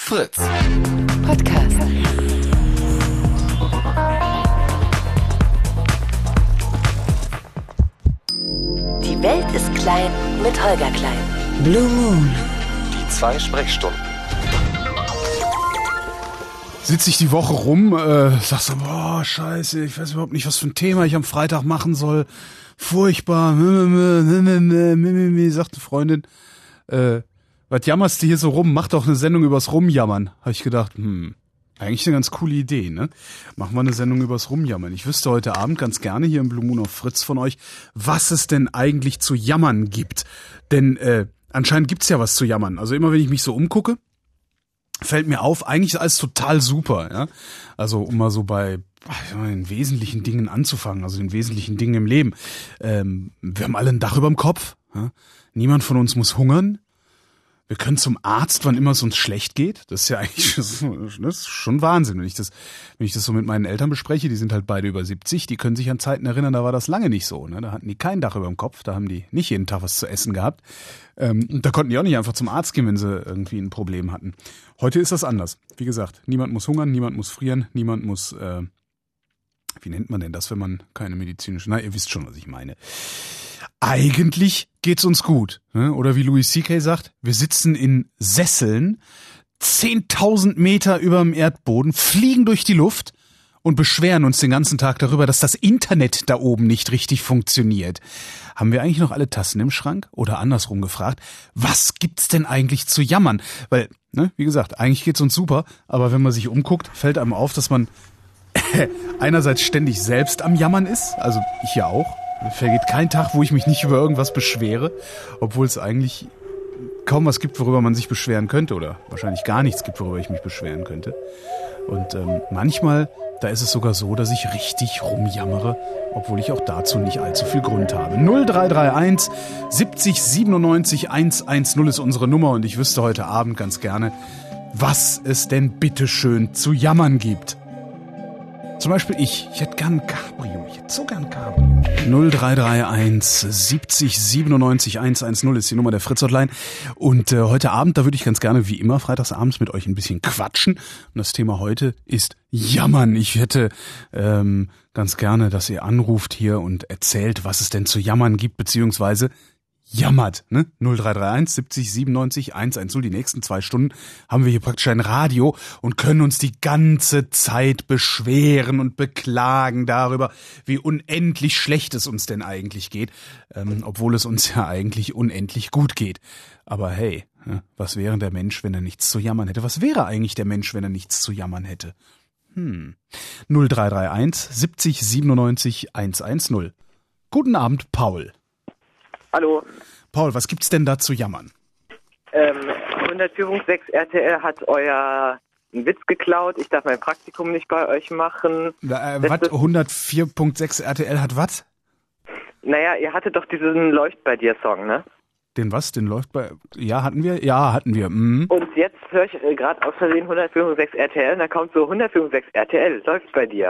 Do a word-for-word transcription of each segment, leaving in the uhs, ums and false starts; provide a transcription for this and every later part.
Fritz. Podcast. Die Welt ist klein mit Holger Klein. Blue Moon. Die zwei Sprechstunden. Sitze ich die Woche rum, äh, sag so, boah, scheiße, ich weiß überhaupt nicht, was für ein Thema ich am Freitag machen soll. Furchtbar, sagt eine Freundin. Äh, was jammerst du hier so rum? Mach doch eine Sendung übers Rumjammern. Habe ich gedacht, hm, eigentlich eine ganz coole Idee, ne? Machen wir eine Sendung übers Rumjammern. Ich wüsste heute Abend ganz gerne hier im Blue Moon auf Fritz von euch, was es denn eigentlich zu jammern gibt. Denn äh, anscheinend gibt's ja was zu jammern. Also immer wenn ich mich so umgucke, fällt mir auf, eigentlich ist alles total super, ja. Also um mal so bei den wesentlichen Dingen anzufangen, also den wesentlichen Dingen im Leben. Ähm, wir haben alle ein Dach überm Kopf. Ja? Niemand von uns muss hungern. Wir können zum Arzt, wann immer es uns schlecht geht. Das ist ja eigentlich das ist schon Wahnsinn, wenn ich das, wenn ich das so mit meinen Eltern bespreche. Die sind halt beide über siebzig. Die können sich an Zeiten erinnern, da war das lange nicht so. Ne? Da hatten die kein Dach über dem Kopf. Da haben die nicht jeden Tag was zu essen gehabt. Ähm, und da konnten die auch nicht einfach zum Arzt gehen, wenn sie irgendwie ein Problem hatten. Heute ist das anders. Wie gesagt, niemand muss hungern, niemand muss frieren, niemand muss, äh, wie nennt man denn das, wenn man keine medizinische, na, ihr wisst schon, was ich meine. Eigentlich geht's uns gut, ne? Oder wie Louis C K sagt, wir sitzen in Sesseln, zehntausend Meter über dem Erdboden, fliegen durch die Luft und beschweren uns den ganzen Tag darüber, dass das Internet da oben nicht richtig funktioniert. Haben wir eigentlich noch alle Tassen im Schrank? Oder andersrum gefragt, was gibt's denn eigentlich zu jammern? Weil, ne, wie gesagt, eigentlich geht's uns super, aber wenn man sich umguckt, fällt einem auf, dass man einerseits ständig selbst am Jammern ist, also ich ja auch. Mir vergeht kein Tag, wo ich mich nicht über irgendwas beschwere, obwohl es eigentlich kaum was gibt, worüber man sich beschweren könnte oder wahrscheinlich gar nichts gibt, worüber ich mich beschweren könnte. Und ähm, manchmal, da ist es sogar so, dass ich richtig rumjammere, obwohl ich auch dazu nicht allzu viel Grund habe. null drei drei eins siebzig siebenundneunzig hundertzehn ist unsere Nummer und ich wüsste heute Abend ganz gerne, was es denn bitteschön zu jammern gibt. Zum Beispiel ich. Ich hätte gern ein Cabrio. Ich hätte so gern ein Cabrio. null drei drei eins siebzig siebenundneunzig hundertzehn ist die Nummer der Fritz-Hotline. Und äh, heute Abend, da würde ich ganz gerne, wie immer, freitagsabends mit euch ein bisschen quatschen. Und das Thema heute ist Jammern. Ich hätte ähm, ganz gerne, dass ihr anruft hier und erzählt, was es denn zu jammern gibt, beziehungsweise jammert, ne? null drei drei eins siebzig siebenundneunzig hundertzehn. Die nächsten zwei Stunden haben wir hier praktisch ein Radio und können uns die ganze Zeit beschweren und beklagen darüber, wie unendlich schlecht es uns denn eigentlich geht, ähm, obwohl es uns ja eigentlich unendlich gut geht. Aber hey, ne? Was wäre der Mensch, wenn er nichts zu jammern hätte? Was wäre eigentlich der Mensch, wenn er nichts zu jammern hätte? Hm. null drei drei eins siebzig siebenundneunzig hundertzehn. Guten Abend, Paul. Hallo. Paul, was gibt's denn da zu jammern? Ähm, hundertvier Punkt sechs R T L hat euer einen Witz geklaut. Ich darf mein Praktikum nicht bei euch machen. Äh, was? hundertvier Punkt sechs R T L hat was? Naja, ihr hattet doch diesen Läuft bei dir Song, ne? Den was? Den läuft bei... Ja, hatten wir? Ja, hatten wir. Mhm. Und jetzt höre ich äh, gerade aus Versehen hundertvier Punkt sechs R T L und da kommt so hundertvier Punkt sechs R T L. Läuft bei dir.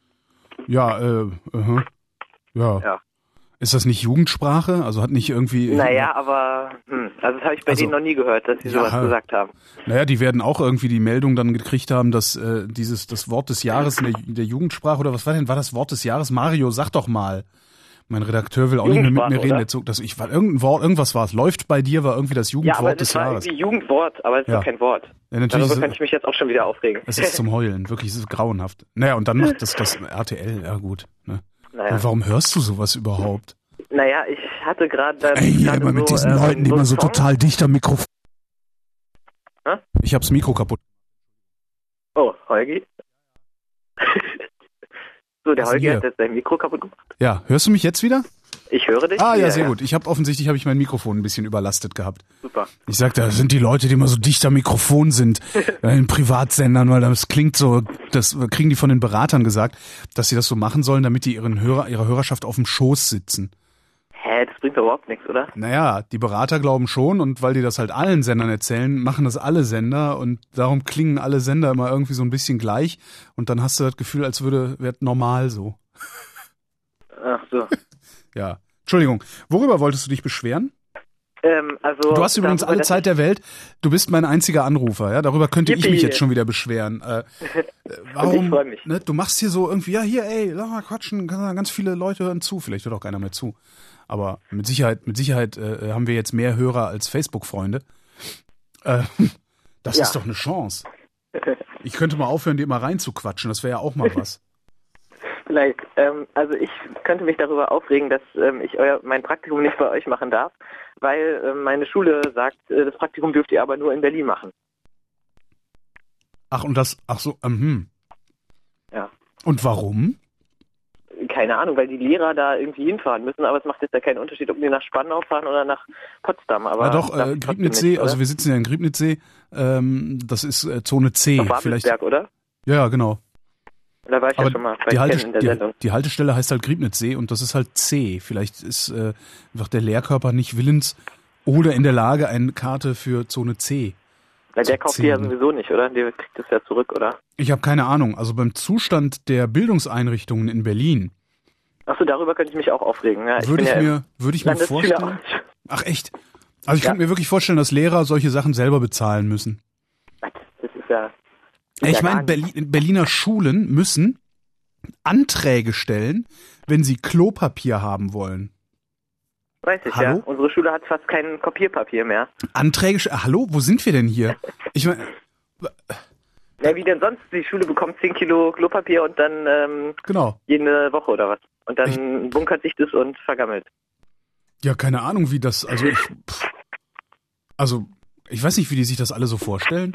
Ja, äh, uh-huh. ja. Ja. Ist das nicht Jugendsprache? Also hat nicht irgendwie... Naja, aber hm, also das habe ich bei also, denen noch nie gehört, dass sie ja, sowas gesagt haben. Naja, die werden auch irgendwie die Meldung dann gekriegt haben, dass äh, dieses das Wort des Jahres in der, in der Jugendsprache, oder was war denn, war das Wort des Jahres? Mario, sag doch mal. Mein Redakteur will auch nicht mehr mit mir reden. Der Zug, dass ich, weil irgendein Wort, irgendwas war es. Läuft bei dir war irgendwie das Jugendwort ja, aber des das war Jahres. Irgendwie Jugendwort, aber es ist ja. doch kein Wort. Ja, natürlich. Darüber kann ich mich jetzt auch schon wieder aufregen. Es ist zum Heulen, wirklich, es ist grauenhaft. Naja, und dann macht das das R T L, ja gut. Ne? Naja. Und warum hörst du sowas überhaupt? Naja, ich hatte gerade... Ey, immer mit so, diesen ähm, Leuten, die so immer so Song. total dicht am Mikrofon... Hä? Ich hab's Mikro kaputt. Oh, Holgi? So, der Was Holgi hier? hat jetzt sein Mikro kaputt gemacht. Ja, hörst du mich jetzt wieder? Ich höre dich. Ah, ja, wieder, sehr gut. Ich habe offensichtlich habe ich mein Mikrofon ein bisschen überlastet gehabt. Super. Ich sagte, das sind die Leute, die immer so dicht am Mikrofon sind, äh, in Privatsendern, weil das klingt so, das kriegen die von den Beratern gesagt, dass sie das so machen sollen, damit die ihren Hörer, ihrer Hörerschaft auf dem Schoß sitzen. Hä, das bringt doch überhaupt nichts, oder? Naja, die Berater glauben schon, und weil die das halt allen Sendern erzählen, machen das alle Sender, und darum klingen alle Sender immer irgendwie so ein bisschen gleich, und dann hast du das Gefühl, als würde, wäre normal so. Ach so. Ja. Entschuldigung, worüber wolltest du dich beschweren? Ähm, also Du hast übrigens darüber, alle dass Zeit der Welt. Du bist mein einziger Anrufer, ja. Darüber könnte ich Yippie. mich jetzt schon wieder beschweren. Äh, äh, warum? ich freu mich. Ne, du machst hier so irgendwie, ja hier, ey, lass mal quatschen, ganz viele Leute hören zu. Vielleicht hört auch keiner mehr zu. Aber mit Sicherheit, mit Sicherheit äh, haben wir jetzt mehr Hörer als Facebook-Freunde. Äh, das Ja. ist doch eine Chance. Ich könnte mal aufhören, dir immer reinzuquatschen. Das wäre ja auch mal was. Vielleicht. Ähm, also ich könnte mich darüber aufregen, dass ähm, ich euer, mein Praktikum nicht bei euch machen darf, weil ähm, meine Schule sagt, äh, das Praktikum dürft ihr aber nur in Berlin machen. Ach, und das, ach so, ähm, hm. Ja. Und warum? Keine Ahnung, weil die Lehrer da irgendwie hinfahren müssen, aber es macht jetzt ja keinen Unterschied, ob die nach Spandau fahren oder nach Potsdam. Aber Ja doch, darf äh, ich trotzdem Griebnitzsee, nicht, also oder? wir sitzen ja in Griebnitzsee, ähm, das ist äh, Zone C. Auf Vielleicht. Babelsberg, oder? Ja, ja, genau. Da war ich Aber ja schon mal bei die, Ken Halte, in der die, Sendung. die Haltestelle heißt halt Griebnitzsee und das ist halt C. Vielleicht ist äh, einfach der Lehrkörper nicht willens oder in der Lage, eine Karte für Zone C. Weil der zu kauft die ja ziehen. sowieso nicht, oder? Der kriegt das ja zurück, oder? Ich habe keine Ahnung. Also beim Zustand der Bildungseinrichtungen in Berlin Achso, darüber könnte ich mich auch aufregen. Ja, würde bin ich ja mir, würde ich mir Landesschüler. vorstellen. Ach echt? Also ich Ja. könnte mir wirklich vorstellen, dass Lehrer solche Sachen selber bezahlen müssen. Das ist ja... Ich ja meine, gar nicht. Berlin, Berliner Schulen müssen Anträge stellen, wenn sie Klopapier haben wollen. Weiß ich, Hallo? ja. Unsere Schule hat fast kein Kopierpapier mehr. Anträge, sch- hallo, wo sind wir denn hier? Ich meine, Ja, wie denn sonst? Die Schule bekommt zehn Kilo Klopapier und dann ähm, genau. jede Woche oder was. Und dann Ich- bunkert sich das und vergammelt. Ja, keine Ahnung, wie das, also ich, pff, also, ich weiß nicht, wie die sich das alle so vorstellen.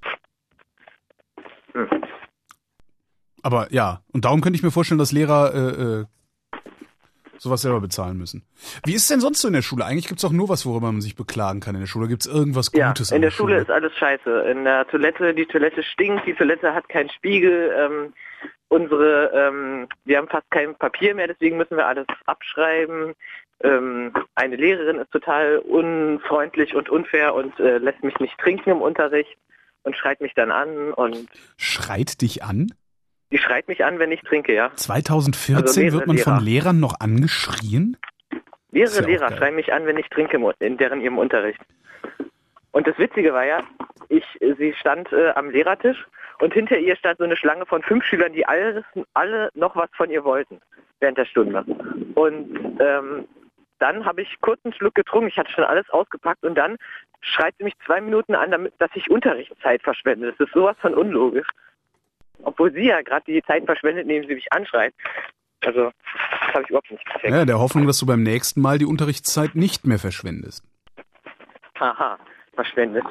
Hm. Aber ja, und darum könnte ich mir vorstellen, dass Lehrer äh, äh, sowas selber bezahlen müssen. Wie ist es denn sonst so in der Schule? Eigentlich gibt's doch nur was, worüber man sich beklagen kann in der Schule. Gibt's irgendwas Ja, Gutes in an der Schule ist Schule? alles scheiße. In der Toilette, die Toilette stinkt, die Toilette hat keinen Spiegel. Ähm, unsere, ähm, wir haben fast kein Papier mehr, deswegen müssen wir alles abschreiben. Ähm, eine Lehrerin ist total unfreundlich und unfair und äh, lässt mich nicht trinken im Unterricht und schreit mich dann an und Schreit dich an? die schreit mich an, wenn ich trinke, ja. zwanzig vierzehn Also mehrere wird man von Lehrer. Lehrern noch angeschrien? Mehrere Ist ja auch Lehrer geil. schreien mich an, wenn ich trinke im- in deren ihrem Unterricht. Und das Witzige war ja, ich, sie stand äh, am Lehrertisch und hinter ihr stand so eine Schlange von fünf Schülern, die alle, alle noch was von ihr wollten während der Stunde. Und ähm, dann habe ich kurz einen Schluck getrunken, ich hatte schon alles ausgepackt und dann schreit sie mich zwei Minuten an, damit, dass ich Unterrichtszeit verschwende. Das ist sowas von unlogisch. Obwohl sie ja gerade die Zeit verschwendet, indem sie mich anschreit. Also, das habe ich überhaupt nicht gecheckt. Ja, der Hoffnung, dass du beim nächsten Mal die Unterrichtszeit nicht mehr verschwendest. Haha, verschwendet.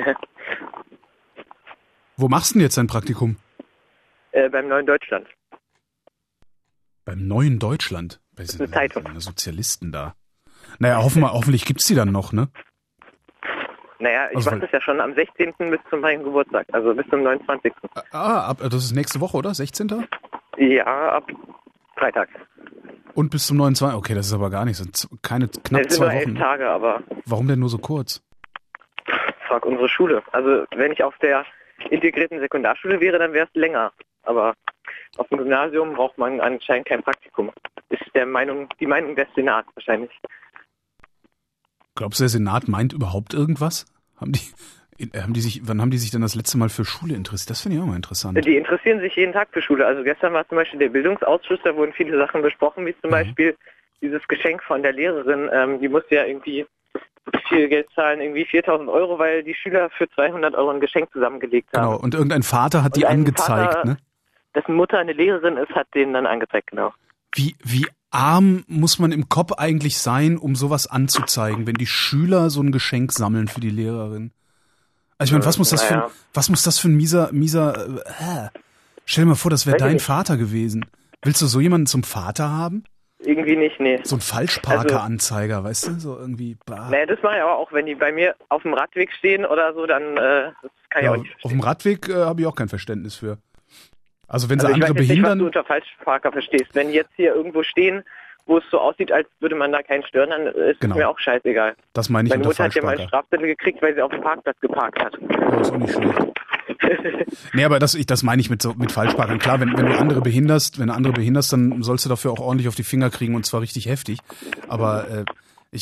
Wo machst du denn jetzt dein Praktikum? äh, beim Neuen Deutschland. Beim Neuen Deutschland. Bei ist eine Zeitung. den Sozialisten da. Naja, hoffen wir, hoffentlich gibt's die dann noch, ne? Naja, ich Also, mache weil- das ja schon am sechzehnten bis zum meinem Geburtstag, also bis zum neunundzwanzigsten Ah, ab, das ist nächste Woche, oder? sechzehnten Ja, ab Freitag. Und bis zum neunundzwanzigsten Okay, das ist aber gar nicht. Sind z- keine Es knapp sind nur zwei elf Wochen. Ne? Tage, aber Warum denn nur so kurz? frag unsere Schule. Also wenn ich auf der integrierten Sekundarschule wäre, dann wäre es länger. Aber auf dem Gymnasium braucht man anscheinend kein Praktikum. Ist der Meinung, die Meinung des Senats wahrscheinlich. Glaubst du, der Senat meint überhaupt irgendwas? Haben die, äh, haben die sich, wann haben die sich denn das letzte Mal für Schule interessiert? Das finde ich auch mal interessant. Die interessieren sich jeden Tag für Schule. Also gestern war zum Beispiel der Bildungsausschuss, da wurden viele Sachen besprochen, wie zum Mhm. Beispiel dieses Geschenk von der Lehrerin. Ähm, die musste ja irgendwie viel Geld zahlen, irgendwie viertausend Euro, weil die Schüler für zweihundert Euro ein Geschenk zusammengelegt haben. Genau. Und irgendein Vater hat die Und ein angezeigt, Vater- ne? Dessen Mutter eine Lehrerin ist, hat den dann angezeigt, genau. Wie, wie arm muss man im Kopf eigentlich sein, um sowas anzuzeigen, wenn die Schüler so ein Geschenk sammeln für die Lehrerin? Also ich meine, was muss das naja. für, was muss das für ein mieser, mieser, äh, stell dir mal vor, das wäre Weiß ich dein nicht. Vater gewesen. Willst du so jemanden zum Vater haben? Irgendwie nicht, nee. So ein Falschparker-Anzeiger, weißt du? So irgendwie, bah. Naja, das mache ich aber auch, wenn die bei mir auf dem Radweg stehen oder so, dann äh, das kann ich Ja, auch nicht auf verstehen. dem Radweg äh, habe ich auch kein Verständnis für. Also wenn Also sie ich andere weiß jetzt nicht, was behindern, du unter Falschparker verstehst. Wenn die jetzt hier irgendwo stehen, wo es so aussieht, als würde man da keinen stören, dann ist Genau. es mir auch scheißegal. das meine ich Meine unter Mutter hat ja mal einen Falschparker. Strafzettel gekriegt, weil sie auf dem Parkplatz geparkt hat. Ja, ist auch nicht schlecht. Nee, aber das, ich, das meine ich mit, so, mit Falschparkern. Klar, wenn, wenn du andere behinderst, wenn du andere behinderst, dann sollst du dafür auch ordentlich auf die Finger kriegen und zwar richtig heftig. Aber äh, ich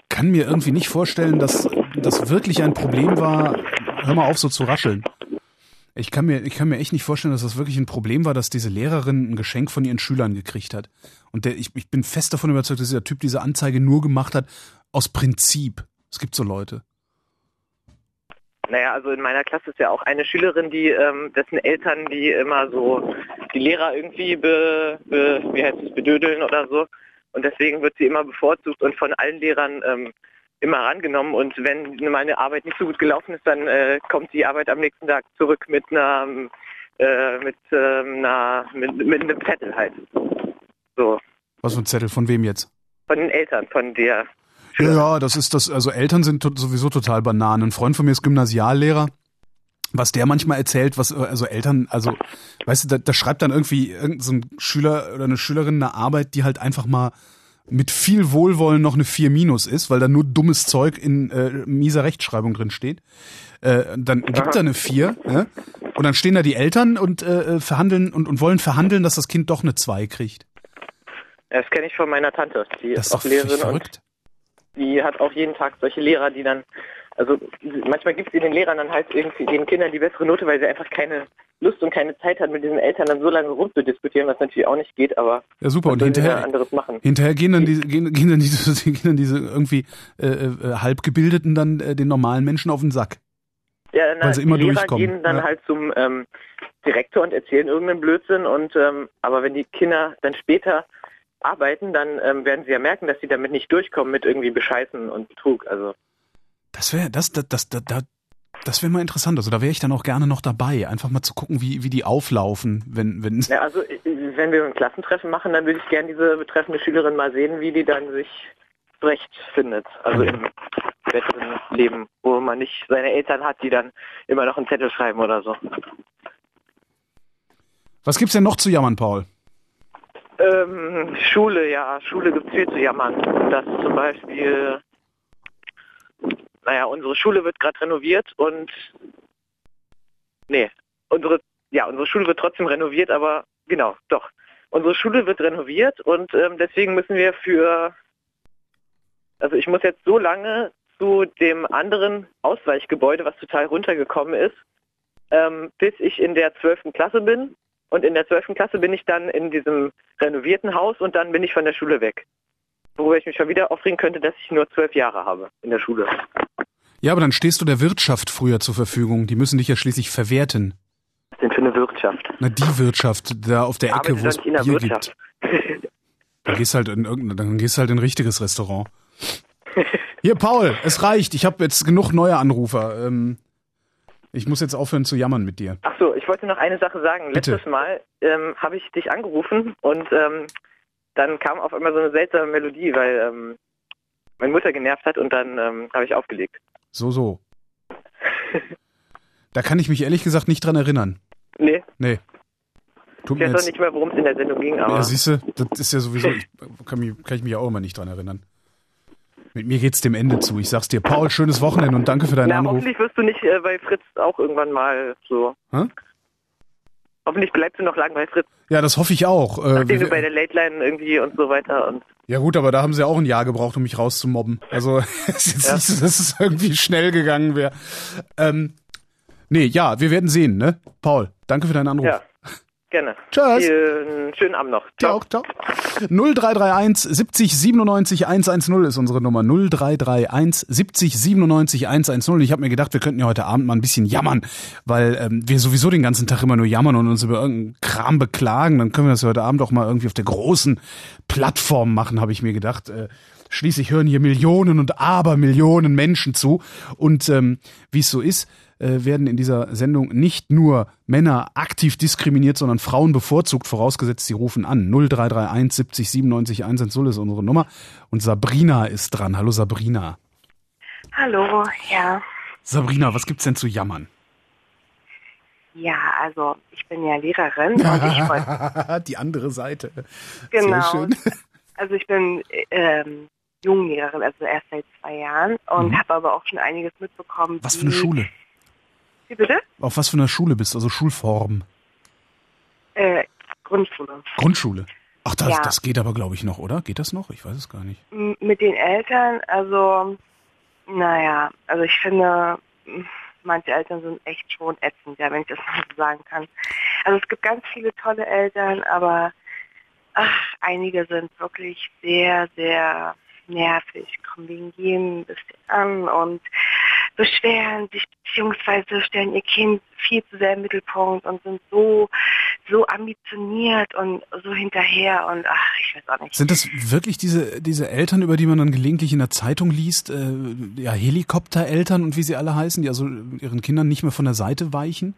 kann mir irgendwie nicht vorstellen, dass das wirklich ein Problem war. Hör mal auf, so zu rascheln. Ich kann mir, ich kann mir echt nicht vorstellen, dass das wirklich ein Problem war, dass diese Lehrerin ein Geschenk von ihren Schülern gekriegt hat. Und der, ich, ich bin fest davon überzeugt, dass dieser Typ diese Anzeige nur gemacht hat aus Prinzip. Es gibt so Leute. Naja, also in meiner Klasse ist ja auch eine Schülerin, die ähm, dessen Eltern, die immer so die Lehrer irgendwie be, be, wie heißt es, bedödeln oder so. Und deswegen wird sie immer bevorzugt und von allen Lehrern ähm, immer rangenommen. Und wenn meine Arbeit nicht so gut gelaufen ist, dann äh, kommt die Arbeit am nächsten Tag zurück mit einer, äh, mit, äh, einer, mit, mit einem Zettel halt. So. Was für ein Zettel? Von wem jetzt? Von den Eltern, von der Ja, ja, das ist das, also Eltern sind to- sowieso total Bananen. Ein Freund von mir ist Gymnasiallehrer. Was der manchmal erzählt, was, also Eltern, also, weißt du, da, da schreibt dann irgendwie irgendein so ein Schüler oder eine Schülerin eine Arbeit, die halt einfach mal mit viel Wohlwollen noch eine vier minus ist, weil da nur dummes Zeug in äh, mieser Rechtschreibung drin steht. Äh, dann gibt er eine vier, ja? Und dann stehen da die Eltern und äh, verhandeln und, und wollen verhandeln, dass das Kind doch eine zwei kriegt. Das kenne ich von meiner Tante. Die Das ist ist auch doch völlig Lehrerin verrückt. und die hat auch jeden Tag solche Lehrer, die dann, also manchmal gibt sie den Lehrern dann halt irgendwie den Kindern die bessere Note, weil sie einfach keine Lust und keine Zeit hat, mit diesen Eltern dann so lange rumzudiskutieren, was natürlich auch nicht geht, aber Ja, super. Und was sollen sie hinterher, da anderes machen? hinterher gehen dann diese, gehen, gehen dann diese, gehen dann diese irgendwie äh, äh, halbgebildeten dann äh, den normalen Menschen auf den Sack. Ja, na, weil sie immer die Lehrer durchkommen. gehen dann Ja. halt zum ähm, Direktor und erzählen irgendeinen Blödsinn und ähm, aber wenn die Kinder dann später arbeiten, dann ähm, werden sie ja merken, dass sie damit nicht durchkommen mit irgendwie Bescheißen und Betrug. Also Das wäre, das, das, das, das, das, das wäre mal interessant. Also da wäre ich dann auch gerne noch dabei, einfach mal zu gucken, wie, wie die auflaufen, wenn, wenn. ja, also äh, wenn wir ein Klassentreffen machen, dann würde ich gerne diese betreffende Schülerin mal sehen, wie die dann sich zurechtfindet. Also im weiteren Leben, wo man nicht seine Eltern hat, die dann immer noch einen Zettel schreiben oder so. Was gibt's denn noch zu jammern, Paul? Ähm, Schule, ja, Schule gibt's viel zu jammern. Das zum Beispiel, naja, unsere Schule wird gerade renoviert und, nee, unsere, ja, unsere Schule wird trotzdem renoviert, aber, genau, doch. Unsere Schule wird renoviert und ähm, deswegen müssen wir für, also ich muss jetzt so lange zu dem anderen Ausweichgebäude, was total runtergekommen ist, ähm, bis ich in der zwölften Klasse bin. Und in der zwölften Klasse bin ich dann in diesem renovierten Haus und dann bin ich von der Schule weg. Worüber ich mich schon wieder aufregen könnte, dass ich nur zwölf Jahre habe in der Schule. Ja, aber dann stehst du der Wirtschaft früher zur Verfügung. Die müssen dich ja schließlich verwerten. Was denn für eine Wirtschaft? Na, die Wirtschaft, da auf der Ecke, Arbeite wo es doch nicht in der Bier Wirtschaft. gibt. Dann gehst halt in irgendein, dann gehst halt in ein richtiges Restaurant. Hier, Paul, es reicht. Ich habe jetzt genug neue Anrufer. Ähm, ich muss jetzt aufhören zu jammern mit dir. Ach so, ich wollte noch eine Sache sagen. Bitte. Letztes Mal ähm, habe ich dich angerufen und ähm, dann kam auf einmal so eine seltsame Melodie, weil ähm, meine Mutter genervt hat und dann ähm, habe ich aufgelegt. So, so. Da kann ich mich ehrlich gesagt nicht dran erinnern. Nee, Nee. Tut ich mir weiß doch jetzt. nicht mehr, worum es in der Sendung ging, aber Ja, siehst du, das ist ja sowieso, ich kann, mich, kann ich mich ja auch immer nicht dran erinnern. Mit mir geht's dem Ende zu. Ich sag's dir, Paul, schönes Wochenende und danke für deinen na, Anruf. hoffentlich wirst du nicht äh, bei Fritz auch irgendwann mal so. Hä? Hoffentlich bleibst du noch lang bei Fritz, Ja, das hoffe ich auch. Äh, nachdem wir- du bei der Late Line irgendwie und so weiter und ja gut, aber da haben sie auch ein Jahr gebraucht, um mich rauszumobben. Also es ist jetzt Ja. nicht so, dass es irgendwie schnell gegangen wäre. Ähm, nee, ja, wir werden sehen, ne? Paul, danke für deinen Anruf. ja, gerne. Tschüss. Vielen schönen Abend noch. Ciao, ciao. null drei drei eins siebzig siebenundneunzig hundertzehn ist unsere Nummer. null drei drei eins siebzig siebenundneunzig hundertzehn. Und ich habe mir gedacht, wir könnten ja heute Abend mal ein bisschen jammern, weil ähm, wir sowieso den ganzen Tag immer nur jammern und uns über irgendeinen Kram beklagen. Dann können wir das ja heute Abend auch mal irgendwie auf der großen Plattform machen, habe ich mir gedacht. Äh, schließlich hören hier Millionen und Abermillionen Menschen zu. Und ähm, wie es so ist, äh, werden in dieser Sendung nicht nur Männer aktiv diskriminiert, sondern Frauen bevorzugt, vorausgesetzt, sie rufen an. null drei drei eins siebzig siebenundneunzig hundertzehn ist unsere Nummer. Und Sabrina ist dran. Hallo Sabrina. Hallo, ja. Sabrina, was gibt's denn zu jammern? Ja, also ich bin ja Lehrerin und ich wollte, Die andere Seite. genau, Sehr schön. also ich bin ähm, Junglehrerin, also erst seit zwei Jahren und Mhm. habe aber auch schon einiges mitbekommen. Was für eine wie- Schule? Wie bitte? Auf was für einer Schule bist du? Also Schulform? Äh, Grundschule. Grundschule? Ach, das, Ja. das geht aber, glaube ich, noch, oder? Geht das noch? Ich weiß es gar nicht. M- Mit den Eltern, also, naja, also ich finde, m, manche Eltern sind echt schon ätzend, ja, wenn ich das mal so sagen kann. Also es gibt ganz viele tolle Eltern, aber ach, einige sind wirklich sehr, sehr nervig, kommen wegen jedem ein bisschen an und beschweren sich beziehungsweise stellen ihr Kind viel zu sehr im Mittelpunkt und sind so, so ambitioniert und so hinterher und ach, ich weiß auch nicht. Sind das wirklich diese, diese Eltern, über die man dann gelegentlich in der Zeitung liest, äh, ja, Helikoptereltern und wie sie alle heißen, die also ihren Kindern nicht mehr von der Seite weichen?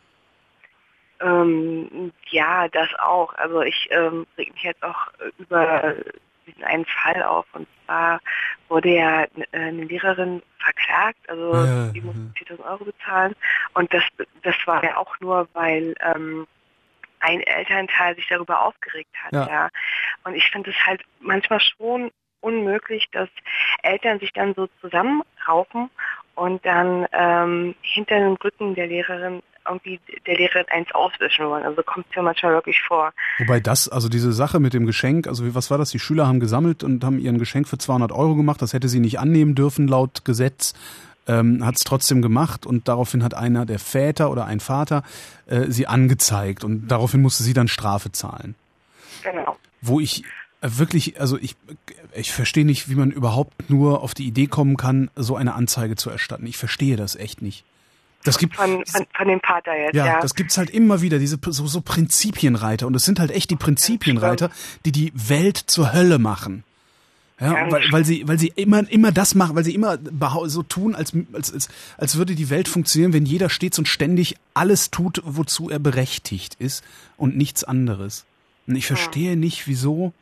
Ähm, ja, das auch. Also ich ähm, reg mich jetzt auch über diesen einen Fall auf. Und zwar wurde ja eine Lehrerin verklagt, also Ja, die musste viertausend Euro bezahlen. Und das, das war ja auch nur, weil ähm, ein Elternteil sich darüber aufgeregt hat. Ja. Ja. Und ich finde es halt manchmal schon unmöglich, dass Eltern sich dann so zusammenraufen und dann ähm, hinter dem Rücken der Lehrerin irgendwie der Lehrerin eins auswischen wollen. Also kommt es ja manchmal wirklich vor. Wobei das, also diese Sache mit dem Geschenk, also wie- was war das? Die Schüler haben gesammelt und haben ihren Geschenk für zweihundert Euro gemacht. Das hätte sie nicht annehmen dürfen laut Gesetz. Ähm, hat es trotzdem gemacht und daraufhin hat einer der Väter oder ein Vater äh, sie angezeigt und daraufhin musste sie dann Strafe zahlen. Genau. Wo ich äh, wirklich, also ich, ich verstehe nicht, wie man überhaupt nur auf die Idee kommen kann, so eine Anzeige zu erstatten. Ich verstehe das echt nicht. Das gibt Von, von, von dem Vater jetzt, ja, ja. das gibt's halt immer wieder, diese so, so Prinzipienreiter. Und es sind halt echt die Prinzipienreiter, die die Welt zur Hölle machen. Ja, Ganz weil, weil sie, weil sie immer, immer das machen, weil sie immer behau- so tun, als, als, als, als würde die Welt funktionieren, wenn jeder stets und ständig alles tut, wozu er berechtigt ist und nichts anderes. Und ich verstehe nicht, wieso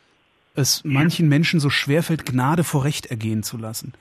es manchen Menschen so schwerfällt, Gnade vor Recht ergehen zu lassen.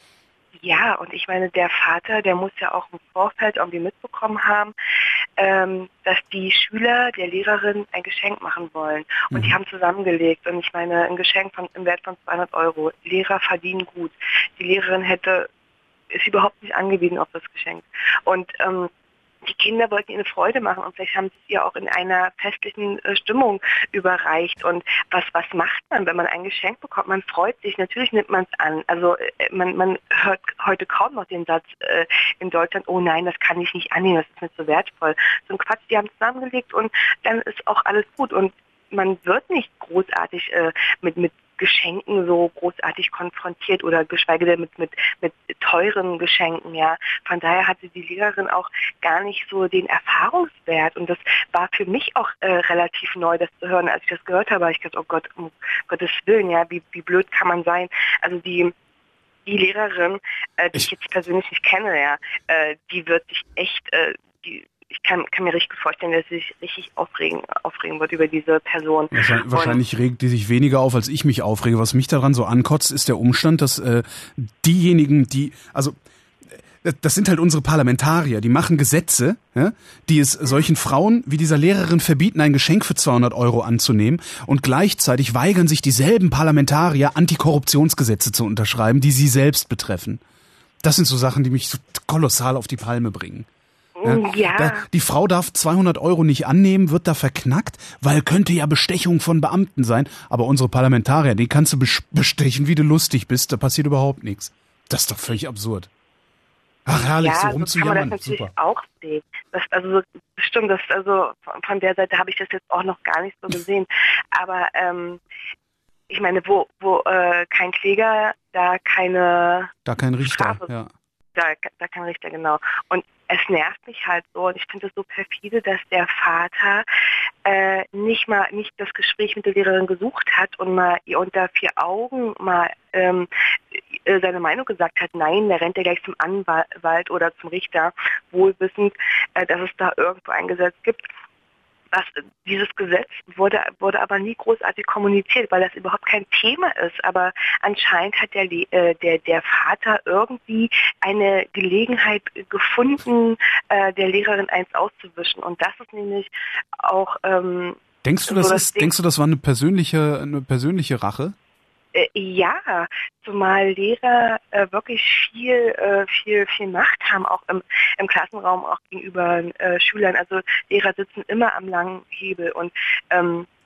Ja, und ich meine, der Vater, der muss ja auch im Vorfeld irgendwie mitbekommen haben, ähm, dass die Schüler der Lehrerin ein Geschenk machen wollen. Und Mhm. die haben zusammengelegt. Und ich meine, ein Geschenk von, im Wert von zweihundert Euro. Lehrer verdienen gut. Die Lehrerin hätte, ist überhaupt nicht angewiesen auf das Geschenk. Und ähm, die Kinder wollten ihr eine Freude machen und vielleicht haben sie es ihr auch in einer festlichen äh, Stimmung überreicht. Und was was macht man, wenn man ein Geschenk bekommt? Man freut sich, natürlich nimmt man es an. Also äh, man man hört heute kaum noch den Satz äh, in Deutschland, oh nein, das kann ich nicht annehmen, das ist mir zu wertvoll. So ein Quatsch, die haben zusammengelegt und dann ist auch alles gut. Und man wird nicht großartig äh, mit mit Geschenken so großartig konfrontiert oder geschweige denn mit, mit, mit teuren Geschenken, ja. Von daher hatte die Lehrerin auch gar nicht so den Erfahrungswert und das war für mich auch äh, relativ neu, das zu hören. Als ich das gehört habe, habe ich gedacht, oh Gott, um Gottes Willen, ja, wie, wie blöd kann man sein? Also die, die Lehrerin, äh, die ich, ich jetzt persönlich nicht kenne, ja, äh, die wird sich echt, äh, die, ich kann, kann mir richtig vorstellen, dass sie sich richtig aufregen, aufregen wird über diese Person. Wahrscheinlich, und wahrscheinlich regt die sich weniger auf, als ich mich aufrege. Was mich daran so ankotzt, ist der Umstand, dass äh, diejenigen, die, also äh, das sind halt unsere Parlamentarier, die machen Gesetze, ja, die es solchen Frauen wie dieser Lehrerin verbieten, ein Geschenk für zweihundert Euro anzunehmen und gleichzeitig weigern sich dieselben Parlamentarier, Antikorruptionsgesetze zu unterschreiben, die sie selbst betreffen. Das sind so Sachen, die mich so kolossal auf die Palme bringen. Ja, ja. Da, die Frau darf zweihundert Euro nicht annehmen, wird da verknackt, weil könnte ja Bestechung von Beamten sein. Aber unsere Parlamentarier, die kannst du bestechen, wie du lustig bist, da passiert überhaupt nichts. Das ist doch völlig absurd. Ach, herrlich, ja, so rumzujammern. So kann man das natürlich super. auch sehen. Das, also bestimmt, das, also von der Seite habe ich das jetzt auch noch gar nicht so gesehen. Aber ähm, ich meine, wo, wo äh, kein Kläger, da keine Da kein Richter, Strafe. ja. Da, da kein Richter, genau. Und es nervt mich halt so und ich finde es so perfide, dass der Vater äh, nicht mal nicht das Gespräch mit der Lehrerin gesucht hat und mal ihr unter vier Augen mal ähm, äh, seine Meinung gesagt hat. Nein, der rennt ja gleich zum Anwalt oder zum Richter, wohl wissend, äh, dass es da irgendwo ein Gesetz gibt. Was, dieses Gesetz wurde, wurde aber nie großartig kommuniziert, weil das überhaupt kein Thema ist. Aber anscheinend hat der, äh, der, der Vater irgendwie eine Gelegenheit gefunden, äh, der Lehrerin eins auszuwischen. Und das ist nämlich auch... Ähm, denkst du, das so ist, denkst du, das war eine persönliche, eine persönliche Rache? Äh, ja, zumal Lehrer äh, wirklich viel, äh, viel, viel Macht haben, auch im, im Klassenraum, auch gegenüber äh, Schülern. Also Lehrer sitzen immer am langen Hebel und ähm,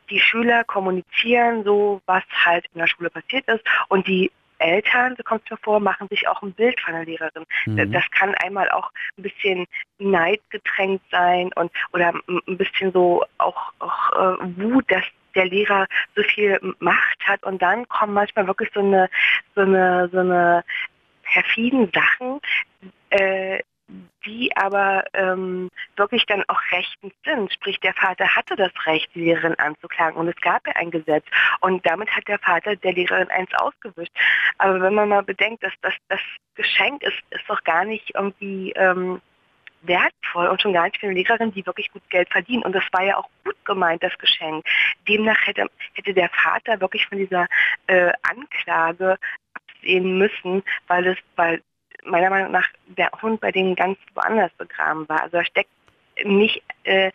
die Schüler kommunizieren so, was halt in der Schule passiert ist und die Eltern, so kommt es mir vor, machen sich auch ein Bild von der Lehrerin. Mhm. Das kann einmal auch ein bisschen neidgetränkt sein und oder ein bisschen so auch, auch äh, Wut, dass der Lehrer so viel Macht hat und dann kommen manchmal wirklich so eine so eine so eine perfiden Sachen, äh, die aber ähm, wirklich dann auch rechtens sind. Sprich, der Vater hatte das Recht, die Lehrerin anzuklagen und es gab ja ein Gesetz und damit hat der Vater der Lehrerin eins ausgewischt. Aber wenn man mal bedenkt, dass das, das Geschenk ist, ist doch gar nicht irgendwie ähm, wertvoll und schon gar nicht für eine Lehrerin, die wirklich gut Geld verdient. Und das war ja auch gut gemeint, das Geschenk. Demnach hätte, hätte der Vater wirklich von dieser äh, Anklage absehen müssen, weil es, weil meiner Meinung nach der Hund bei denen ganz woanders begraben war. Also da steckt nicht äh,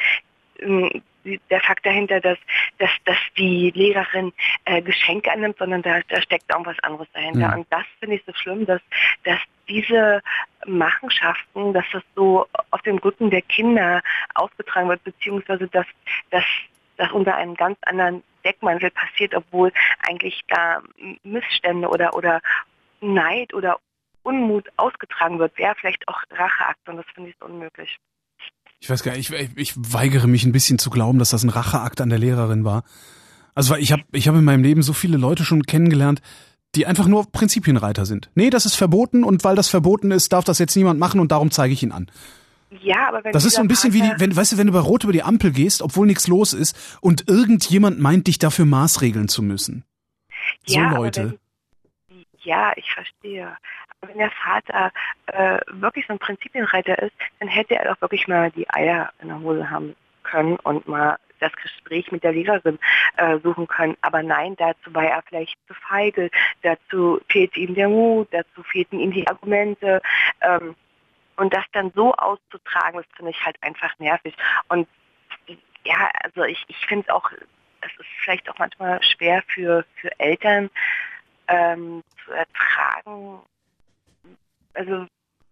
der Fakt dahinter, dass, dass, dass die Lehrerin äh, Geschenke annimmt, sondern da, da steckt auch was anderes dahinter. Mhm. Und das finde ich so schlimm, dass, dass diese Machenschaften, dass das so auf dem Rücken der Kinder ausgetragen wird, beziehungsweise dass, dass das unter einem ganz anderen Deckmantel passiert, obwohl eigentlich da Missstände oder, oder Neid oder Unmut ausgetragen wird, wäre vielleicht auch Racheakt und das finde ich so unmöglich. Ich weiß gar nicht, ich, ich weigere mich ein bisschen zu glauben, dass das ein Racheakt an der Lehrerin war. Also ich habe ich hab in meinem Leben so viele Leute schon kennengelernt, die einfach nur Prinzipienreiter sind. Nee, das ist verboten und weil das verboten ist, darf das jetzt niemand machen und darum zeige ich ihn an. Ja, aber wenn das ist so ein bisschen wie, die, wenn, weißt du, wenn du bei Rot über die Ampel gehst, obwohl nichts los ist und irgendjemand meint, dich dafür maßregeln zu müssen. So ja, Leute. Wenn, ja, ich verstehe. Wenn der Vater äh, wirklich so ein Prinzipienreiter ist, dann hätte er doch wirklich mal die Eier in der Hose haben können und mal das Gespräch mit der Lehrerin äh, suchen können. Aber nein, dazu war er vielleicht zu feige, dazu fehlte ihm der Mut, dazu fehlten ihm die Argumente. Ähm, und das dann so auszutragen, das finde ich halt einfach nervig. Und ja, also ich, ich finde es auch, es ist vielleicht auch manchmal schwer für, für Eltern ähm, zu ertragen. Also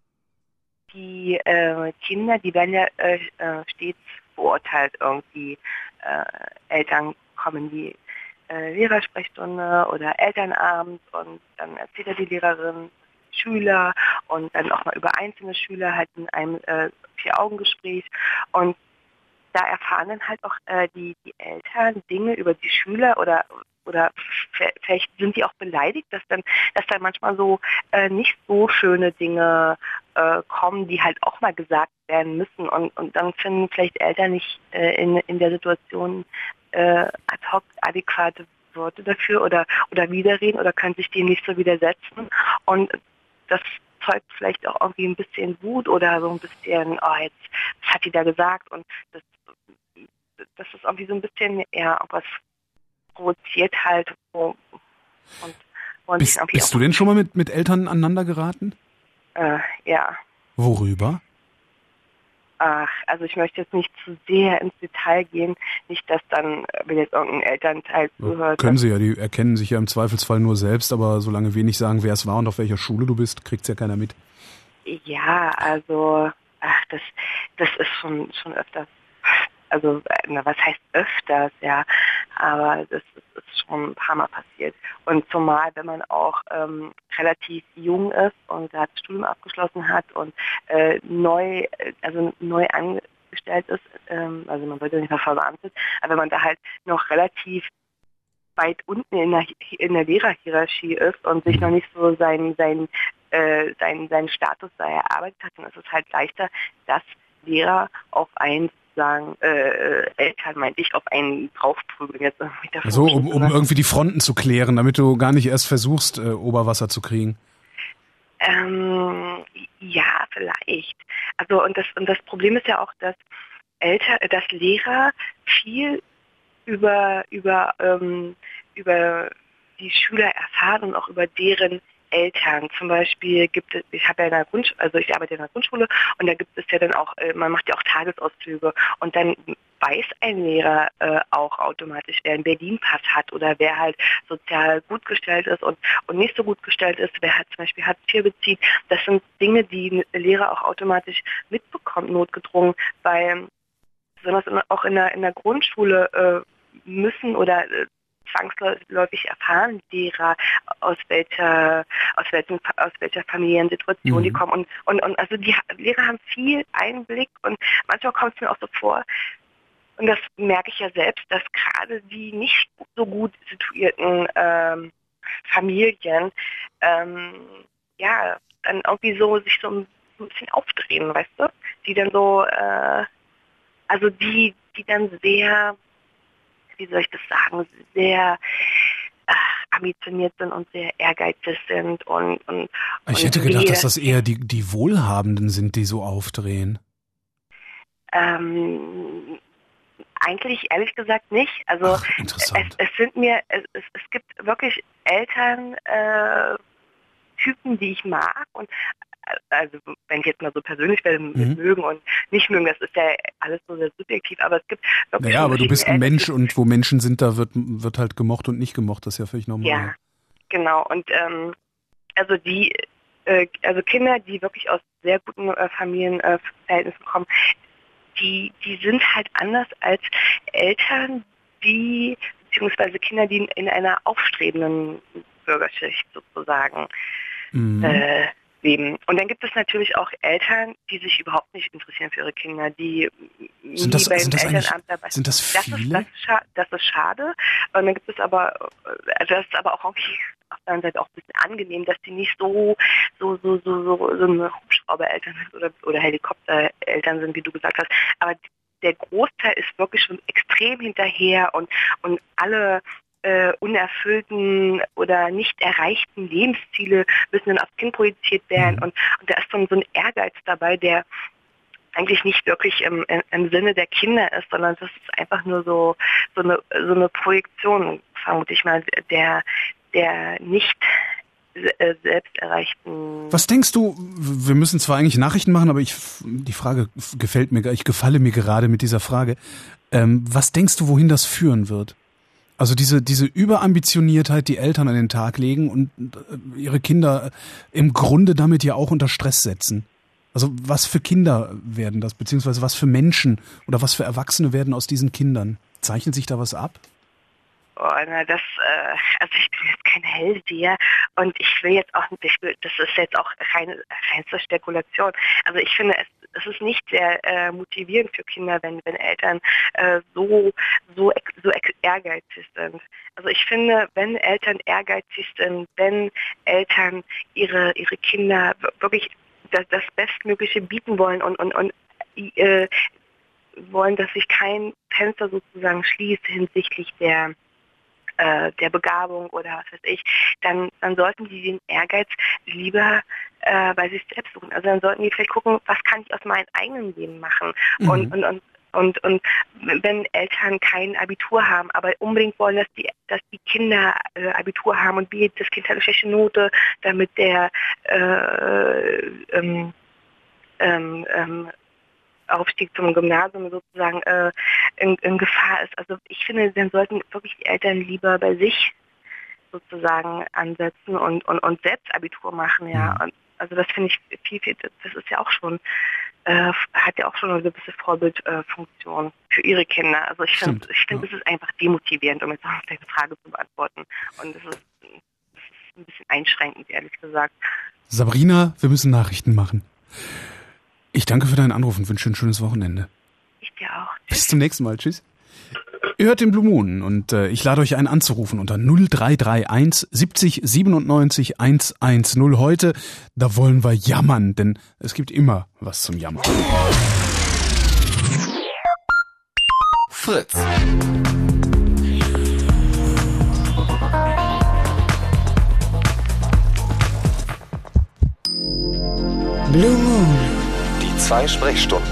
die äh, Kinder, die werden ja äh, stets verurteilt irgendwie. Äh, Eltern kommen in die äh, Lehrersprechstunde oder Elternabend und dann erzählt ja die Lehrerin Schüler und dann auch mal über einzelne Schüler halt in einem äh, Vier-Augen-Gespräch und da erfahren dann halt auch äh, die, die Eltern Dinge über die Schüler oder oder vielleicht sind die auch beleidigt, dass dann, dass dann manchmal so äh, nicht so schöne Dinge äh, kommen, die halt auch mal gesagt werden müssen und, und dann finden vielleicht Eltern nicht äh, in, in der Situation äh, ad hoc adäquate Worte dafür oder, oder widerreden oder können sich dem nicht so widersetzen und das zeugt vielleicht auch irgendwie ein bisschen Wut oder so ein bisschen, oh jetzt, was hat die da gesagt und das, das ist irgendwie so ein bisschen eher was provoziert halt. Wo, und, und bist bist du denn schon mal mit, mit Eltern aneinander geraten? Äh, ja. Worüber? Ach, also ich möchte jetzt nicht zu sehr ins Detail gehen, nicht, dass dann, wenn jetzt irgendein Elternteil zuhört. Können sie ja, die erkennen sich ja im Zweifelsfall nur selbst, aber solange wir nicht sagen, wer es war und auf welcher Schule du bist, kriegt's ja keiner mit. Ja, also, ach, das, das ist schon, schon öfters. Also, na, was heißt öfters, ja, aber das ist, ist schon ein paar Mal passiert. Und zumal, wenn man auch ähm, relativ jung ist und das Studium abgeschlossen hat und äh, neu, also neu angestellt ist, ähm, also man wird ja nicht mal verbeamtet, aber wenn man da halt noch relativ weit unten in der, in der Lehrerhierarchie ist und sich noch nicht so seinen sein, äh, sein, sein Status da erarbeitet hat, dann ist es halt leichter, dass Lehrer auf einen sagen, äh, Eltern meinte ich, auf einen draufprügeln. Jetzt also um, um irgendwie die Fronten zu klären, damit du gar nicht erst versuchst, äh, Oberwasser zu kriegen. Ähm, ja, vielleicht. Also und das und das Problem ist ja auch, dass Eltern, dass Lehrer viel über über ähm, über die Schüler erfahren und auch über deren Eltern. Zum Beispiel gibt es, ich habe ja in der Grundschule, also ich arbeite in der Grundschule und da gibt es ja dann auch, man macht ja auch Tagesausflüge und dann weiß ein Lehrer äh, auch automatisch, wer einen Berlin-Pass hat oder wer halt sozial gut gestellt ist und, und nicht so gut gestellt ist, wer halt zum Beispiel Hartz vier bezieht. Das sind Dinge, die ein Lehrer auch automatisch mitbekommt, notgedrungen, weil besonders auch in der, in der Grundschule äh, müssen oder äh, zwangsläufig erfahren Lehrer, aus welcher, aus welchen, aus welcher Familiensituation mhm. die kommen. Und, und, und also die Lehrer haben viel Einblick und manchmal kommt es mir auch so vor, und das merke ich ja selbst, dass gerade die nicht so gut situierten ähm, Familien ähm, ja dann irgendwie so sich so ein, so ein bisschen aufdrehen, weißt du? Die dann so, äh, also die, die dann sehr, wie soll ich das sagen, sehr äh, ambitioniert sind und sehr ehrgeizig sind und, und ich und hätte gedacht, dass das eher die, die Wohlhabenden sind, die so aufdrehen. Ähm, eigentlich ehrlich gesagt nicht. Also Ach, interessant. Es, es sind mir, es, es, es gibt wirklich Eltern, äh, Typen, die ich mag und also wenn ich jetzt mal so persönlich werde, mhm. mögen und nicht mögen, das ist ja alles so sehr subjektiv, aber es gibt wirklich... Naja, aber du bist ein Mensch und wo Menschen sind, da wird, wird halt gemocht und nicht gemocht, das ist ja völlig normal. Ja, genau. Und ähm, also die, äh, also Kinder, die wirklich aus sehr guten äh, Familienverhältnissen äh, kommen, die, die sind halt anders als Eltern, die, beziehungsweise Kinder, die in, in einer aufstrebenden Bürgerschicht sozusagen mhm. äh, leben. Und dann gibt es natürlich auch Eltern, die sich überhaupt nicht interessieren für ihre Kinder, die sind das, nie beim sind das Elternamt dabei sind. Das viele? Das ist, das, ist schade, das ist schade. Und dann gibt es aber, also das ist aber auch irgendwie auf der anderen Seite auch ein bisschen angenehm, dass die nicht so so so so so, so eine Hubschraubereltern sind oder, oder Helikoptereltern sind, wie du gesagt hast. Aber der Großteil ist wirklich schon extrem hinterher und und alle Äh, unerfüllten oder nicht erreichten Lebensziele müssen dann aufs Kind projiziert werden mhm. und, und da ist so ein, so ein Ehrgeiz dabei, der eigentlich nicht wirklich im, im, im Sinne der Kinder ist, sondern das ist einfach nur so so eine so eine Projektion, vermute ich mal, der der nicht äh, selbst erreichten. Was denkst du, wir müssen zwar eigentlich Nachrichten machen, aber ich die Frage gefällt mir, ich gefalle mir gerade mit dieser Frage. Ähm, was denkst du, wohin das führen wird? Also diese diese Überambitioniertheit, die Eltern an den Tag legen und ihre Kinder im Grunde damit ja auch unter Stress setzen. Also was für Kinder werden das, beziehungsweise was für Menschen oder was für Erwachsene werden aus diesen Kindern? Zeichnet sich da was ab? Oh, na, das, äh, also ich bin jetzt kein Hellseher und ich will jetzt auch nicht, ich will, das ist jetzt auch reine, reinste Spekulation. Also ich finde, es, es ist nicht sehr äh, motivierend für Kinder, wenn, wenn Eltern äh, so, so, so ehrgeizig sind. Also ich finde, wenn Eltern ehrgeizig sind, wenn Eltern ihre, ihre Kinder wirklich das, das Bestmögliche bieten wollen und, und, und äh, wollen, dass sich kein Fenster sozusagen schließt hinsichtlich der der Begabung oder was weiß ich, dann, dann sollten die den Ehrgeiz lieber äh, bei sich selbst suchen. Also dann sollten die vielleicht gucken, was kann ich aus meinem eigenen Leben machen. Mhm. Und, und, und, und, und wenn Eltern kein Abitur haben, aber unbedingt wollen, dass die, dass die Kinder äh, Abitur haben und wie das Kind hat eine schlechte Note, damit der äh, ähm, ähm, ähm, Aufstieg zum Gymnasium sozusagen äh, in, in Gefahr ist. Also ich finde, dann sollten wirklich die Eltern lieber bei sich sozusagen ansetzen und, und, und selbst Abitur machen, ja. Und also das finde ich viel, viel, das ist ja auch schon, äh, hat ja auch schon eine gewisse Vorbildfunktion äh, für ihre Kinder. Also ich finde, ich finde, ja. Das ist einfach demotivierend, um jetzt auch deine Frage zu beantworten. Und das ist, das ist ein bisschen einschränkend, ehrlich gesagt. Sabrina, wir müssen Nachrichten machen. Ich danke für deinen Anruf und wünsche ein schönes Wochenende. Ich dir auch. Bis zum nächsten Mal. Tschüss. Ihr hört den Blue Moon und äh, ich lade euch ein anzurufen unter null drei drei eins siebzig siebenundneunzig hundertzehn. Heute, da wollen wir jammern, denn es gibt immer was zum Jammern. Fritz. Blue Moon. Zwei Sprechstunden.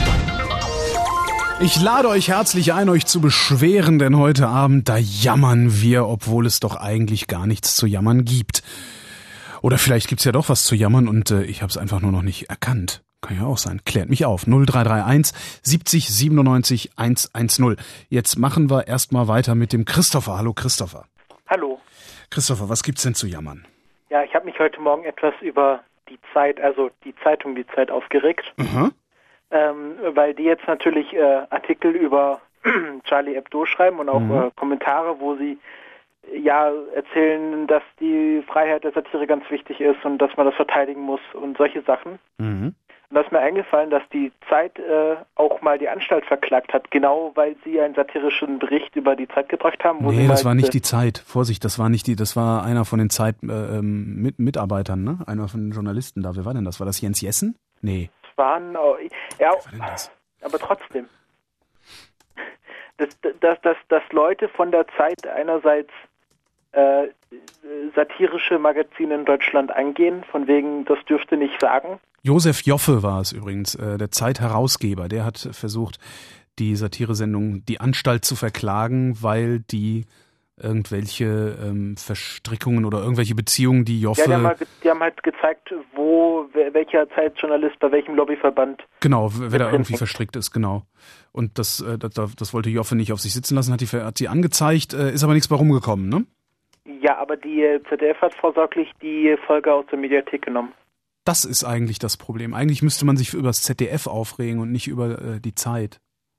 Ich lade euch herzlich ein, euch zu beschweren, denn heute Abend, da jammern wir, obwohl es doch eigentlich gar nichts zu jammern gibt. Oder vielleicht gibt's ja doch was zu jammern und äh, ich habe es einfach nur noch nicht erkannt. Kann ja auch sein. Klärt mich auf. null drei drei eins siebzig siebenundneunzig hundertzehn. Jetzt machen wir erstmal weiter mit dem Christopher. Hallo Christopher. Hallo. Christopher, was gibt's denn zu jammern? Ja, ich habe mich heute Morgen etwas über die Zeit, also die Zeitung Die Zeit aufgeregt, Aha. ähm, weil die jetzt natürlich äh, Artikel über Charlie Hebdo schreiben und auch Mhm. äh, Kommentare, wo sie ja erzählen, dass die Freiheit der Satire ganz wichtig ist und dass man das verteidigen muss und solche Sachen. Mhm. Und da ist mir eingefallen, dass die Zeit äh, auch mal die Anstalt verklagt hat, genau weil sie einen satirischen Bericht über die Zeit gebracht haben. Wo Nee, sie das mal war nicht diese- die Zeit. Vorsicht, das war nicht die, das war einer von den Zeit äh, ähm, mit, Mitarbeitern, ne? Einer von den Journalisten da. Wer war denn das? War das Jens Jessen? Nee. Es waren, oh, ja, Wer war denn das? aber trotzdem. Dass, dass, dass, dass Leute von der Zeit einerseits äh, satirische Magazine in Deutschland angehen, von wegen, das dürfte nicht sagen. Josef Joffe war es übrigens, äh, der Zeit-Herausgeber. Der hat versucht, die Satiresendung Die Anstalt zu verklagen, weil die irgendwelche ähm, Verstrickungen oder irgendwelche Beziehungen, die Joffe... Ja, die haben, mal, ge- die haben halt gezeigt, wo wer- welcher Zeitjournalist bei welchem Lobbyverband. Genau, wer da drin irgendwie hängt. verstrickt ist, genau. Und das, äh, das, das wollte Joffe nicht auf sich sitzen lassen, hat, die, hat sie angezeigt, äh, ist aber nichts bei rumgekommen, ne? Ja, aber die äh, Z D F hat vorsorglich die Folge aus der Mediathek genommen. Das ist eigentlich das Problem. Eigentlich müsste man sich über das Z D F aufregen und nicht über äh, die Zeit.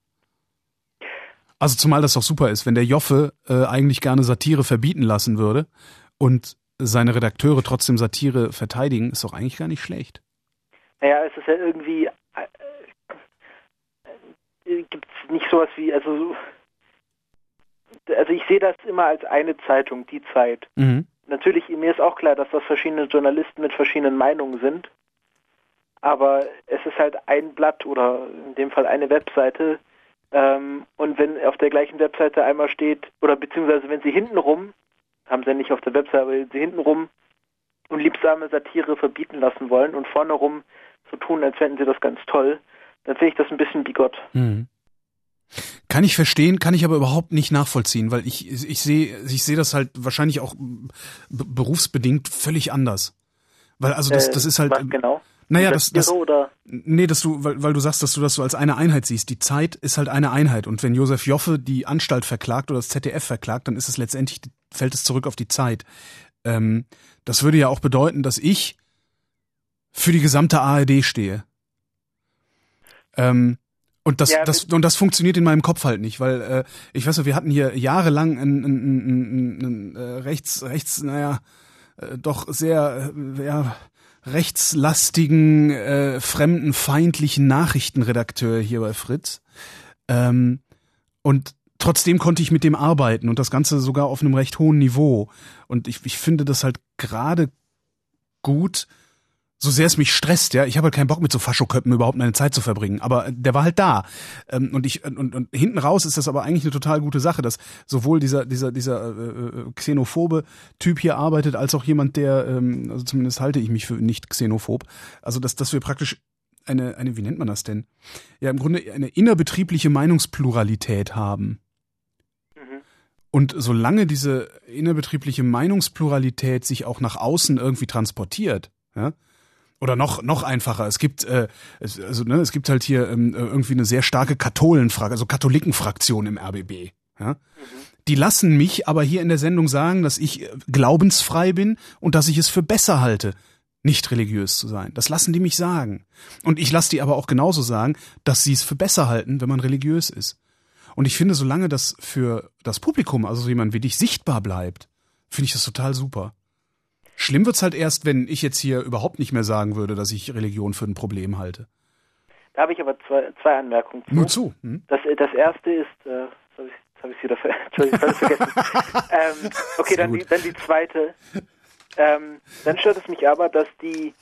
Also zumal das doch super ist, wenn der Joffe äh, eigentlich gerne Satire verbieten lassen würde und seine Redakteure trotzdem Satire verteidigen, ist doch eigentlich gar nicht schlecht. Naja, es ist ja irgendwie, äh, äh, gibt es nicht sowas wie, also, also ich sehe das immer als eine Zeitung, die Zeit. Mhm. Natürlich, mir ist auch klar, dass das verschiedene Journalisten mit verschiedenen Meinungen sind, aber es ist halt ein Blatt oder in dem Fall eine Webseite, ähm, und wenn auf der gleichen Webseite einmal steht, oder beziehungsweise wenn sie hintenrum, haben sie ja nicht auf der Webseite, aber wenn sie hintenrum unliebsame Satire verbieten lassen wollen und vorne rum so tun, als fänden sie das ganz toll, dann finde ich das ein bisschen bigott. Mhm. Kann ich verstehen, kann ich aber überhaupt nicht nachvollziehen, weil ich ich sehe ich sehe das halt wahrscheinlich auch b- berufsbedingt völlig anders. Weil also das Äh, das ist halt was genau? naja, das das Satire oder nee, dass du weil, weil du sagst, dass du das so als eine Einheit siehst. Die Zeit ist halt eine Einheit und wenn Josef Joffe die Anstalt verklagt oder das Z D F verklagt, dann ist es letztendlich fällt es zurück auf die Zeit. Ähm, das würde ja auch bedeuten, dass ich für die gesamte A R D stehe. Ähm, und das, Ja, das und das funktioniert in meinem Kopf halt nicht, weil äh, ich weiß nicht, wir hatten hier jahrelang einen, einen, einen, einen äh, rechts rechts naja äh, doch sehr äh, ja rechtslastigen äh, fremdenfeindlichen Nachrichtenredakteur hier bei Fritz ähm, und trotzdem konnte ich mit dem arbeiten und das Ganze sogar auf einem recht hohen Niveau und ich, ich finde das halt gerade gut, so sehr es mich stresst, ja, ich habe halt keinen Bock mit so Faschoköppen überhaupt meine Zeit zu verbringen, aber der war halt da ähm, und ich und, und hinten raus ist das aber eigentlich eine total gute Sache, dass sowohl dieser dieser dieser äh, xenophobe Typ hier arbeitet, als auch jemand, der ähm, also zumindest halte ich mich für nicht xenophob, also dass dass wir praktisch eine eine wie nennt man das denn? Ja, im Grunde eine innerbetriebliche Meinungspluralität haben. Und solange diese innerbetriebliche Meinungspluralität sich auch nach außen irgendwie transportiert, ja, oder noch noch einfacher, es gibt äh, es, also ne, es gibt halt hier ähm, irgendwie eine sehr starke Katholenfraktion, also Katholikenfraktion im R B B, ja. Mhm. Die lassen mich aber hier in der Sendung sagen, dass ich glaubensfrei bin und dass ich es für besser halte, nicht religiös zu sein. Das lassen die mich sagen. Und ich lasse die aber auch genauso sagen, dass sie es für besser halten, wenn man religiös ist. Und ich finde, solange das für das Publikum, also so jemand wie dich, sichtbar bleibt, finde ich das total super. Schlimm wird's halt erst, wenn ich jetzt hier überhaupt nicht mehr sagen würde, dass ich Religion für ein Problem halte. Da habe ich aber zwei, zwei Anmerkungen zu. Nur zu. Hm? Das, das erste ist, äh, jetzt habe ich, hab ich wieder ver Entschuldigung, hab ich vergessen. ähm, okay, dann die, dann die zweite. Ähm, dann stört es mich aber, dass die,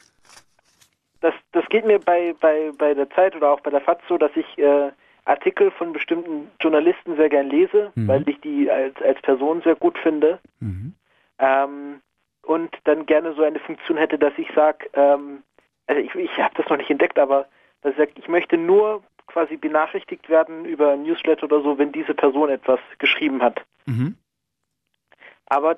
das, das geht mir bei, bei, bei der Zeit oder auch bei der F A Z so, dass ich äh, Artikel von bestimmten Journalisten sehr gern lese, mhm. weil ich die als, als Person sehr gut finde. Mhm. Ähm, und dann gerne so eine Funktion hätte, dass ich sage, ähm, also ich, ich habe das noch nicht entdeckt, aber dass ich sage, ich möchte nur quasi benachrichtigt werden über Newsletter oder so, wenn diese Person etwas geschrieben hat. Mhm. Aber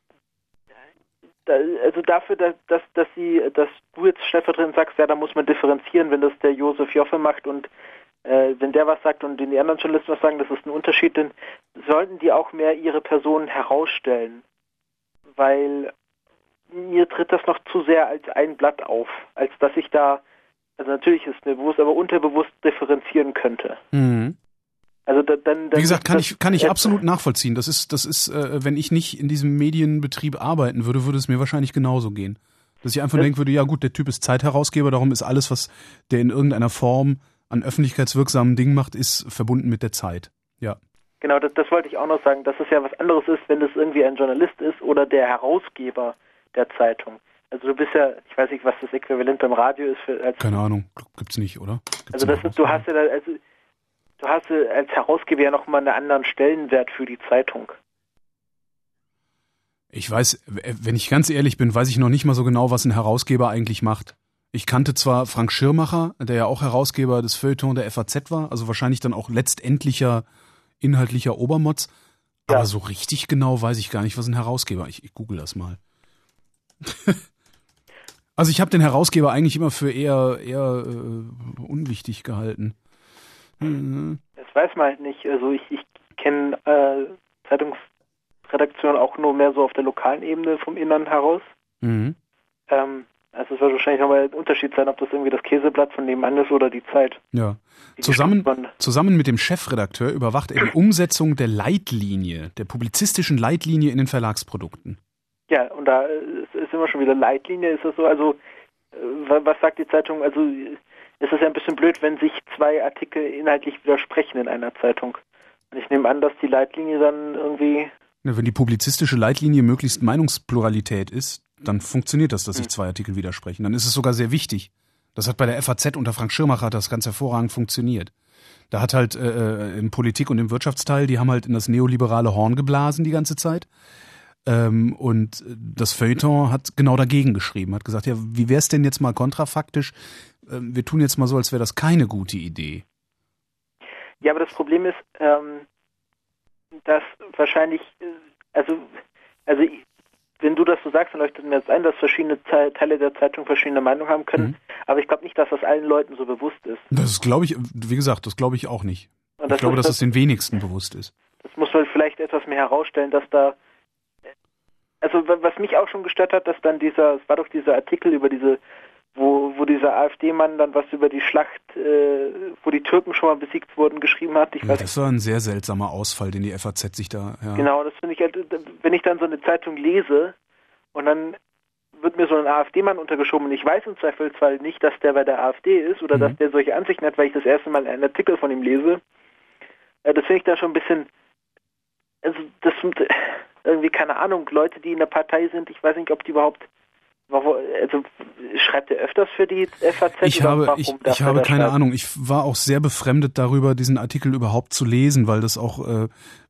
da, also dafür, dass, dass, dass, sie, dass du jetzt stellvertretend sagst, ja, da muss man differenzieren, wenn das der Josef Joffe macht und äh, wenn der was sagt und die anderen Journalisten was sagen, das ist ein Unterschied, dann sollten die auch mehr ihre Personen herausstellen. Weil mir tritt das noch zu sehr als ein Blatt auf, als dass ich da, also natürlich ist es mir bewusst, aber unterbewusst differenzieren könnte. Mhm. Also da, dann, dann Wie gesagt, kann das, ich kann ich äh, absolut nachvollziehen. Das ist das ist, äh, wenn ich nicht in diesem Medienbetrieb arbeiten würde, würde es mir wahrscheinlich genauso gehen. Dass ich einfach das, denken würde, ja gut, der Typ ist Zeitherausgeber, darum ist alles, was der in irgendeiner Form an öffentlichkeitswirksamen Dingen macht, ist verbunden mit der Zeit. Ja. Genau, das, das wollte ich auch noch sagen, dass es ja was anderes ist, wenn das irgendwie ein Journalist ist oder der Herausgeber der Zeitung. Also du bist ja, ich weiß nicht, was das Äquivalent beim Radio ist. Für, als Keine Ahnung, gibt's nicht, oder? Gibt's also das ist, du hast ja da, also du hast ja als Herausgeber ja nochmal einen anderen Stellenwert für die Zeitung. Ich weiß, wenn ich ganz ehrlich bin, weiß ich noch nicht mal so genau, was ein Herausgeber eigentlich macht. Ich kannte zwar Frank Schirmacher, der ja auch Herausgeber des Feuilleton der F A Z war, also wahrscheinlich dann auch letztendlicher inhaltlicher Obermotz, Ja. aber so richtig genau weiß ich gar nicht, was ein Herausgeber. Ich, ich google das mal. Also ich habe den Herausgeber eigentlich immer für eher eher äh, unwichtig gehalten. Mhm. Das weiß man halt nicht. Also ich, ich kenne äh, Zeitungsredaktion auch nur mehr so auf der lokalen Ebene vom Innern heraus. Mhm. Ähm, also es wird wahrscheinlich nochmal ein Unterschied sein, ob das irgendwie das Käseblatt von nebenan ist oder die Zeit. Ja. Die Zusammen, Geschäftsmann- zusammen mit dem Chefredakteur überwacht er die Umsetzung der Leitlinie, der publizistischen Leitlinie in den Verlagsprodukten. Ja, und da ist, ist immer schon wieder Leitlinie, ist das so, also äh, wa- was sagt die Zeitung, also ist es ja ein bisschen blöd, wenn sich zwei Artikel inhaltlich widersprechen in einer Zeitung. Und ich nehme an, dass die Leitlinie dann irgendwie, Ja, wenn die publizistische Leitlinie möglichst Meinungspluralität ist, dann funktioniert das, dass sich Hm. zwei Artikel widersprechen. Dann ist es sogar sehr wichtig. Das hat bei der F A Z unter Frank Schirmacher das ganz hervorragend funktioniert. Da hat halt äh, im Politik- und im Wirtschaftsteil, die haben halt in das neoliberale Horn geblasen die ganze Zeit. Ähm, und das Feuilleton hat genau dagegen geschrieben, hat gesagt, ja, wie wär's denn jetzt mal kontrafaktisch? Ähm, wir tun jetzt mal so, als wäre das keine gute Idee. ja, aber das Problem ist, ähm, dass wahrscheinlich, äh, also, also ich- wenn du das so sagst, dann leuchtet mir jetzt ein, dass verschiedene Ze- Teile der Zeitung verschiedene Meinungen haben können, Mhm. aber ich glaube nicht, dass das allen Leuten so bewusst ist. Das glaube ich, wie gesagt, das glaube ich auch nicht. Und Ich das glaube, ist dass das- es den wenigsten bewusst ist. Das muss man vielleicht etwas mehr herausstellen, dass da, also wa- was mich auch schon gestört hat, dass dann dieser, es war doch dieser Artikel über diese, wo, wo dieser AfD-Mann dann was über die Schlacht, äh, wo die Türken schon mal besiegt wurden, geschrieben hat. Ich Ja, weiß das war ein sehr seltsamer Ausfall, den die F A Z sich da, ja. Genau, das finde ich halt, wenn ich dann so eine Zeitung lese und dann wird mir so ein AfD-Mann untergeschoben und ich weiß im Zweifelsfall nicht, dass der bei der AfD ist oder Mhm. dass der solche Ansichten hat, weil ich das erste Mal einen Artikel von ihm lese. Äh, das finde ich da schon ein bisschen, also das sind äh, irgendwie, keine Ahnung, Leute, die in der Partei sind, ich weiß nicht, ob die überhaupt, warum- also schreibt er öfters für die F A Z? Ich oder habe, warum ich, darf ich er habe da keine schreiben? Ahnung. Ich war auch sehr befremdet darüber, diesen Artikel überhaupt zu lesen, weil das auch äh,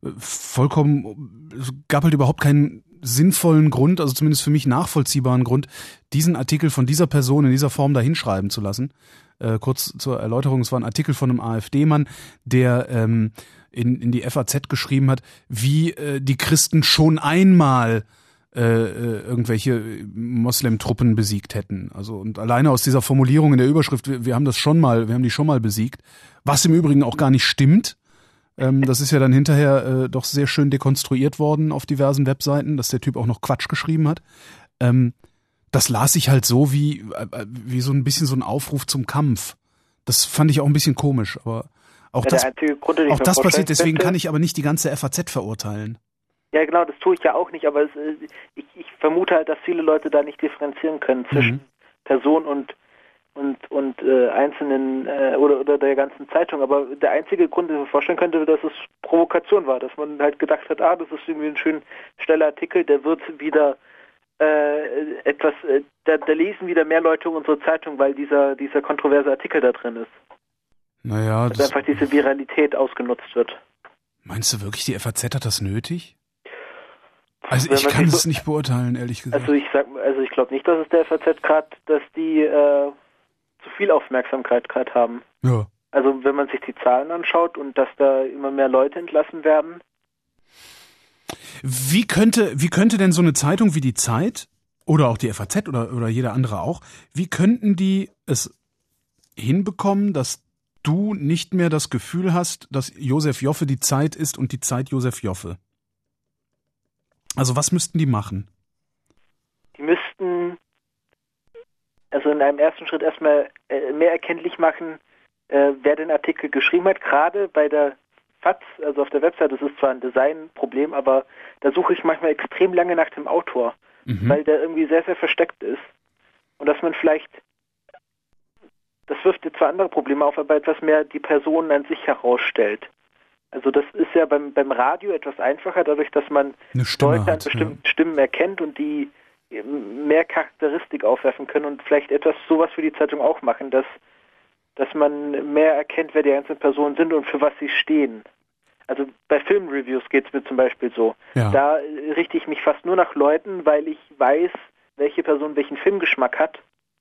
vollkommen, es gab halt überhaupt keinen sinnvollen Grund, also zumindest für mich nachvollziehbaren Grund, diesen Artikel von dieser Person in dieser Form dahinschreiben zu lassen. Äh, kurz zur Erläuterung, es war ein Artikel von einem AfD-Mann, der ähm, in, in die F A Z geschrieben hat, wie äh, die Christen schon einmal äh, äh, irgendwelche Moslem-Truppen besiegt hätten. Also und alleine aus dieser Formulierung in der Überschrift, wir, wir haben das schon mal, wir haben die schon mal besiegt, was im Übrigen auch gar nicht stimmt. Ähm, das ist ja dann hinterher äh, doch sehr schön dekonstruiert worden auf diversen Webseiten, dass der Typ auch noch Quatsch geschrieben hat. Ähm, das las ich halt so wie äh, wie so ein bisschen so ein Aufruf zum Kampf. Das fand ich auch ein bisschen komisch, aber auch Ja, das, der einzige Grund, den ich auch mir das vorstellen passiert, deswegen könnte- kann ich aber nicht die ganze F A Z verurteilen. Ja, genau, das tue ich ja auch nicht, aber es, äh, ich, ich vermute halt, dass viele Leute da nicht differenzieren können zwischen Mhm. Person und und und äh, einzelnen äh, oder oder der ganzen Zeitung. Aber der einzige Grund, den ich mir vorstellen könnte, dass es Provokation war, dass man halt gedacht hat, ah, das ist irgendwie ein schön schneller Artikel, der wird wieder äh, etwas, äh, da, da lesen wieder mehr Leute unsere Zeitung, weil dieser dieser kontroverse Artikel da drin ist. Naja, Dass das, einfach diese Viralität ausgenutzt wird. meinst du wirklich, die F A Z hat das nötig? Also Wenn ich man kann sich es so- nicht beurteilen, ehrlich gesagt. Also ich sag, also ich glaube nicht, dass es der F A Z gerade, dass die äh, zu viel Aufmerksamkeit gerade haben. Ja. Also wenn man sich die Zahlen anschaut und dass da immer mehr Leute entlassen werden. Wie könnte, wie könnte denn so eine Zeitung wie die Zeit oder auch die F A Z oder, oder jeder andere auch, wie könnten die es hinbekommen, dass du nicht mehr das Gefühl hast, dass Josef Joffe die Zeit ist und die Zeit Josef Joffe? Also was müssten die machen? Die müssten also in einem ersten Schritt erstmal äh, mehr erkenntlich machen, äh, wer den Artikel geschrieben hat, gerade bei der F A Z, also auf der Website, das ist zwar ein Designproblem, aber da suche ich manchmal extrem lange nach dem Autor, mhm. weil der irgendwie sehr, sehr versteckt ist. Und dass man vielleicht, das wirft jetzt zwar andere Probleme auf, aber etwas mehr die Person an sich herausstellt. Also das ist ja beim, beim Radio etwas einfacher, dadurch, dass man Leute an bestimmten ja. Stimmen erkennt und die mehr Charakteristik aufwerfen können und vielleicht etwas sowas für die Zeitung auch machen, dass, dass man mehr erkennt, wer die einzelnen Personen sind und für was sie stehen. Also bei Filmreviews geht es mir zum Beispiel so. Ja. Da richte ich mich fast nur nach Leuten, weil ich weiß, welche Person welchen Filmgeschmack hat.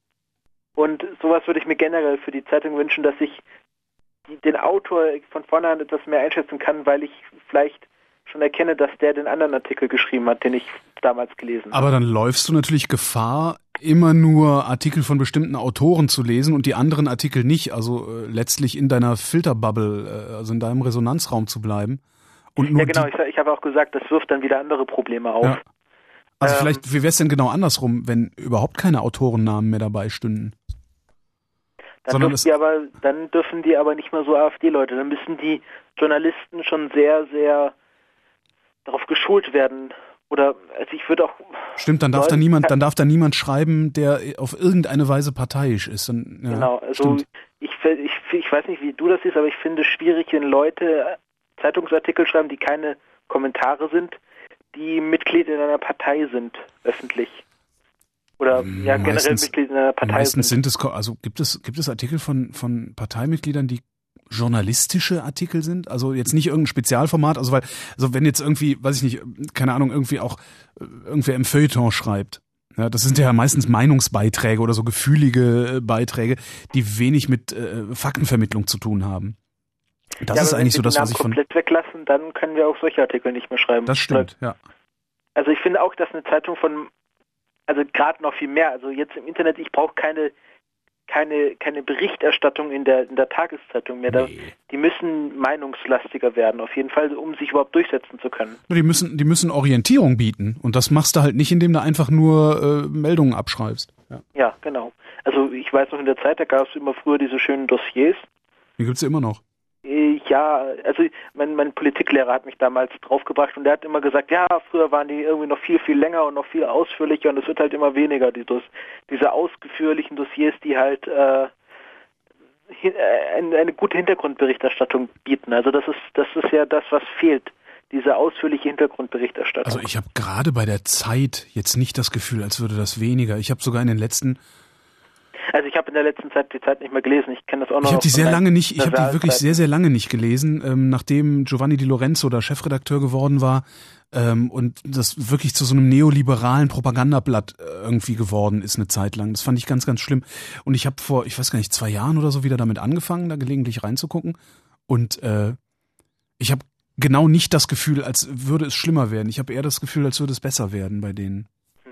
Und sowas würde ich mir generell für die Zeitung wünschen, dass ich die, den Autor von vornherein etwas mehr einschätzen kann, weil ich vielleicht schon erkenne, dass der den anderen Artikel geschrieben hat, den ich damals gelesen habe. Aber dann läufst du natürlich Gefahr, immer nur Artikel von bestimmten Autoren zu lesen und die anderen Artikel nicht, also äh, letztlich in deiner Filterbubble, äh, also in deinem Resonanzraum zu bleiben. Und nur ja genau, ich, ich habe auch gesagt, das wirft dann wieder andere Probleme auf. Ja. Also ähm, vielleicht, wie wäre es denn genau andersrum, wenn überhaupt keine Autorennamen mehr dabei stünden? Dann dürfen, die aber, dann dürfen die aber nicht mehr so AfD-Leute, dann müssen die Journalisten schon sehr, sehr darauf geschult werden. Oder also ich würde auch. Stimmt, dann darf da niemand, dann darf da niemand schreiben, der auf irgendeine Weise parteiisch ist. Dann, ja, genau, also ich, ich, ich weiß nicht, wie du das siehst, aber ich finde es schwierig, wenn Leute Zeitungsartikel schreiben, die keine Kommentare sind, die Mitglied in einer Partei sind, öffentlich. Oder ja, generell meistens, Mitglied in einer Partei meistens sind. sind es, also gibt es, gibt es Artikel von, von Parteimitgliedern, die journalistische Artikel sind, also jetzt nicht irgendein Spezialformat, also weil, also wenn jetzt irgendwie, weiß ich nicht, keine Ahnung, irgendwie auch irgendwer im Feuilleton schreibt, ja, das sind ja meistens Meinungsbeiträge oder so gefühlige Beiträge, die wenig mit äh, Faktenvermittlung zu tun haben. Das ja, ist eigentlich so das, was ich von... Wenn wir den Namen komplett weglassen, dann können wir auch solche Artikel nicht mehr schreiben. Das stimmt, ja. Also ich finde auch, dass eine Zeitung von, also gerade noch viel mehr, also jetzt im Internet, ich brauche keine keine keine Berichterstattung in der in der Tageszeitung mehr. Da, nee. Die müssen meinungslastiger werden, auf jeden Fall, um sich überhaupt durchsetzen zu können. Die müssen die müssen Orientierung bieten und das machst du halt nicht, indem du einfach nur äh, Meldungen abschreibst. Ja. ja, genau. Also ich weiß noch in der Zeit, da gab es immer früher diese schönen Dossiers. Die gibt's ja immer noch. Ja, also mein, mein Politiklehrer hat mich damals draufgebracht und der hat immer gesagt, ja, früher waren die irgendwie noch viel, viel länger und noch viel ausführlicher und es wird halt immer weniger, die, diese ausführlichen Dossiers, die halt äh, eine, eine gute Hintergrundberichterstattung bieten. Also das ist, das ist ja das, was fehlt, diese ausführliche Hintergrundberichterstattung. Also ich habe gerade bei der Zeit jetzt nicht das Gefühl, als würde das weniger. Ich habe sogar in den letzten Also ich habe in der letzten Zeit die Zeit nicht mehr gelesen. Ich kenne das auch noch. Ich habe die sehr lange nicht. Ich habe die wirklich sehr sehr lange nicht gelesen, ähm, nachdem Giovanni Di Lorenzo da Chefredakteur geworden war ähm, und das wirklich zu so einem neoliberalen Propagandablatt äh, irgendwie geworden ist eine Zeit lang. Das fand ich ganz ganz schlimm. Und ich habe vor, ich weiß gar nicht, zwei Jahren oder so wieder damit angefangen, da gelegentlich reinzugucken. Und äh, ich habe genau nicht das Gefühl, als würde es schlimmer werden. Ich habe eher das Gefühl, als würde es besser werden bei denen.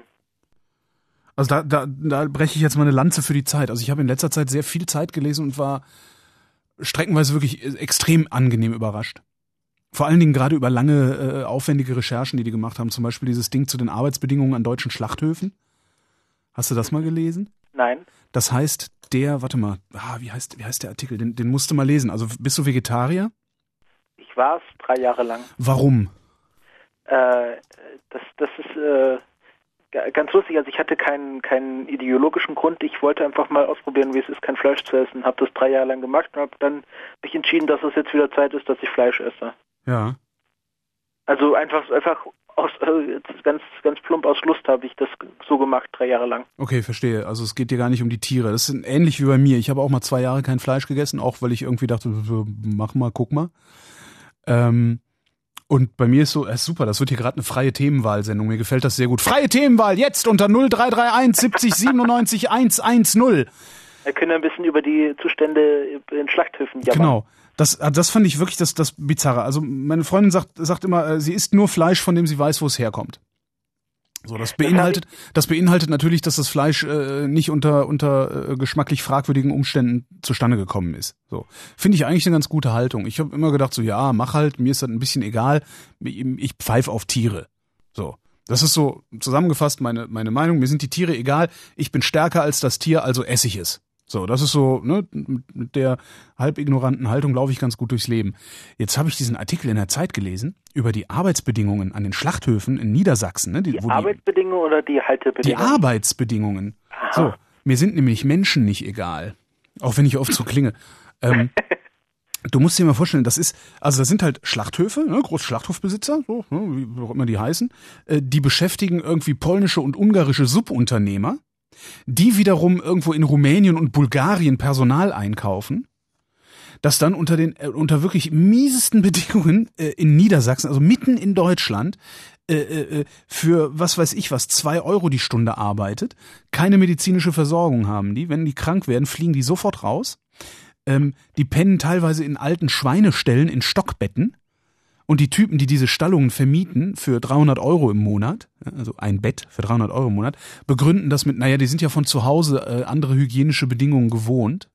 Also da, da, da breche ich jetzt mal eine Lanze für die Zeit. Also ich habe in letzter Zeit sehr viel Zeit gelesen und war streckenweise wirklich extrem angenehm überrascht. Vor allen Dingen gerade über lange, äh, aufwendige Recherchen, die die gemacht haben. Zum Beispiel dieses Ding zu den Arbeitsbedingungen an deutschen Schlachthöfen. Hast du das mal gelesen? Nein. Das heißt, der, warte mal, ah, wie heißt, wie heißt der Artikel? Den, den musst du mal lesen. Also bist du Vegetarier? Ich war es drei Jahre lang. Warum? Äh, das, das ist... Äh Ganz lustig, also ich hatte keinen keinen ideologischen Grund, ich wollte einfach mal ausprobieren, wie es ist, kein Fleisch zu essen, habe das drei Jahre lang gemacht und habe dann mich entschieden, dass es jetzt wieder Zeit ist, dass ich Fleisch esse. Ja. Also einfach einfach aus äh, ganz ganz plump aus Lust habe ich das so gemacht, drei Jahre lang. Okay, verstehe. Also es geht dir gar nicht um die Tiere. Das ist ähnlich wie bei mir. Ich habe auch mal zwei Jahre kein Fleisch gegessen, auch weil ich irgendwie dachte, mach mal, guck mal. Ähm, Und bei mir ist so, ist super, das wird hier gerade eine freie Themenwahlsendung, mir gefällt das sehr gut. Freie Themenwahl, jetzt unter null drei drei eins siebzig siebenundneunzig hundertzehn. Wir können ein bisschen über die Zustände in Schlachthöfen jammern. Genau, das, das fand ich wirklich das, das Bizarre. Also meine Freundin sagt, sagt immer, sie isst nur Fleisch, von dem sie weiß, wo es herkommt. So, das beinhaltet, das beinhaltet natürlich, dass das Fleisch äh, nicht unter unter äh, geschmacklich fragwürdigen Umständen zustande gekommen ist. So, finde ich eigentlich eine ganz gute Haltung. Ich habe immer gedacht, so ja, mach halt, mir ist das ein bisschen egal. Ich pfeife auf Tiere. So, das ist so zusammengefasst meine meine Meinung. Mir sind die Tiere egal. Ich bin stärker als das Tier, also esse ich es. So, das ist so, ne, mit der halb ignoranten Haltung laufe ich ganz gut durchs Leben. Jetzt habe ich diesen Artikel in der Zeit gelesen über die Arbeitsbedingungen an den Schlachthöfen in Niedersachsen. Ne, die, Die wo Arbeitsbedingungen die, oder die Haltebedingungen? Die Arbeitsbedingungen. Aha. So, mir sind nämlich Menschen nicht egal. Auch wenn ich oft so klinge. ähm, du musst dir mal vorstellen, das ist, also das sind halt Schlachthöfe, ne, große Schlachthofbesitzer, so, ne, wie auch immer die heißen, äh, die beschäftigen irgendwie polnische und ungarische Subunternehmer, die wiederum irgendwo in Rumänien und Bulgarien Personal einkaufen, das dann unter den äh, unter wirklich miesesten Bedingungen äh, in Niedersachsen, also mitten in Deutschland, äh, äh, für was weiß ich was, zwei Euro die Stunde arbeitet, keine medizinische Versorgung haben die, wenn die krank werden, fliegen die sofort raus, ähm, die pennen teilweise in alten Schweineställen in Stockbetten. Und die Typen, die diese Stallungen vermieten für dreihundert Euro im Monat, also ein Bett für dreihundert Euro im Monat, begründen das mit, naja, die sind ja von zu Hause äh, andere hygienische Bedingungen gewohnt.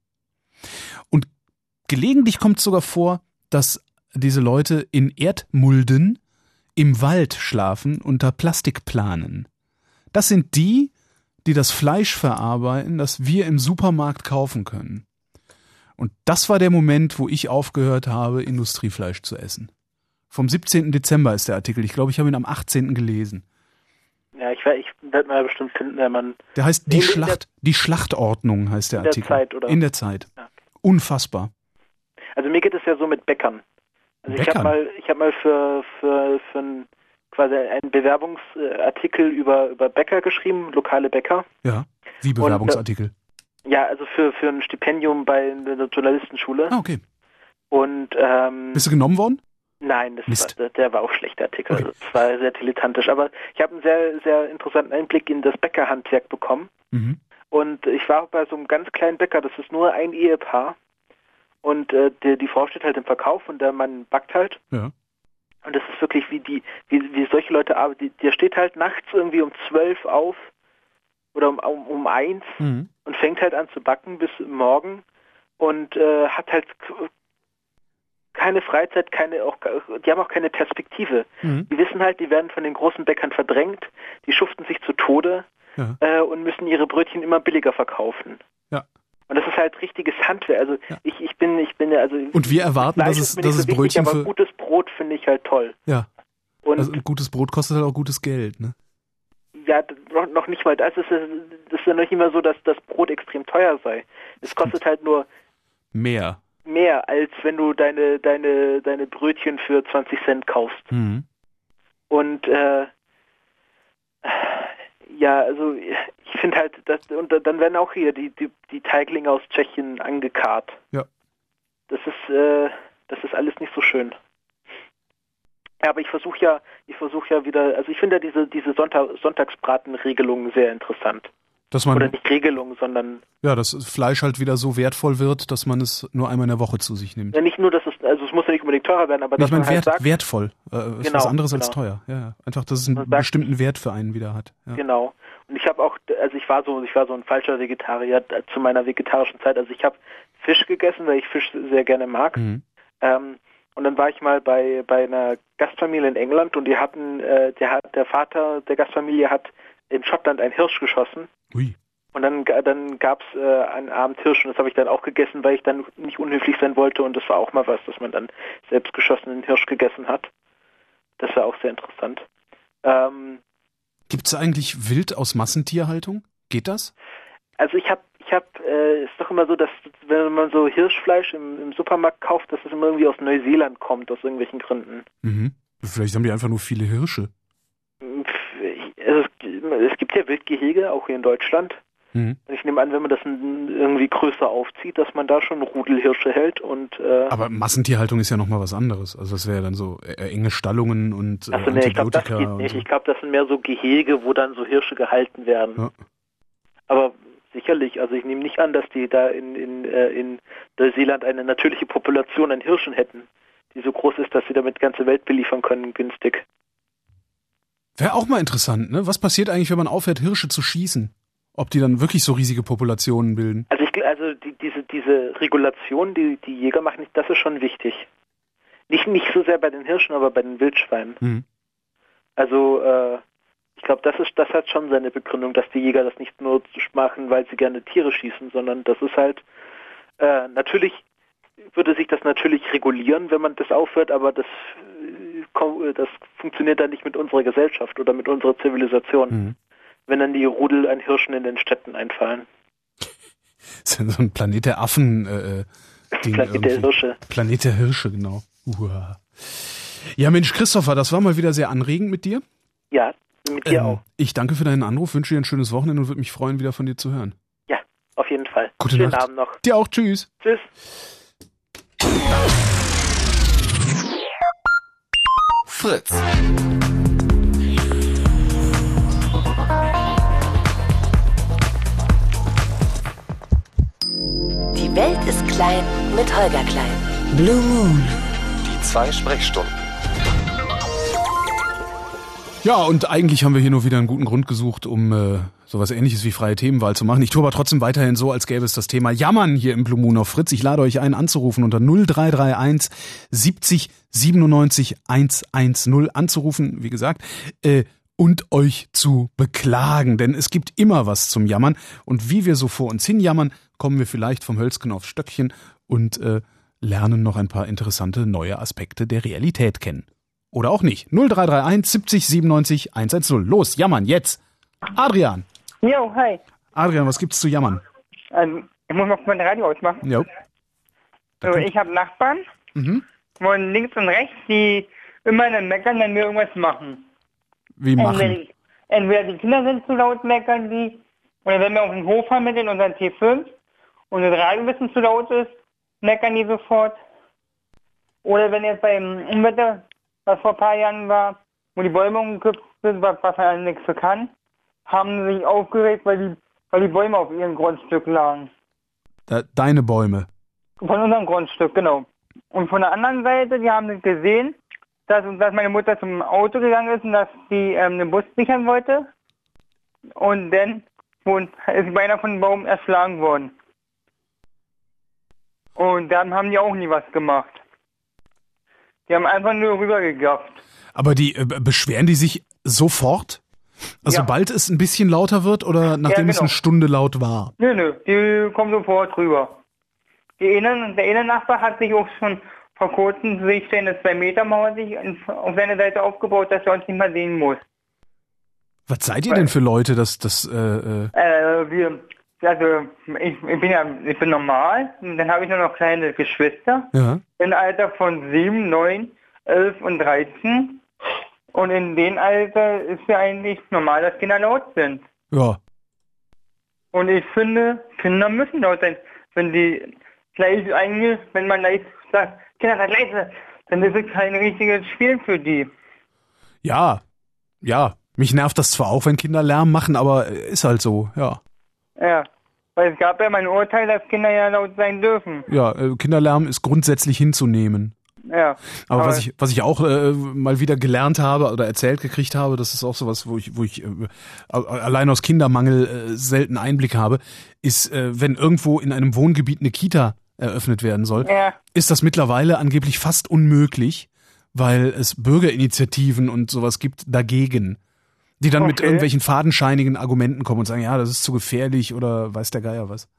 Und gelegentlich kommt es sogar vor, dass diese Leute in Erdmulden im Wald schlafen unter Plastikplanen. Das sind die, die das Fleisch verarbeiten, das wir im Supermarkt kaufen können. Und das war der Moment, wo ich aufgehört habe, Industriefleisch zu essen. Vom siebzehnten Dezember ist der Artikel. Ich glaube, ich habe ihn am achtzehnten gelesen. Ja, ich, ich werde mal bestimmt finden, wenn man... Der heißt die Schlacht, die Schlachtordnung heißt der Artikel. In der Zeit, oder? In der Zeit. Ja, okay. Unfassbar. Also mir geht es ja so mit Bäckern. Also Bäckern? ich habe mal, ich habe mal für für für ein, quasi einen Bewerbungsartikel über über Bäcker geschrieben, lokale Bäcker. Ja. Wie Bewerbungsartikel? Und, ja, also für für ein Stipendium bei einer Journalistenschule. Ah, okay. Und ähm, bist du genommen worden? Nein, das Mist. war, der war auch schlecht, der Artikel. Okay. Also, es war sehr dilettantisch. Aber ich habe einen sehr, sehr interessanten Einblick in das Bäckerhandwerk bekommen. Mhm. Und ich war bei so einem ganz kleinen Bäcker, das ist nur ein Ehepaar. Und äh, die, die Frau steht halt im Verkauf und der Mann backt halt. Ja. Und das ist wirklich wie die, wie, wie solche Leute arbeiten. Der steht halt nachts irgendwie um zwölf auf oder um, um, um eins Mhm. und fängt halt an zu backen bis morgen und äh, hat halt keine Freizeit, keine auch, die haben auch keine Perspektive. Mhm. Die wissen halt, die werden von den großen Bäckern verdrängt, die schuften sich zu Tode Ja. äh, und müssen ihre Brötchen immer billiger verkaufen. Ja. Und das ist halt richtiges Handwerk. Also Ja. ich, ich bin, ich bin ja, also Und wir erwarten, Fleisch dass ist es, mir dass nicht es so wichtig, Brötchen aber für... gutes Brot finde ich halt toll. Ja. Und Also ein gutes Brot kostet halt auch gutes Geld, ne? ja, noch, noch nicht mal das. Ist, das ist ja noch nicht immer so, dass das Brot extrem teuer sei. Es kostet halt nur Mehr. mehr, als wenn du deine, deine, deine Brötchen für zwanzig Cent kaufst. Mhm. Und äh, ja, also ich finde halt, dass, und dann werden auch hier die, die, die Teiglinge aus Tschechien angekarrt. Ja. Das ist, äh, das ist alles nicht so schön. Ja, aber ich versuche ja, ich versuche ja wieder, also ich finde ja diese, diese Sonntag, Sonntagsbratenregelung sehr interessant. Dass man, Oder nicht Regelung, sondern ja, dass Fleisch halt wieder so wertvoll wird, dass man es nur einmal in der Woche zu sich nimmt. ja, nicht nur, dass es, also es muss ja nicht unbedingt teurer werden, aber Nee, dass ich meine, man halt wert, sagt, wertvoll. Äh, ist Genau, was anderes als genau. teuer. Ja, ja. Einfach, dass es einen Man sagt- bestimmten Wert für einen wieder hat. Ja. genau. Und ich habe auch, also ich war so, ich war so ein falscher Vegetarier zu meiner vegetarischen Zeit. Also ich habe Fisch gegessen, weil ich Fisch sehr gerne mag. Mhm. Ähm, und dann war ich mal bei bei einer Gastfamilie in England und die hatten, äh, der hat, der Vater der Gastfamilie hat in Schottland einen Hirsch geschossen. Ui. Und dann dann gab's äh, einen Abend Hirsch und das habe ich dann auch gegessen, weil ich dann nicht unhöflich sein wollte und das war auch mal was, dass man dann selbst geschossenen Hirsch gegessen hat. Das war auch sehr interessant. Ähm, Gibt es eigentlich Wild aus Massentierhaltung? Geht das? Also ich habe, ich habe, äh, ist doch immer so, dass wenn man so Hirschfleisch im, im Supermarkt kauft, dass es immer irgendwie aus Neuseeland kommt, aus irgendwelchen Gründen. Mhm. Vielleicht haben die einfach nur viele Hirsche. Also es, es gibt ja Wildgehege, auch hier in Deutschland. Mhm. Ich nehme an, wenn man das irgendwie größer aufzieht, dass man da schon Rudelhirsche hält und äh, Aber Massentierhaltung ist ja nochmal was anderes. Also das wäre ja dann so äh, enge Stallungen und äh, also nee, ich glaube, das Antibiotika. geht und nicht. so. Ich glaube, das sind mehr so Gehege, wo dann so Hirsche gehalten werden. Ja. Aber sicherlich, also ich nehme nicht an, dass die da in, in, äh, in Neuseeland eine natürliche Population an Hirschen hätten, die so groß ist, dass sie damit die ganze Welt beliefern können, günstig. Wäre auch mal interessant, ne? Was passiert eigentlich, wenn man aufhört, Hirsche zu schießen? Ob die dann wirklich so riesige Populationen bilden? Also ich also die, diese diese Regulation, die die Jäger machen, das ist schon wichtig. Nicht nicht so sehr bei den Hirschen, aber bei den Wildschweinen. Mhm. Also äh, Ich glaube, das ist, das hat schon seine Begründung, dass die Jäger das nicht nur machen, weil sie gerne Tiere schießen, sondern das ist halt, äh, natürlich würde sich das natürlich regulieren, wenn man das aufhört, aber das, äh, das funktioniert dann nicht mit unserer Gesellschaft oder mit unserer Zivilisation, mhm. wenn dann die Rudel an Hirschen in den Städten einfallen. Das ist so ein Planet der Affen, äh, Ding Planet irgendwie. der Hirsche. Planet der Hirsche, genau. Uah. Ja, Mensch, Christopher, das war mal wieder sehr anregend mit dir. Ja, mit dir ähm, auch. Ich danke für deinen Anruf, wünsche dir ein schönes Wochenende und würde mich freuen, wieder von dir zu hören. Ja, auf jeden Fall. Gute Schönen Nacht. Abend noch. Dir auch, tschüss. Tschüss. Fritz. Die Welt ist klein mit Holger Klein. Blue Moon. Die zwei Sprechstunden. Ja, und eigentlich haben wir hier nur wieder einen guten Grund gesucht, um äh, sowas Ähnliches wie freie Themenwahl zu machen. Ich tue aber trotzdem weiterhin so, als gäbe es das Thema Jammern hier im Blue Moon auf Fritz. Ich lade euch ein, anzurufen unter null drei drei eins siebzig siebenundneunzig hundertzehn anzurufen, wie gesagt, äh, und euch zu beklagen. Denn es gibt immer was zum Jammern. Und wie wir so vor uns hin jammern, kommen wir vielleicht vom Hölzchen aufs Stöckchen und äh, lernen noch ein paar interessante neue Aspekte der Realität kennen. Oder auch nicht. null drei drei eins siebzig siebenundneunzig hundertzehn. Los, jammern, jetzt. Adrian. Jo, hi. Adrian, was gibt's zu jammern? Ähm, ich muss noch mein Radio ausmachen. Jo. So, ich habe Nachbarn, Mhm. von links und rechts, die immer dann meckern, wenn wir irgendwas machen. Wie machen? Entweder, entweder die Kinder sind zu laut, meckern die, oder wenn wir auf den Hof fahren mit in unseren T fünf und das Radio ein bisschen zu laut ist, meckern die sofort. Oder wenn jetzt beim Unwetter, was vor ein paar Jahren war, wo die Bäume umgekippt sind, was, was halt nichts für kann, haben sie sich aufgeregt, weil die, weil die Bäume auf ihrem Grundstück lagen. Da, deine Bäume. Von unserem Grundstück, genau. Und von der anderen Seite, die haben gesehen, dass, dass meine Mutter zum Auto gegangen ist und dass die ähm, den Bus sichern wollte. Und dann und ist beinahe von dem Baum erschlagen worden. Und dann haben die auch nie was gemacht. Die haben einfach nur rübergegafft. Aber die äh, beschweren die sich sofort? Also Ja. sobald es ein bisschen lauter wird oder nachdem Ja, es genau. eine Stunde laut war? Nö, nö, die kommen sofort rüber. Die Innen, der Innennachbar hat sich auch schon vor kurzem sich eine zwei Meter Mauer sich auf seine Seite aufgebaut, dass er uns nicht mehr sehen muss. Was seid ihr denn für Leute, dass das... Äh, äh, Äh, wir, also ich, ich bin ja, ich bin normal, und dann habe ich nur noch kleine Geschwister, ja. im Alter von sieben, neun, elf und dreizehn. Und in dem Alter ist ja eigentlich normal, dass Kinder laut sind. Ja. Und ich finde, Kinder müssen laut sein. Wenn die gleich eigentlich, wenn man gleich sagt, Kinder seid leise, dann ist es kein richtiges Spiel für die. Ja. Ja. Mich nervt das zwar auch, wenn Kinder Lärm machen, aber ist halt so, ja. Ja, weil es gab ja mein Urteil, dass Kinder ja laut sein dürfen. Ja, äh, Kinderlärm ist grundsätzlich hinzunehmen. Ja. Aber, aber was ich was ich auch äh, mal wieder gelernt habe oder erzählt gekriegt habe, das ist auch sowas, wo ich wo ich äh, allein aus Kindermangel äh, selten Einblick habe, ist, äh, wenn irgendwo in einem Wohngebiet eine Kita eröffnet werden soll, Ja. ist das mittlerweile angeblich fast unmöglich, weil es Bürgerinitiativen und sowas gibt dagegen, die dann mit Okay. irgendwelchen fadenscheinigen Argumenten kommen und sagen, ja, das ist zu gefährlich oder weiß der Geier was.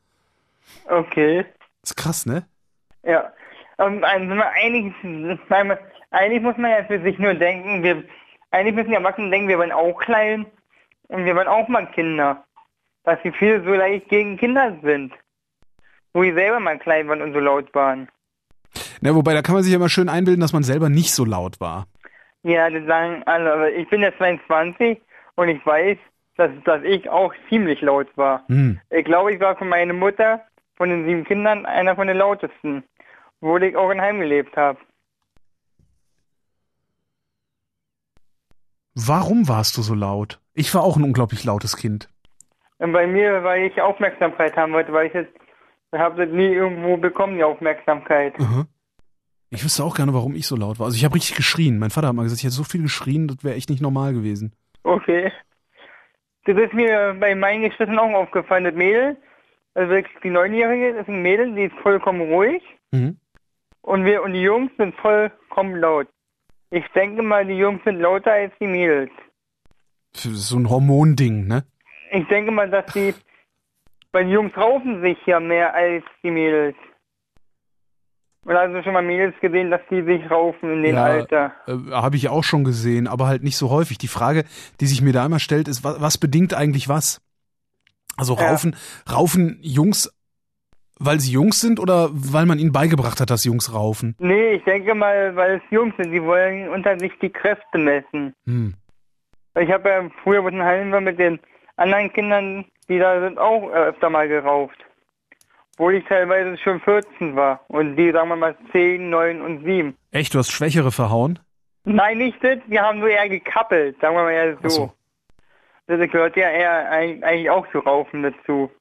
Okay. Das ist krass, ne? Ja. Ähm, also eigentlich, eigentlich muss man ja für sich nur denken, wir, eigentlich müssen die Erwachsenen denken, wir waren auch klein und wir waren auch mal Kinder. Dass sie viel so leicht gegen Kinder sind. Wo die selber mal klein waren und so laut waren. Na, wobei, da kann man sich ja mal schön einbilden, dass man selber nicht so laut war. Ja, das sagen alle, aber ich bin jetzt zweiundzwanzig und ich weiß, dass, dass ich auch ziemlich laut war. Hm. Ich glaube, ich war von meiner Mutter, von den sieben Kindern, einer von den lautesten, wo ich auch in Heim gelebt habe. Warum warst du so laut? Ich war auch ein unglaublich lautes Kind. Und bei mir, weil ich Aufmerksamkeit haben wollte, weil ich jetzt, ich habe das nie irgendwo bekommen, die Aufmerksamkeit. Aha. Ich wüsste auch gerne, warum ich so laut war. Also ich habe richtig geschrien. Mein Vater hat mal gesagt, ich hätte so viel geschrien, das wäre echt nicht normal gewesen. Okay. Das ist mir bei meinen Geschwistern auch aufgefallen. Das Mädel, also wirklich die Neunjährige, ist ein Mädel, die ist vollkommen ruhig. Mhm. Und wir und die Jungs sind vollkommen laut. Ich denke mal, die Jungs sind lauter als die Mädels. so ein Hormonding, ne? Ich denke mal, dass die, weil die Jungs raufen sich ja mehr als die Mädels. Oder hast du schon mal Mädels gesehen, dass die sich raufen in dem Ja, Alter? Äh, habe ich auch schon gesehen, aber halt nicht so häufig. Die Frage, die sich mir da immer stellt, ist, was, was bedingt eigentlich was? Also Ja. raufen, raufen Jungs, weil sie Jungs sind oder weil man ihnen beigebracht hat, dass Jungs raufen? Nee, ich denke mal, weil es Jungs sind, die wollen unter sich die Kräfte messen. Hm. Ich habe ja früher mit den Hallen war mit den anderen Kindern, die da sind, auch äh, öfter mal gerauft. Obwohl ich teilweise schon vierzehn war. Und die, sagen wir mal, zehn, neun und sieben. Echt, du hast Schwächere verhauen? Nein, nicht das. Wir haben nur eher gekappelt, sagen wir mal eher so. Ach so. Das gehört ja eher eig- eigentlich auch zu Raufen dazu.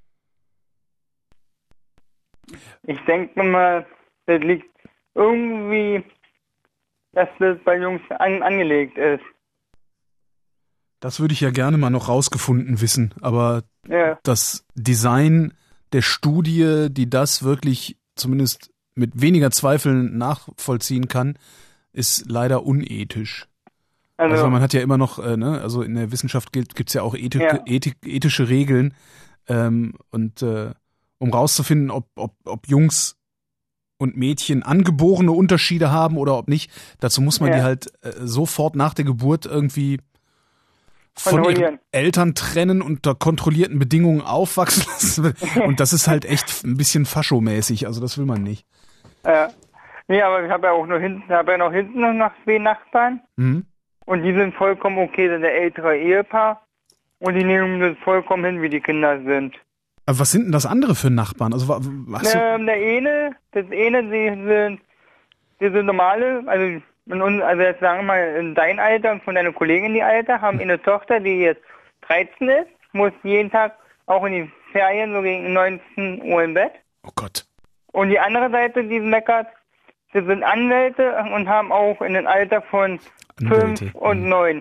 Ich denke mal, das liegt irgendwie, dass das bei Jungs an, angelegt ist. Das würde ich ja gerne mal noch rausgefunden wissen, aber Ja. das Design der Studie, die das wirklich zumindest mit weniger Zweifeln nachvollziehen kann, ist leider unethisch. Also, Also man hat ja immer noch, äh, ne, also in der Wissenschaft gilt, gibt's ja auch Ethik, Ja. Ethik, ethische Regeln ähm, und äh, um rauszufinden, ob, ob, ob Jungs und Mädchen angeborene Unterschiede haben oder ob nicht, dazu muss man Ja. die halt äh, sofort nach der Geburt irgendwie von ihren Kontrollieren. Eltern trennen, unter kontrollierten Bedingungen aufwachsen lassen. Und das ist halt echt ein bisschen faschomäßig, also das will man nicht. ja. Nee, aber ich habe ja auch noch hinten, habe ja noch hinten noch zwei Nachbarn. Mhm. Und die sind vollkommen okay, das ist ein ältere Ehepaar. Und die nehmen das vollkommen hin, wie die Kinder sind. Aber was sind denn das andere für Nachbarn? Also wa- hast du, Ähm, der eine, das eine, die sind, die sind normale, also, in uns, also jetzt sagen wir mal in dein Alter und von deiner Kollegin die Alter, haben eine Tochter, die jetzt dreizehn ist, muss jeden Tag auch in die Ferien so gegen neunzehn Uhr im Bett. oh Gott. Und die andere Seite, die meckert, die sind Anwälte und haben auch in dem Alter von Anwälte, fünf und mhm. neun.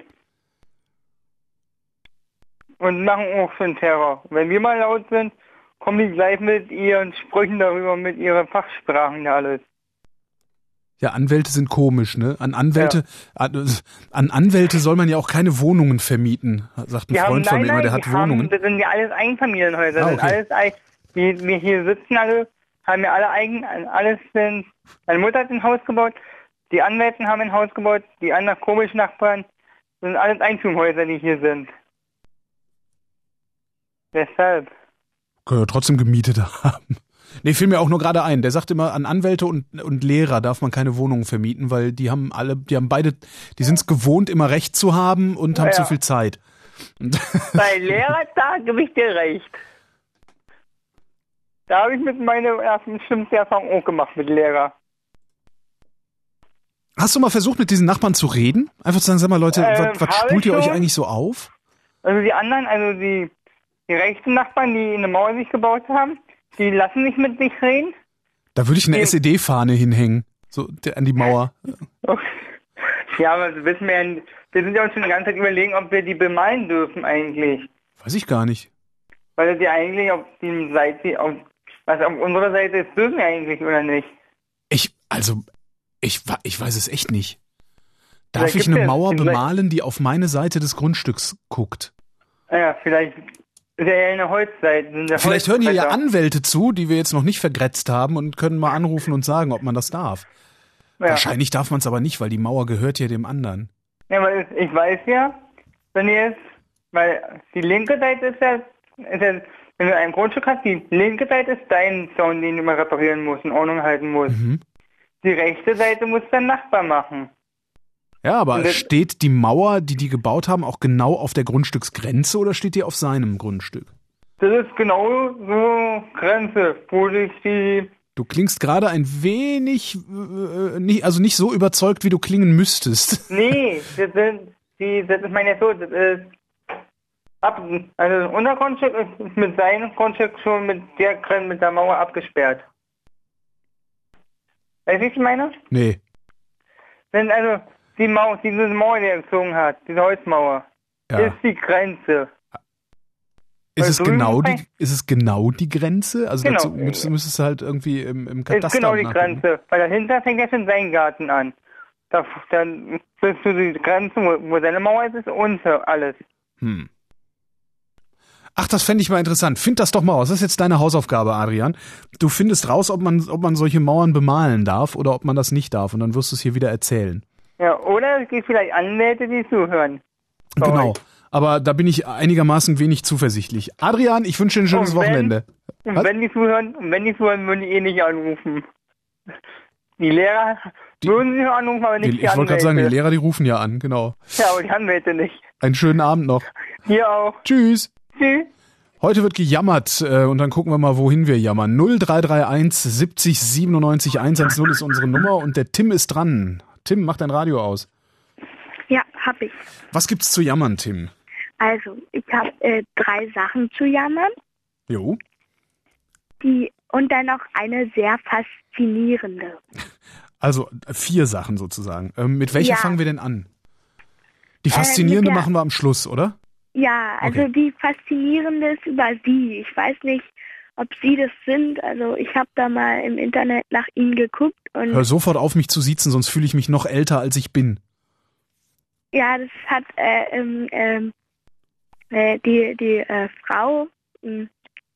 Und machen auch schon Terror. Wenn wir mal laut sind, kommen die gleich mit ihren Sprüchen darüber, mit ihren Fachsprachen da alles. Ja, Anwälte sind komisch, ne? An Anwälte, an, an Anwälte soll man ja auch keine Wohnungen vermieten, sagt ein Die Freund haben, von nein, mir immer, nein, der die hat haben, Wohnungen. das sind ja alles Einfamilienhäuser. Ah, Das sind okay. alles, ei- die, wir hier sitzen alle, haben ja alle eigen, alles sind, meine Mutter hat ein Haus gebaut, die Anwälte haben ein Haus gebaut, die anderen komischen Nachbarn, das sind alles Einfamilienhäuser, die hier sind. Deshalb. Können wir trotzdem gemietet haben. Nee, fiel mir auch nur gerade ein. Der sagt immer, an Anwälte und, und Lehrer darf man keine Wohnungen vermieten, weil die haben alle, die haben beide, die sind es gewohnt, immer Recht zu haben und haben Ja. zu viel Zeit. Und Bei Lehrer, da gebe ich dir recht. Da habe ich mit meiner ersten schlimmsten Erfahrung auch gemacht mit Lehrer. hast du mal versucht, mit diesen Nachbarn zu reden? Einfach zu sagen, sag mal, Leute, Ähm, was, was habe spult ich ihr euch schon. eigentlich so auf? Also die anderen, also die, die rechten Nachbarn, die eine Mauer sich gebaut haben, die lassen nicht mit sich reden. Da würde ich eine Nee. S E D-Fahne hinhängen. So, der, an die Mauer. Ja, aber das wissen wir ja, wir sind ja uns schon die ganze Zeit überlegen, ob wir die bemalen dürfen eigentlich. Weiß ich gar nicht. Weil das ja eigentlich auf die Seite, auf, was auf unserer Seite ist, dürfen wir eigentlich oder nicht. Ich, also, ich, wa- ich weiß es echt nicht. Darf Vielleicht ich gibt eine es- Mauer vielleicht- bemalen, die auf meine Seite des Grundstücks guckt? Naja, vielleicht ist ja eine Holzseite. Sind ja Vielleicht hören hier ja Holzbretter. Anwälte zu, die wir jetzt noch nicht vergrätzt haben und können mal anrufen und sagen, ob man das darf. Ja. Wahrscheinlich darf man es aber nicht, weil die Mauer gehört ja dem anderen. Ja, weil ich weiß ja, wenn ihr jetzt, weil die linke Seite ist ja, ist ja, wenn du ein Grundstück hast, die linke Seite ist dein Zaun, den du mal reparieren musst, in Ordnung halten musst. Mhm. Die rechte Seite muss dein Nachbar machen. Ja, aber Und das- steht die Mauer, die die gebaut haben, auch genau auf der Grundstücksgrenze oder steht die auf seinem Grundstück? Das ist genau so Grenze, wo sich die, Du klingst gerade ein wenig, äh, nicht, also nicht so überzeugt, wie du klingen müsstest. nee, das sind, die, das ist meine so, das ist, ab, also unser Grundstück ist mit seinem Grundstück schon mit der Grenze, mit der Mauer abgesperrt. Weißt du, wie ich meine? Nee. Wenn also die Mauer, diese Mauer, die er gezogen hat, diese Holzmauer, Ja. ist die Grenze. Ist weil es, drüben genau bei- die, ist es genau die Grenze? Also Genau. dazu müsstest, müsstest du halt irgendwie im, im Ist Kataster genau die nachgucken. Grenze. Weil dahinter fängt ja schon sein Garten an. Da, dann bis zu die Grenze, wo, wo seine Mauer ist, ist unser alles. Hm. Ach, das fände ich mal interessant. Find das doch mal raus. Das ist jetzt deine Hausaufgabe, Adrian. Du findest raus, ob man, ob man solche Mauern bemalen darf oder ob man das nicht darf. Und dann wirst du es hier wieder erzählen. Ja, oder es gibt vielleicht Anwälte, die zuhören. Bei Genau. euch. Aber da bin ich einigermaßen wenig zuversichtlich. Adrian, ich wünsche dir ein schönes Und wenn- Wochenende. Und Was? wenn die zuhören, und wenn die zuhören, würden die eh nicht anrufen. Die Lehrer würden sie anrufen, aber nicht Die, die, ich wollte gerade sagen, die Anwälte. Lehrer, die rufen ja an. Genau. Ja, aber die Anwälte nicht. Einen schönen Abend noch. Hier auch. Tschüss. Tschüss. Heute wird gejammert äh, und dann gucken wir mal, wohin wir jammern. null drei drei eins siebzig siebenundneunzig hundertzehn ist unsere Nummer und der Tim ist dran. Tim, mach dein Radio aus. Ja, hab ich. Was gibt's zu jammern, Tim? Also, ich habe äh, drei Sachen zu jammern, Jo. die und dann noch eine sehr faszinierende. Also vier Sachen sozusagen. Ähm, mit welcher Ja. fangen wir denn an? Die Äh, faszinierende mit der- machen wir am Schluss, oder? Ja, also Okay. die faszinierende ist über sie. Ich weiß nicht, ob sie das sind. Also ich habe da mal im Internet nach ihnen geguckt und Hör sofort auf, mich zu siezen, sonst fühle ich mich noch älter, als ich bin. ja, das hat äh, ähm, ähm, äh, die die äh, Frau, mh,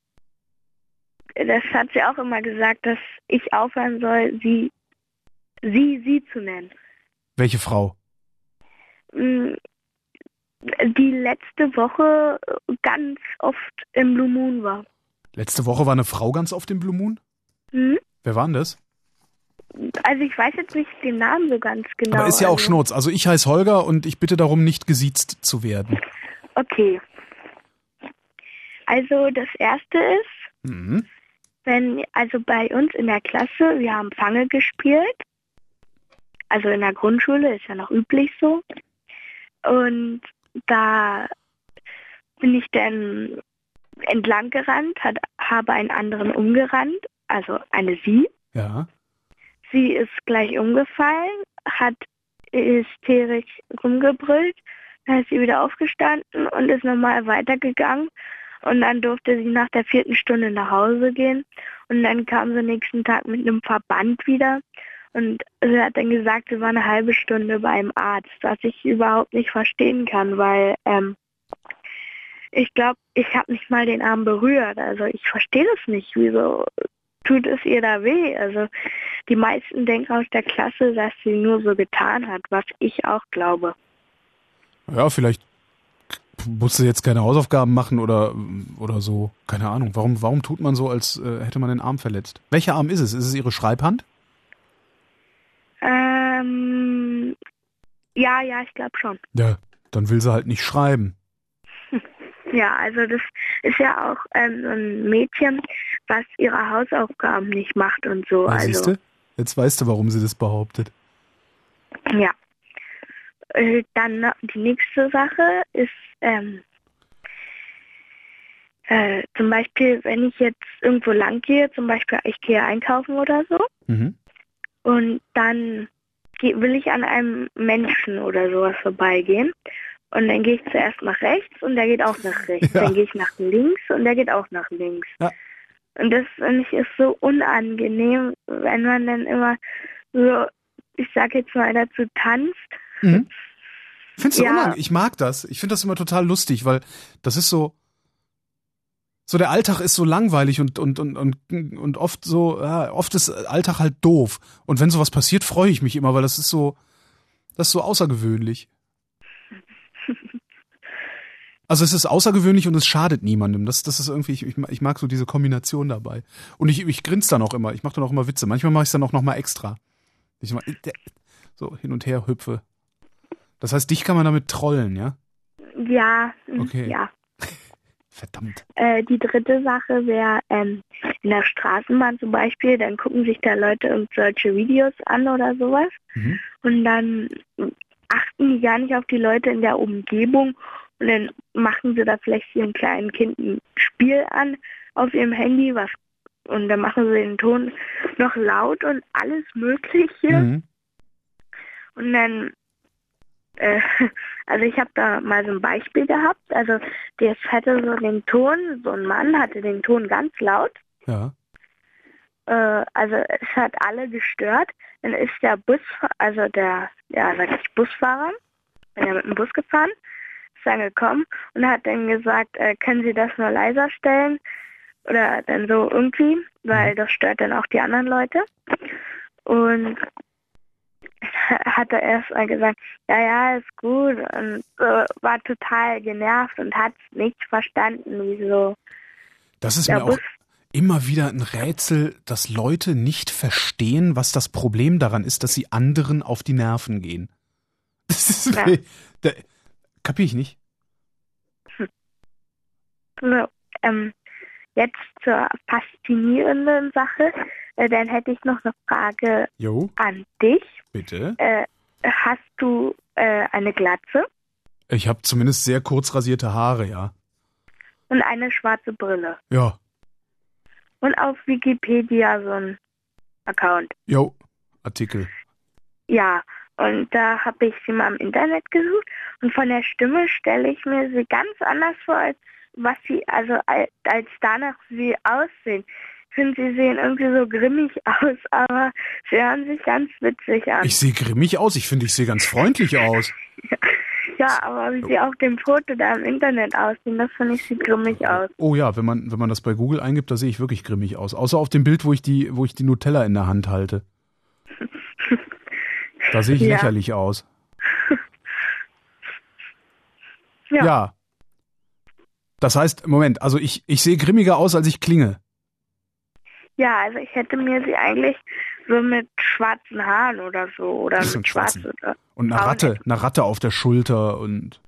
das hat sie auch immer gesagt, dass ich aufhören soll, sie sie sie zu nennen. Welche Frau? Mh, Die letzte Woche ganz oft im Blue Moon war. Letzte Woche war eine Frau ganz auf dem Blue Moon? Hm? Wer war denn das? Also ich weiß jetzt nicht den Namen so ganz genau. Aber ist ja auch also, Schnurz. Also ich heiße Holger und ich bitte darum, nicht gesiezt zu werden. Okay. Also das erste ist, Mhm. wenn, also bei uns in der Klasse, wir haben Fange gespielt. Also in der Grundschule ist ja noch üblich so. Und da bin ich dann entlang gerannt, hat, habe einen anderen umgerannt, also eine sie. Ja. Sie ist gleich umgefallen, hat hysterisch rumgebrüllt, dann ist sie wieder aufgestanden und ist nochmal weitergegangen. Und dann durfte sie nach der vierten Stunde nach Hause gehen. Und dann kam sie nächsten Tag mit einem Verband wieder. Und sie hat dann gesagt, sie war eine halbe Stunde beim Arzt, was ich überhaupt nicht verstehen kann, weil ähm, ich glaube, ich habe nicht mal den Arm berührt. Also ich verstehe das nicht. Wieso tut es ihr da weh? Also die meisten denken aus der Klasse, dass sie nur so getan hat, was ich auch glaube. Ja, vielleicht musste jetzt keine Hausaufgaben machen oder, oder so. Keine Ahnung. Warum, warum tut man so, als äh, hätte man den Arm verletzt? Welcher Arm ist es? Ist es ihre Schreibhand? Ähm, ja, ja, ich glaube schon. Ja, dann will sie halt nicht schreiben. Ja, also das ist ja auch ähm, so ein Mädchen, was ihre Hausaufgaben nicht macht und so. Ja, also, siehst du? Jetzt weißt du, warum sie das behauptet. Ja. Äh, dann noch die nächste Sache ist, ähm, äh, zum Beispiel, wenn ich jetzt irgendwo lang gehe, zum Beispiel ich gehe einkaufen oder so, Mhm. und dann geh, will ich an einem Menschen oder sowas vorbeigehen. Und dann gehe ich zuerst nach rechts und der geht auch nach rechts. Ja. Dann gehe ich nach links und der geht auch nach links. Ja. Und das finde ich ist so unangenehm, wenn man dann immer so, ich sag jetzt mal, dazu tanzt. Mhm. Findest du Ja. unangenehm? Ich mag das. Ich finde das immer total lustig, weil das ist so, so der Alltag ist so langweilig und, und, und, und, und oft so, ja, oft ist Alltag halt doof. Und wenn sowas passiert, freue ich mich immer, weil das ist so, das ist so außergewöhnlich. Also es ist außergewöhnlich und es schadet niemandem. Das, das ist irgendwie, ich, ich mag so diese Kombination dabei. Und ich, ich grinse dann auch immer. Ich mache dann auch immer Witze. Manchmal mache ich es dann auch noch mal extra. Ich mach, so hin und her hüpfe. Das heißt, dich kann man damit trollen, ja? Ja, mm, Okay. ja. Verdammt. Äh, die dritte Sache wäre, ähm, in der Straßenbahn zum Beispiel, dann gucken sich da Leute irgendwelche Videos an oder sowas. Mhm. Und dann achten die gar nicht auf die Leute in der Umgebung und dann machen sie da vielleicht ihrem kleinen Kind ein Spiel an auf ihrem Handy, was und dann machen sie den Ton noch laut und alles Mögliche. Mhm. Und dann, äh, also ich habe da mal so ein Beispiel gehabt, also das hatte so den Ton, so ein Mann hatte den Ton ganz laut Ja. äh, also es hat alle gestört. Dann ist der Bus, also der, ja, sag ich, Busfahrer, bin ja mit dem Bus gefahren, ist dann gekommen und hat dann gesagt, äh, können Sie das nur leiser stellen? Oder dann so irgendwie, weil das stört dann auch die anderen Leute. Und hat er erst mal gesagt, ja, ja, ist gut. Und äh, war total genervt und hat nicht verstanden, wieso. Das ist der mir Bus auch immer wieder ein Rätsel, dass Leute nicht verstehen, was das Problem daran ist, dass sie anderen auf die Nerven gehen. Das ist Ja. mir, da, kapier ich nicht. So, ähm, jetzt zur faszinierenden Sache. Äh, dann hätte ich noch eine Frage Jo, an dich. bitte. Äh, hast du äh, eine Glatze Ich habe zumindest sehr kurz rasierte Haare, ja. und eine schwarze Brille? Ja, Und auf Wikipedia so ein Account. jo, Artikel. Ja, und da habe ich sie mal im Internet gesucht und von der Stimme stelle ich mir sie ganz anders vor, als was sie, also als, als danach sie aussehen. Ich finde, sie sehen irgendwie so grimmig aus, aber sie hören sich ganz witzig an. Ich sehe grimmig aus, ich finde, ich sehe ganz freundlich aus. Ja, aber wie sie auf dem Foto da im Internet aussehen, das finde ich sieht grimmig aus. Oh ja, wenn man, wenn man das bei Google eingibt, da sehe ich wirklich grimmig aus. Außer auf dem Bild, wo ich die, wo ich die Nutella in der Hand halte. Da sehe ich Ja. lächerlich aus. Ja. Ja. Das heißt, Moment, also ich, ich sehe grimmiger aus, als ich klinge. Ja, also ich hätte mir sie eigentlich so mit schwarzen Haaren oder so oder Ach so, mit mit schwarzen. schwarzen oder Und eine braun Ratte, eine Ratte auf der Schulter und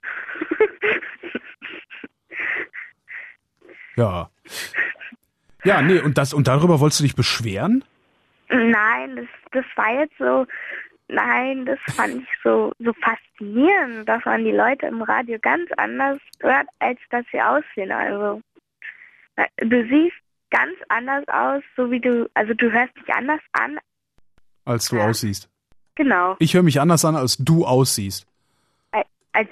ja. Ja, nee, und das, und darüber wolltest du dich beschweren? Nein, das, das war jetzt so, nein, das fand ich so, so faszinierend, dass man die Leute im Radio ganz anders hört, als dass sie aussehen. Also, du siehst ganz anders aus, so wie du, also du hörst dich anders an. Als du Ja. aussiehst. Genau. Ich höre mich anders an, als du aussiehst. Als,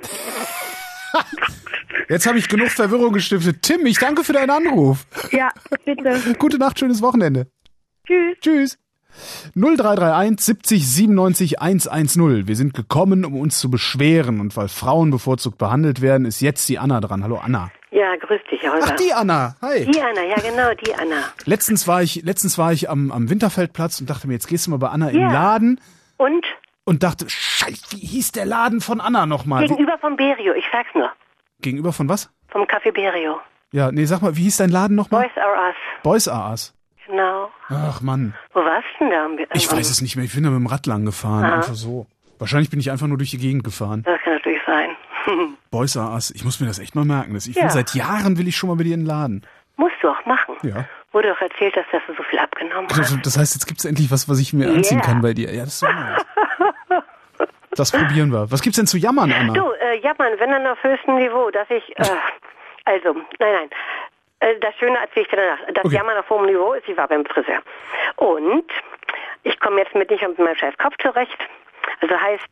Jetzt habe ich genug Verwirrung gestiftet. Tim, ich danke für deinen Anruf. ja, bitte. Gute Nacht, schönes Wochenende. Tschüss. Tschüss. null drei drei eins siebzig siebenundneunzig hundertzehn. Wir sind gekommen, um uns zu beschweren. Und weil Frauen bevorzugt behandelt werden, ist jetzt die Anna dran. Hallo Anna. Ja, grüß dich, Holger. Ach, die Anna. Hi. Die Anna, ja genau, die Anna. Letztens war ich, letztens war ich am, am Winterfeldplatz und dachte mir, jetzt gehst du mal bei Anna in Ja. den Laden Und? und dachte, scheiße, wie hieß der Laden von Anna nochmal? Wie, Gegenüber vom Berio, ich sag's nur. gegenüber von was? Vom Café Berio. Ja, nee, sag mal, wie hieß dein Laden nochmal? Boys are us. Boys are us. Genau. Ach Mann, Wo warst du denn da? Am- ich am- weiß es nicht mehr. Ich bin da mit dem Rad lang gefahren, Aha. einfach so. Wahrscheinlich bin ich einfach nur durch die Gegend gefahren. Das kann natürlich sein. Boys are us. Ich muss mir das echt mal merken. Das- Ich Ja. will seit Jahren will ich schon mal bei dir in den Laden. Musst du auch machen. Ja. Wo du doch erzählt hast, dass du so viel abgenommen hast. Also, das heißt, jetzt gibt's endlich was, was ich mir anziehen Yeah. kann bei dir. Ja, das ist so nice. Das probieren wir. Was gibt's denn zu jammern, Anna? Du, äh, Jammern, wenn dann auf höchstem Niveau, dass ich, äh, also, nein, nein. Äh, Das Schöne erzähle ich dir danach. Das Okay. Jammern auf hohem Niveau ist, ich war beim Friseur. Und ich komme jetzt mit nicht mit meinem scheiß Kopf zurecht. Also heißt,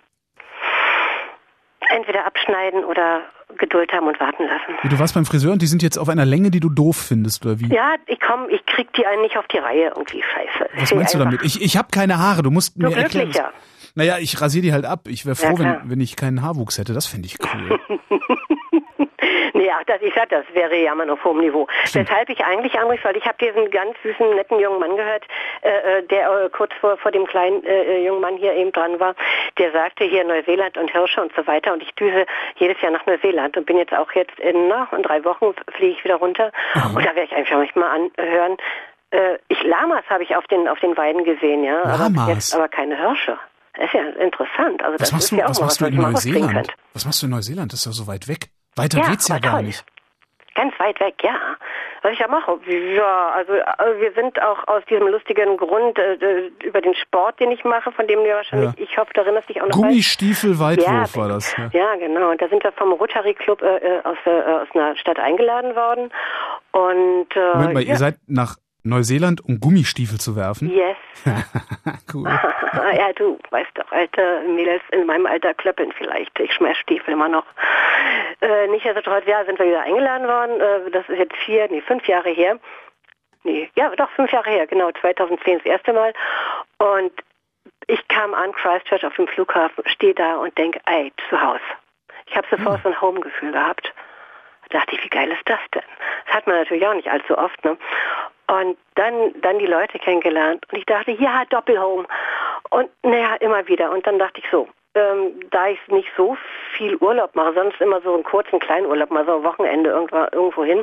entweder abschneiden oder Geduld haben und warten lassen. Wie, du warst beim Friseur und die sind jetzt auf einer Länge, die du doof findest, oder wie? Ja, ich komm, ich krieg die einen nicht auf die Reihe irgendwie, scheiße. Was Seh meinst du einfach- damit? Ich, ich habe keine Haare, du musst So mir erklären. glücklicher. Naja, ich rasiere die halt ab. Ich wäre froh, Ja, klar. wenn, wenn ich keinen Haarwuchs hätte. Das fände ich cool. Nee, ach, das, ich sag, das wäre Jammern auf hohem Niveau. Stimmt. Weshalb ich eigentlich anrief, weil ich habe diesen ganz süßen, netten jungen Mann gehört, äh, äh, der äh, kurz vor, vor dem kleinen äh, jungen Mann hier eben dran war, der sagte hier Neuseeland und Hirsche und so weiter und ich düse jedes Jahr nach Neuseeland und bin jetzt auch jetzt in, na, in drei Wochen fliege ich wieder runter und da werde ich einfach manchmal anhören, äh, ich Lamas habe ich auf den, auf den Weiden gesehen, ja, aber, bis Lamas? jetzt, aber keine Hirsche. Das ist ja interessant. Also Was das machst ist du, ja auch was mal machst du was, in was ihr mal rauskriegen Neuseeland? könnt. Was machst du in Neuseeland? Das ist ja so weit weg. Weiter Ja, geht's ja aber gar toll. nicht. Ganz weit weg, ja. Was ich ja mache, ja, also äh, wir sind auch aus diesem lustigen Grund äh, äh, über den Sport, den ich mache, von dem du ja wahrscheinlich, Ja. ich hoffe, du erinnerst dich auch noch. weißt. Gummistiefel-Weitwurf ja, war das. Ja. Ja, genau. Und da sind wir vom Rotary Club äh, äh, aus, äh, aus einer Stadt eingeladen worden. Und äh, Moment mal, ja. ihr seid nach Neuseeland, um Gummistiefel zu werfen? Yes. Cool. Ja, du weißt doch, alte Mädels in meinem Alter klöppeln vielleicht. Ich schmeiß Stiefel immer noch. Äh, Nichtsdestotrotz, ja, sind wir wieder eingeladen worden. Äh, das ist jetzt vier, nee, fünf Jahre her. Nee, ja, doch, fünf Jahre her, genau, zweitausendzehn das erste Mal. Und ich kam an Christchurch auf dem Flughafen, stehe da und denke, ey, zu Hause. Ich habe sofort so ein Home-Gefühl gehabt. Da dachte ich, wie geil ist das denn? Das hat man natürlich auch nicht allzu oft, ne? Und dann, dann die Leute kennengelernt und ich dachte, ja, Doppelhome. Und naja, immer wieder. Und dann dachte ich so, ähm, da ich nicht so viel Urlaub mache, sonst immer so einen kurzen kleinen Urlaub, mal so ein Wochenende irgendwo, irgendwo hin,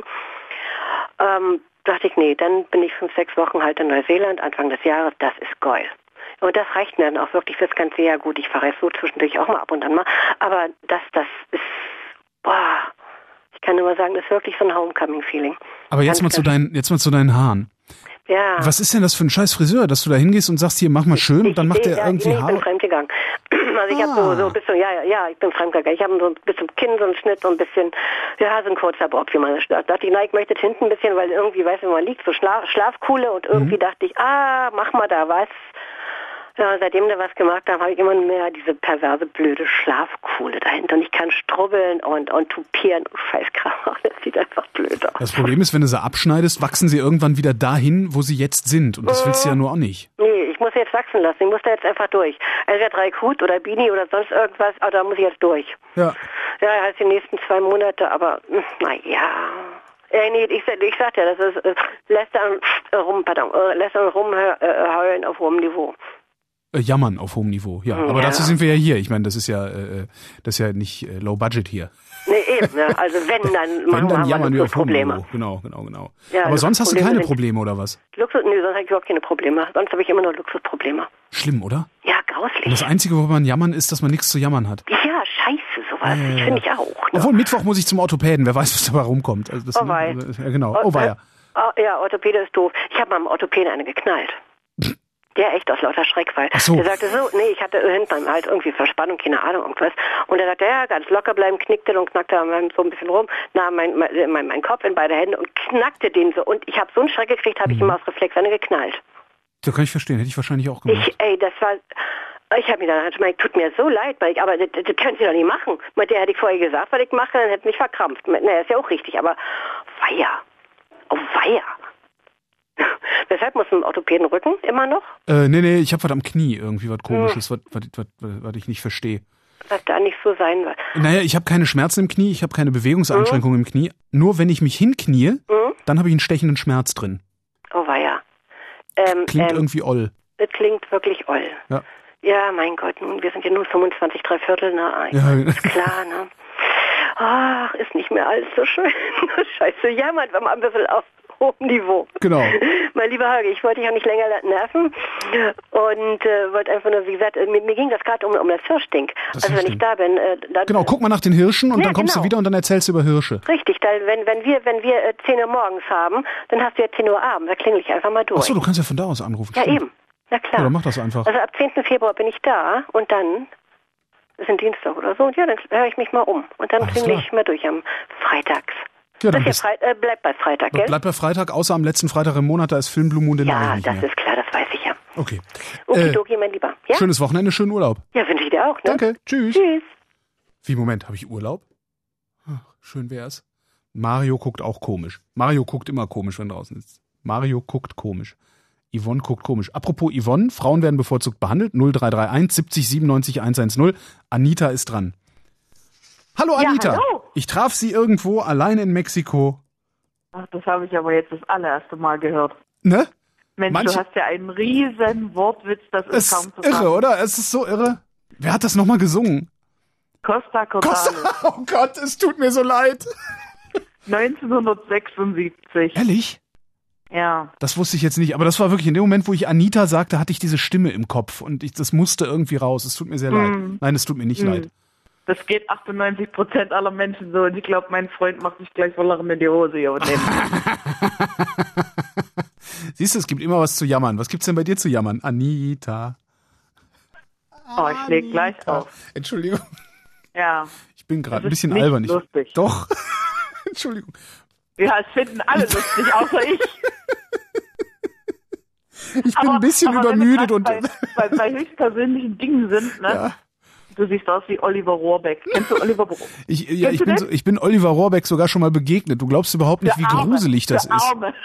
ähm, dachte ich, nee, dann bin ich fünf, sechs Wochen halt in Neuseeland, Anfang des Jahres, das ist geil. Und das reicht mir dann auch wirklich fürs ganze Jahr gut. Ich fahre jetzt so zwischendurch auch mal ab und an mal. Aber das, das ist, boah, ich kann nur mal sagen, das ist wirklich so ein Homecoming-Feeling. Aber jetzt mal, zu deinen, jetzt mal zu deinen Haaren. Ja. Was ist denn das für ein scheiß Friseur, dass du da hingehst und sagst, hier, mach mal schön, und dann macht der ja, irgendwie nee, ich Haare? bin fremdgegangen. Also ich ah. habe so, so ein bisschen, ja, ja, ja, ich bin fremdgegangen. Ich habe so bis zum Kinn so einen Schnitt, so ein bisschen, ja, so ein kurzer Bob, wie man da dachte ich, na, ich möchte hinten ein bisschen, weil irgendwie, weißt du, man liegt so Schla- Schlafkuhle und irgendwie mhm. dachte ich, ah, mach mal da was. Ja, seitdem da was gemacht habe, habe ich immer mehr diese perverse, blöde Schlafkuhle dahinter. Und ich kann strubbeln und, und tupieren und Scheißkram. Das sieht einfach blöd aus. Das Problem ist, wenn du sie abschneidest, wachsen sie irgendwann wieder dahin, wo sie jetzt sind. Und das mhm. willst du ja nur auch nicht. Nee, ich muss jetzt wachsen lassen. Ich muss da jetzt einfach durch. Entweder drei Hut oder Beanie oder sonst irgendwas, aber da muss ich jetzt durch. Ja. Ja, heißt die nächsten zwei Monate, aber naja. Äh, nee, ich, ich sag ja, das ist äh, lästern, äh, rum, pardon, äh, lästern rumheulen auf hohem Niveau. Jammern auf hohem Niveau, ja. Aber ja. dazu sind wir ja hier. Ich meine, das ist ja, äh, das ist ja nicht äh, Low Budget hier. Nee, eben, ne? Also wenn, dann wenn, dann jammern wir auf hohem Probleme. Niveau. Genau, genau, genau. Ja, aber sonst hast du keine sind, Probleme, oder was? Luxus, nee, sonst habe ich überhaupt keine Probleme. Sonst habe ich immer nur Luxusprobleme. Schlimm, oder? Ja, grauslich. Und das Einzige, wo man jammern, ist, dass man nichts zu jammern hat. Ja, scheiße, sowas. Äh, ich finde ich auch. Ne? Obwohl, Mittwoch muss ich zum Orthopäden. Wer weiß, was dabei rumkommt. Also das, oh wei. Ja, genau. Oh wei. Oh, ja, Orthopäde ist doof. Ich habe mal am Orthopäden eine geknallt. Der echt aus lauter Schreck, weil so. der sagte so, nee, ich hatte hinten halt irgendwie Verspannung, keine Ahnung, irgendwas. Und er sagte, ja, ganz locker bleiben, knickte und knackte so ein bisschen rum, nahm mein, mein, mein Kopf in beide Hände und knackte den so. Und ich habe so einen Schreck gekriegt, habe ich mhm. ihm aus Reflex eine geknallt. Da kann ich verstehen, hätte ich wahrscheinlich auch gemacht. Ich, ey, das war, ich habe mir dann gedacht, tut mir so leid, weil ich, aber das, das können Sie doch nicht machen. Mit der hätte ich vorher gesagt, was ich mache, dann hätte mich verkrampft. Naja, ist ja auch richtig, aber weia, oh weia. Weshalb muss ein Orthopäden Rücken immer noch? Äh, nee, nee, ich habe was am Knie, irgendwie was Komisches, hm. was, was, was, was ich nicht verstehe. Was da nicht so sein wird. Naja, ich habe keine Schmerzen im Knie, ich habe keine Bewegungseinschränkungen mhm. im Knie. Nur wenn ich mich hinknie, mhm. dann habe ich einen stechenden Schmerz drin. Oh weia. Ähm, klingt ähm, irgendwie oll. Das klingt wirklich oll. Ja. Ja, mein Gott, nun, wir sind ja nur fünfundzwanzig, drei Viertel, ne? Ja. Ist klar, ne? Ach, ist nicht mehr alles so schön. Scheiße, jammert, wenn man ein bisschen auf hohem Niveau. Genau. Mein lieber Holger, ich wollte dich auch nicht länger nerven und äh, wollte einfach nur, wie gesagt, mir, mir ging das gerade um, um das Hirschding. Das also wenn ich da bin. Äh, dann, genau, guck mal nach den Hirschen und ja, dann kommst genau. du wieder und dann erzählst du über Hirsche. Richtig, da, wenn, wenn wir, wenn wir äh, zehn Uhr morgens haben, dann hast du ja zehn Uhr abends, da klingel ich einfach mal durch. Achso, du kannst ja von da aus anrufen. Ja, stimmt. eben. Na klar. Ja, dann mach das einfach. Also ab zehnten Februar bin ich da und dann, das ist ein Dienstag oder so, und ja, dann höre ich mich mal um. Und dann klingel ich mal durch am Freitags. Ja, dann das ist ja Freit- äh, bleibt bei Freitag, gell? Bleibt bei Freitag, außer am letzten Freitag im Monat, da ist Film Blue Moon, den ja, mache ich nicht das mehr. ist klar, das weiß ich ja. Okay. Okidoki, äh, mein Lieber. Ja? Schönes Wochenende, schönen Urlaub. Ja, wünsche ich dir auch, ne? Danke, tschüss. Tschüss. Wie, Moment, habe ich Urlaub? Ach, schön wär's. Mario guckt auch komisch. Mario guckt immer komisch, wenn draußen ist. Mario guckt komisch. Yvonne guckt komisch. Apropos Yvonne, Frauen werden bevorzugt behandelt. null drei drei eins siebzig siebenundneunzig hundertzehn. Anita ist dran. Hallo Anita. Ja, hallo. Ich traf Sie irgendwo allein in Mexiko. Ach, das habe ich aber jetzt das allererste Mal gehört. Ne? Mensch, Manche, du hast ja einen riesen Wortwitz, das ist kaum zu irre, oder? Es ist so irre. Wer hat das nochmal gesungen? Costa Cordalis. Costa, oh Gott, es tut mir so leid. neunzehnhundertsechsundsiebzig. Ehrlich? Ja. Das wusste ich jetzt nicht, aber das war wirklich in dem Moment, wo ich Anita sagte, hatte ich diese Stimme im Kopf und ich, das musste irgendwie raus. Es tut mir sehr mm. leid. Nein, es tut mir nicht mm. leid. Das geht achtundneunzig Prozent aller Menschen so und ich glaube, mein Freund macht sich gleich vor Lachen in die Hose hier unten. Siehst du, es gibt immer was zu jammern. Was gibt's denn bei dir zu jammern? Anita. Oh, ich leg gleich auf. Entschuldigung. Ja. Ich bin gerade ein bisschen albern. Ich, lustig. Doch. Entschuldigung. Ja, es finden alle lustig, außer ich. Ich bin aber, ein bisschen übermüdet und bei, bei, bei höchstpersönlichen Dingen sind, ne? Ja. Du siehst aus wie Oliver Rohrbeck. Kennst du Oliver Rohrbeck? Ich, ja, ich bin, so, ich bin Oliver Rohrbeck sogar schon mal begegnet. Du glaubst überhaupt nicht, der wie Arme, gruselig das der ist. Arme.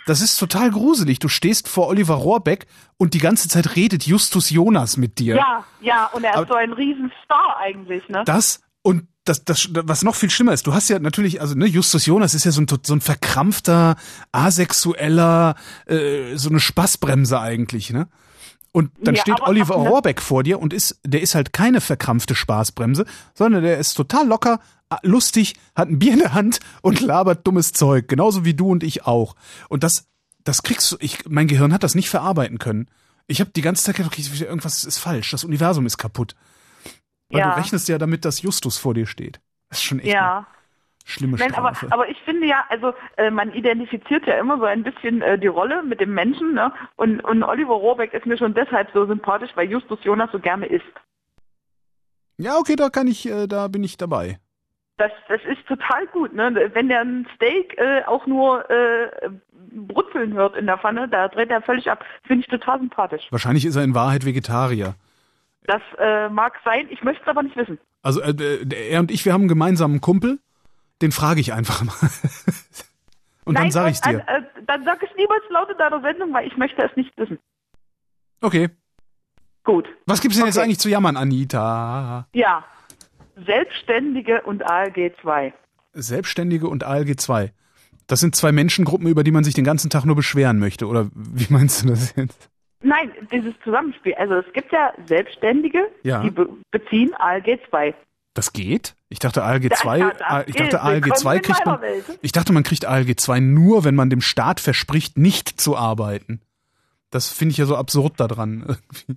das ist total gruselig. Du stehst vor Oliver Rohrbeck und die ganze Zeit redet Justus Jonas mit dir. Ja, ja, und er ist Aber so ein Riesenstar eigentlich, ne? Das und das, das, was noch viel schlimmer ist, du hast ja natürlich, also ne, Justus Jonas ist ja so ein, so ein verkrampfter, asexueller, äh, so eine Spaßbremse eigentlich, ne? Und dann Ja, steht aber- Oliver aber- Rohrbeck vor dir und ist, der ist halt keine verkrampfte Spaßbremse, sondern der ist total locker, lustig, hat ein Bier in der Hand und labert dummes Zeug, genauso wie du und ich auch. Und das, das kriegst du, ich, mein Gehirn hat das nicht verarbeiten können. Ich habe die ganze Zeit gedacht, okay, irgendwas ist falsch, das Universum ist kaputt. Weil Ja. du rechnest ja damit, dass Justus vor dir steht. Das ist schon echt Ja. eine schlimme Nein, aber, Strafe. aber ich finde ja, also äh, man identifiziert ja immer so ein bisschen äh, die Rolle mit dem Menschen, ne? Und, und Oliver Rohrbeck ist mir schon deshalb so sympathisch, weil Justus Jonas so gerne isst. Ja, okay, da kann ich, äh, da bin ich dabei. Das, das ist total gut, ne? Wenn der ein Steak äh, auch nur äh, brutzeln hört in der Pfanne, da dreht er völlig ab. Finde ich total sympathisch. Wahrscheinlich ist er in Wahrheit Vegetarier. Das äh, mag sein, ich möchte es aber nicht wissen. Also äh, äh, er und ich, wir haben einen gemeinsamen Kumpel, den frage ich einfach mal. Und dann Nein, sage ich's dir. Äh, äh, dann sag es niemals laut in deiner Sendung, weil ich möchte es nicht wissen. Okay. Gut. Was gibt's denn Okay. jetzt eigentlich zu jammern, Anita? Ja, Selbstständige und A L G zwei. Selbstständige und A L G zwei. Das sind zwei Menschengruppen, über die man sich den ganzen Tag nur beschweren möchte. Oder wie meinst du das jetzt? Nein, dieses Zusammenspiel. Also es gibt ja Selbstständige, Ja. die be beziehen A L G zwei. Das geht? Ich dachte A L G zwei, Ja, das ich geht. dachte A L G zwei Willkommen in kriegt man, meiner Welt. ich dachte man kriegt A L G zwei nur, wenn man dem Staat verspricht, nicht zu arbeiten. Das finde ich ja so absurd daran irgendwie.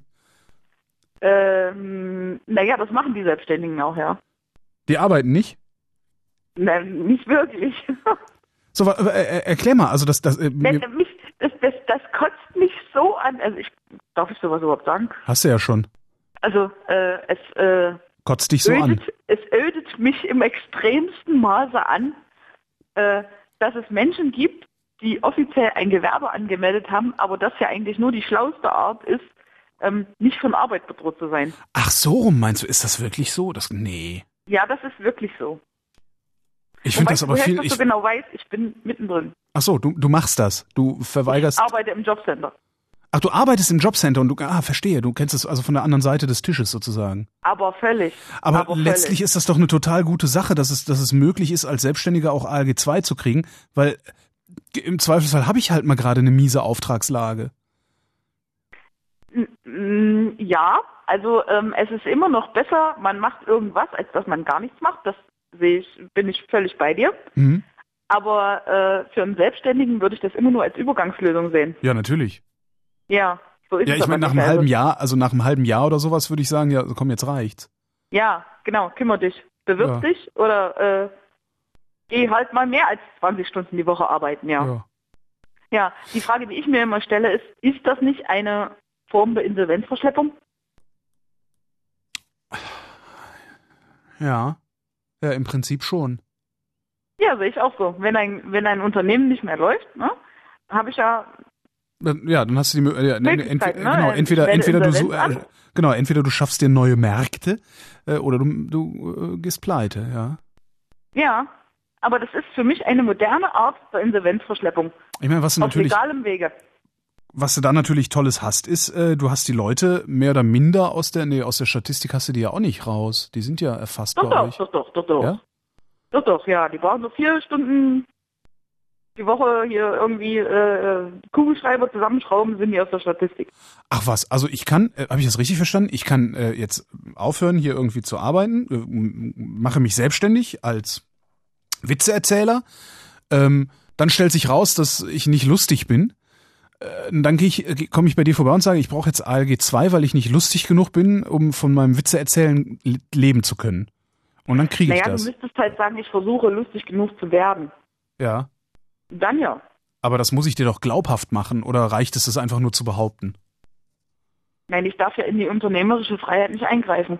Ähm, naja, das machen die Selbstständigen auch, ja. Die arbeiten nicht? Na, nicht wirklich. So, wa- äh, äh, erklär mal, also das, das, äh, Denn, mir- mich, das, das, das kotzt mich so an. Also ich, darf ich sowas überhaupt sagen? hast du ja schon. Also äh, es äh, Kotzt dich so an. ödet, es ödet mich im extremsten Maße an, äh, dass es Menschen gibt, die offiziell ein Gewerbe angemeldet haben, aber das ja eigentlich nur die schlauste Art ist, ähm, nicht von Arbeit bedroht zu sein. Ach so rum, meinst du, ist das wirklich so? Das, nee. Ja, das ist wirklich so. Ich finde Wobei das du aber jetzt viel, das ich, so genau weiß, ich bin mittendrin. ach so, du, du machst das. Du verweigerst, Ich arbeite im Jobcenter. ach, du arbeitest im Jobcenter und du, ah, verstehe, du kennst es also von der anderen Seite des Tisches sozusagen. Aber völlig. Aber, aber letztlich völlig. ist das doch eine total gute Sache, dass es, dass es möglich ist, als Selbstständiger auch A L G zwei zu kriegen, weil im Zweifelsfall habe ich halt mal gerade eine miese Auftragslage. Mm, Ja, also ähm, es ist immer noch besser, man macht irgendwas, als dass man gar nichts macht. Das sehe ich, bin ich völlig bei dir. Mhm. Aber äh, für einen Selbstständigen würde ich das immer nur als Übergangslösung sehen. Ja, natürlich. Ja, so ist Ja, es ich aber meine, nach nicht. einem halben Also, Jahr, also nach einem halben Jahr oder sowas würde ich sagen, ja, komm, jetzt reicht's. Ja, genau, kümmere dich. Bewirb Ja. dich oder äh, geh halt mal mehr als zwanzig Stunden die Woche arbeiten, ja. Ja. Ja, die Frage, die ich mir immer stelle, ist, ist das nicht eine Form der Insolvenzverschleppung? Ja. Ja, im Prinzip schon. Ja, sehe ich auch so. Wenn ein, wenn ein Unternehmen nicht mehr läuft, ne, habe ich ja Ja, dann hast du die Mö- ja, ne, Möglichkeiten, entweder, ne? genau, Ich entweder werde entweder du insolvent su- an. äh, genau, entweder du schaffst dir neue Märkte äh, oder du du äh, gehst pleite, ja. Ja, aber das ist für mich eine moderne Art der Insolvenzverschleppung. Ich meine, was du Auf natürlich legalem Wege. was du da natürlich Tolles hast, ist, äh, du hast die Leute mehr oder minder aus der nee, aus der Statistik hast du die ja auch nicht raus. Die sind ja erfasst Doch, bei doch, euch. doch, doch, doch, doch. Ja? Doch, doch, ja. Die brauchen so vier Stunden die Woche hier irgendwie äh, Kugelschreiber zusammenschrauben, sind die aus der Statistik. Ach was, also ich kann, äh, habe ich das richtig verstanden? Ich kann äh, jetzt aufhören, hier irgendwie zu arbeiten, äh, m- mache mich selbstständig als Witzeerzähler. Ähm, dann stellt sich raus, dass ich nicht lustig bin. Äh, dann gehe ich, äh, komme ich bei dir vorbei und sage, ich brauche jetzt A L G zwei, weil ich nicht lustig genug bin, um von meinem Witzeerzählen le- leben zu können. Und dann kriege ich Naja, das. du müsstest halt sagen, ich versuche lustig genug zu werden. Ja. Dann ja. Aber das muss ich dir doch glaubhaft machen, oder reicht es, das einfach nur zu behaupten? Nein, ich darf ja in die unternehmerische Freiheit nicht eingreifen.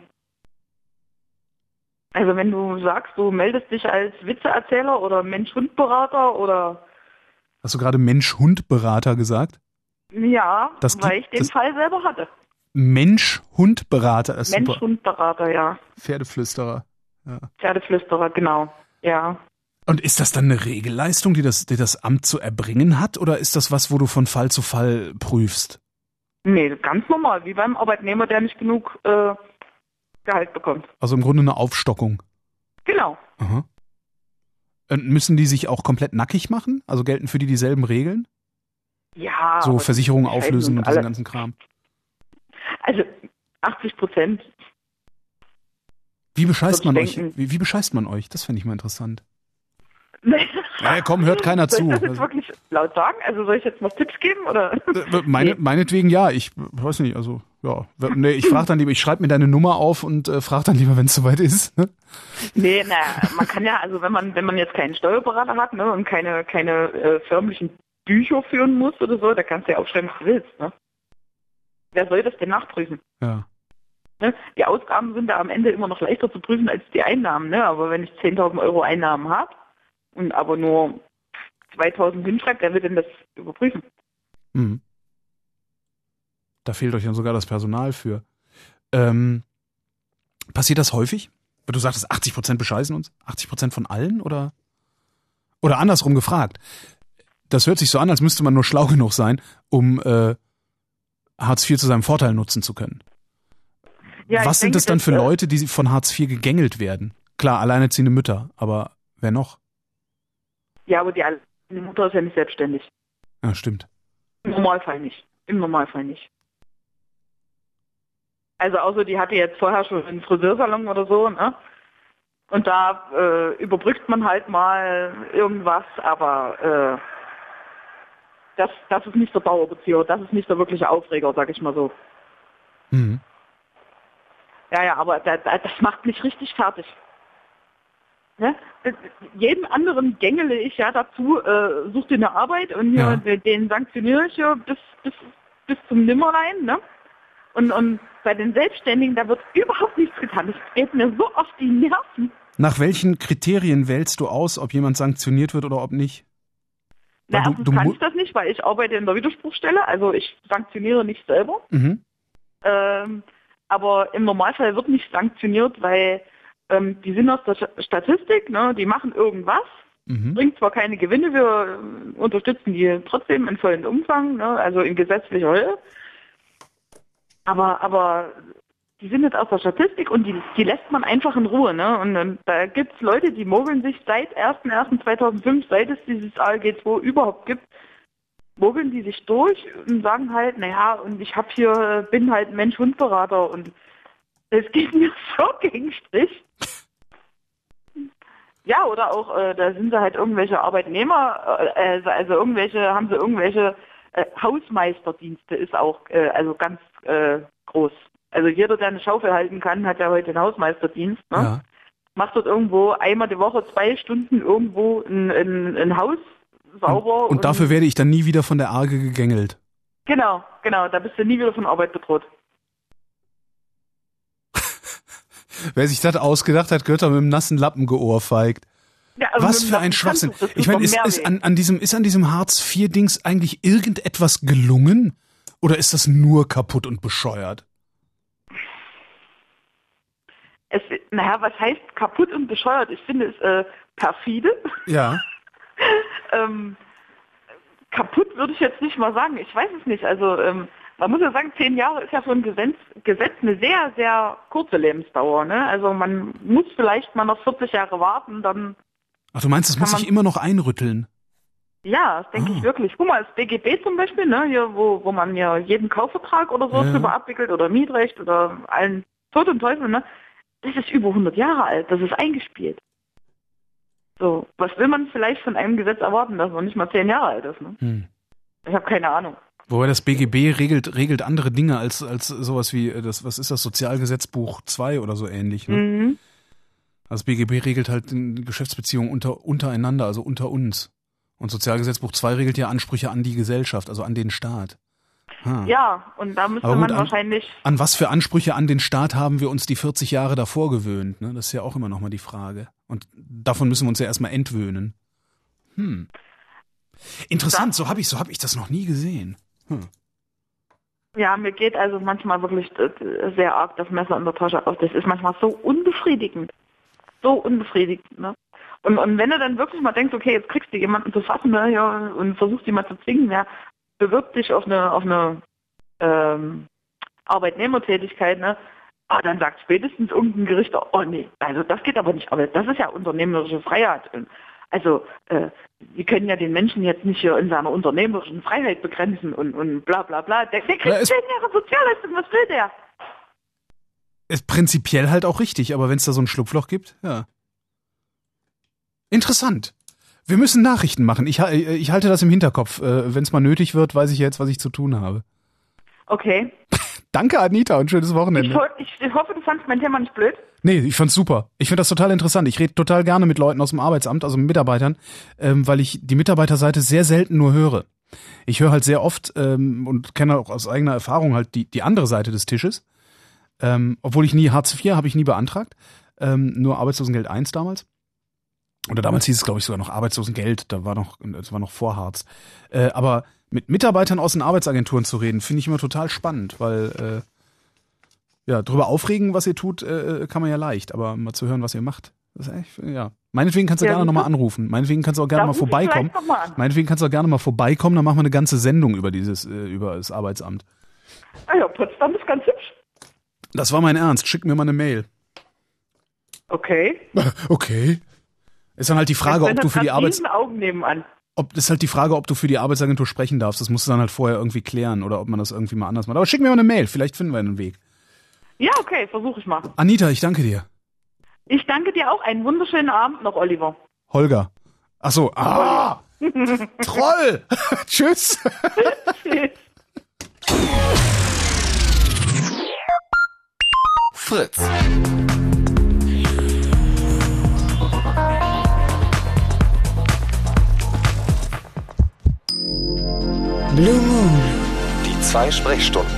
Also wenn du sagst, du meldest dich als Witzeerzähler oder Mensch-Hund-Berater oder Hast du gerade Mensch-Hund-Berater gesagt? ja, Das weil gibt- ich den das- Fall selber hatte. Mensch-Hund-Berater, das ist super. Mensch-Hund-Berater, ja. Pferdeflüsterer. Ja. Pferdeflüsterer, genau. Ja. Und ist das dann eine Regelleistung, die das, die das Amt zu erbringen hat, oder ist das was, wo du von Fall zu Fall prüfst? Nee, ganz normal, wie beim Arbeitnehmer, der nicht genug äh, Gehalt bekommt. Also im Grunde eine Aufstockung. Genau. Aha. Und müssen die sich auch komplett nackig machen? Also gelten für die dieselben Regeln? Ja. So Versicherungen aber auflösen und alle, diesen ganzen Kram. Also achtzig Prozent. Wie bescheißt man euch? denken. Wie, wie bescheißt man euch? Das fände ich mal interessant. Ja, komm, hört keiner soll zu. Soll ich das jetzt wirklich laut sagen? Also soll ich jetzt mal Tipps geben? Oder? Meine, Nee. Meinetwegen ja, ich weiß nicht, also ja. Nee, ich frage dann lieber, ich schreibe mir deine Nummer auf und äh, frage dann lieber, wenn es soweit ist. Ne? Nee, naja, man kann ja, also wenn man wenn man jetzt keinen Steuerberater hat, ne, und keine keine äh, förmlichen Bücher führen muss oder so, da kannst du ja aufschreiben, was du willst, ne? Wer soll das denn nachprüfen? Ja. Ne? Die Ausgaben sind da am Ende immer noch leichter zu prüfen als die Einnahmen, ne? Aber wenn ich zehntausend Euro Einnahmen habe und aber nur zweitausend hinschreibt, wer wird denn das überprüfen? Mhm. Da fehlt euch dann sogar das Personal für. Ähm, passiert das häufig? Weil du sagtest, achtzig Prozent bescheißen uns? achtzig Prozent von allen? Oder, oder andersrum gefragt. Das hört sich so an, als müsste man nur schlau genug sein, um äh, Hartz vier zu seinem Vorteil nutzen zu können. Ja, Was ich sind denke, das dann für dass, äh, Leute, die von Hartz vier gegängelt werden? Klar, alleinerziehende Mütter, aber wer noch? Ja, aber die, die Mutter ist ja nicht selbstständig. Ja, stimmt. Im Normalfall nicht. Im Normalfall nicht. Also außer die hatte jetzt vorher schon einen Friseursalon oder so, ne? Und da äh, überbrückt man halt mal irgendwas, aber äh, das, das ist nicht der Dauerbezieher, das ist nicht der wirkliche Aufreger, sag ich mal so. Mhm. Ja, ja, aber da, da, das macht mich richtig fertig. Ne? Jeden anderen gängele ich ja dazu, äh, such dir eine Arbeit und hier, Ja. den, den sanktioniere ich ja bis, bis, bis zum Nimmerlein, ne? Und, und bei den Selbstständigen, da wird überhaupt nichts getan. Das geht mir so auf die Nerven. Nach welchen Kriterien wählst du aus, ob jemand sanktioniert wird oder ob nicht? Na, Weil du- erstens du kann mu- ich das nicht, weil ich arbeite in der Widerspruchsstelle, also ich sanktioniere nicht selber. Mhm. Ähm, aber im Normalfall wird nicht sanktioniert, weil ähm, die sind aus der Sta- Statistik, ne, die machen irgendwas, Mhm. bringt zwar keine Gewinne, wir äh, unterstützen die trotzdem in vollem Umfang, ne, also in gesetzlicher Höhe. Aber, aber die sind jetzt aus der Statistik und die, die lässt man einfach in Ruhe, ne? Und, und da gibt's Leute, die mogeln sich seit erster erster zweitausendfünf, seit es dieses A L G zwei überhaupt gibt, mogeln die sich durch und sagen halt, naja, und ich hab hier, bin halt Mensch-Hund-Berater und das geht mir so gegen Strich. Ja, oder auch, äh, da sind sie halt irgendwelche Arbeitnehmer, äh, also, also irgendwelche, haben sie irgendwelche äh, Hausmeisterdienste ist auch, äh, also ganz äh, groß. Also jeder, der eine Schaufel halten kann, hat ja heute einen Hausmeisterdienst, ne? Ja. Macht dort irgendwo einmal die Woche zwei Stunden irgendwo ein, ein, ein Haus sauber. Und dafür werde ich dann nie wieder von der Arge gegängelt. Genau, genau, da bist du nie wieder von Arbeit bedroht. Wer sich das ausgedacht hat, gehört da mit dem nassen Lappen geohrfeigt. Ja, also Was mit für dem ein Schwachsinn. Handtuch, das tut Ich meine, doch ist, mehr ist, weh. an, an diesem, ist an diesem Hartz vier Dings eigentlich irgendetwas gelungen? Oder ist das nur kaputt und bescheuert? Es, naja, was heißt kaputt und bescheuert? Ich finde es äh, perfide. Ja. ähm, kaputt würde ich jetzt nicht mal sagen. Ich weiß es nicht. Also ähm, man muss ja sagen, zehn Jahre ist ja für ein Gesetz, Gesetz eine sehr, sehr kurze Lebensdauer. Ne? Also man muss vielleicht mal noch vierzig Jahre warten, dann Ach, du meinst, das Kann muss man- sich immer noch einrütteln? ja, das denke Ah. ich wirklich. Guck mal, das B G B zum Beispiel, ne, hier, wo, wo man ja jeden Kaufvertrag oder so Ja. drüber abwickelt oder Mietrecht oder allen Tod und Teufel, ne, das ist über hundert Jahre alt, das ist eingespielt. So, was will man vielleicht von einem Gesetz erwarten, das noch nicht mal zehn Jahre alt ist, ne? Hm. Ich habe keine Ahnung. Wobei das B G B regelt, regelt andere Dinge als, als sowas wie äh, das, was ist das, Sozialgesetzbuch zwei oder so ähnlich. Ne? Mhm. Also das B G B regelt halt die Geschäftsbeziehungen unter, untereinander, also unter uns. Und Sozialgesetzbuch zwei regelt ja Ansprüche an die Gesellschaft, also an den Staat. Ha. Ja, und da müsste Aber gut, man an- wahrscheinlich, An was für Ansprüche an den Staat haben wir uns die vierzig Jahre davor gewöhnt? Ne? Das ist ja auch immer noch mal die Frage. Und davon müssen wir uns ja erstmal entwöhnen. Hm. Interessant, so habe ich, so hab ich das noch nie gesehen. Hm. ja, mir geht also manchmal wirklich äh, sehr arg das Messer in der Tasche auf. Das ist manchmal so unbefriedigend. So unbefriedigend, ne? Und, und wenn du dann wirklich mal denkst, okay, jetzt kriegst du jemanden zu fassen, ne, ja, und versuchst ihn mal zu zwingen, ja, bewirbt dich auf eine, auf eine ähm, Arbeitnehmertätigkeit, ne, ah, dann sagt spätestens irgendein Gericht, oh nee, also das geht aber nicht, aber das ist ja unternehmerische Freiheit. Also, äh, wir können ja den Menschen jetzt nicht hier in seiner unternehmerischen Freiheit begrenzen und, und bla bla bla. Der, der kriegt zehn Jahre Sozialleistung, was will der? Ist prinzipiell halt auch richtig, aber wenn es da so ein Schlupfloch gibt, ja. Interessant. Wir müssen Nachrichten machen. Ich, ich halte das im Hinterkopf. Wenn es mal nötig wird, weiß ich jetzt, was ich zu tun habe. Okay. Danke, Anita, und schönes Wochenende. Ich, ich hoffe, du fandst mein Thema nicht blöd. Nee, ich fand's super. Ich finde das total interessant. Ich rede total gerne mit Leuten aus dem Arbeitsamt, also mit Mitarbeitern, ähm, weil ich die Mitarbeiterseite sehr selten nur höre. Ich höre halt sehr oft ähm, und kenne auch aus eigener Erfahrung halt die, die andere Seite des Tisches. Ähm, obwohl ich nie Hartz vier habe ich nie beantragt, ähm, nur Arbeitslosengeld eins damals. Oder damals hieß es, glaube ich, sogar noch Arbeitslosengeld, da war noch, das war noch vor Hartz. Äh, aber mit Mitarbeitern aus den Arbeitsagenturen zu reden, finde ich immer total spannend, weil äh, ja, drüber aufregen, was ihr tut, äh, kann man ja leicht, aber mal zu hören, was ihr macht, das ist echt, ja. Meinetwegen kannst du ja, gerne nochmal anrufen. Meinetwegen kannst du auch gerne mal vorbeikommen. Noch mal Meinetwegen kannst du auch gerne mal vorbeikommen, dann machen wir eine ganze Sendung über dieses, äh, über das Arbeitsamt. Ah ja, Potsdam ist ganz hübsch. Das war mein Ernst, schick mir mal eine Mail. Okay. Okay. Ist dann halt die Frage, ob du für die Arbeits... Augen nebenan. Ob, das ist halt die Frage, ob du für die Arbeitsagentur sprechen darfst. Das musst du dann halt vorher irgendwie klären oder ob man das irgendwie mal anders macht. Aber schick mir mal eine Mail, vielleicht finden wir einen Weg. Ja, okay, versuche ich mal. Anita, ich danke dir. Ich danke dir auch. Einen wunderschönen Abend noch, Oliver. Holger. Ach so. Ah! Troll! Tschüss! Tschüss. Fritz. Blue Moon. Die zwei Sprechstunden.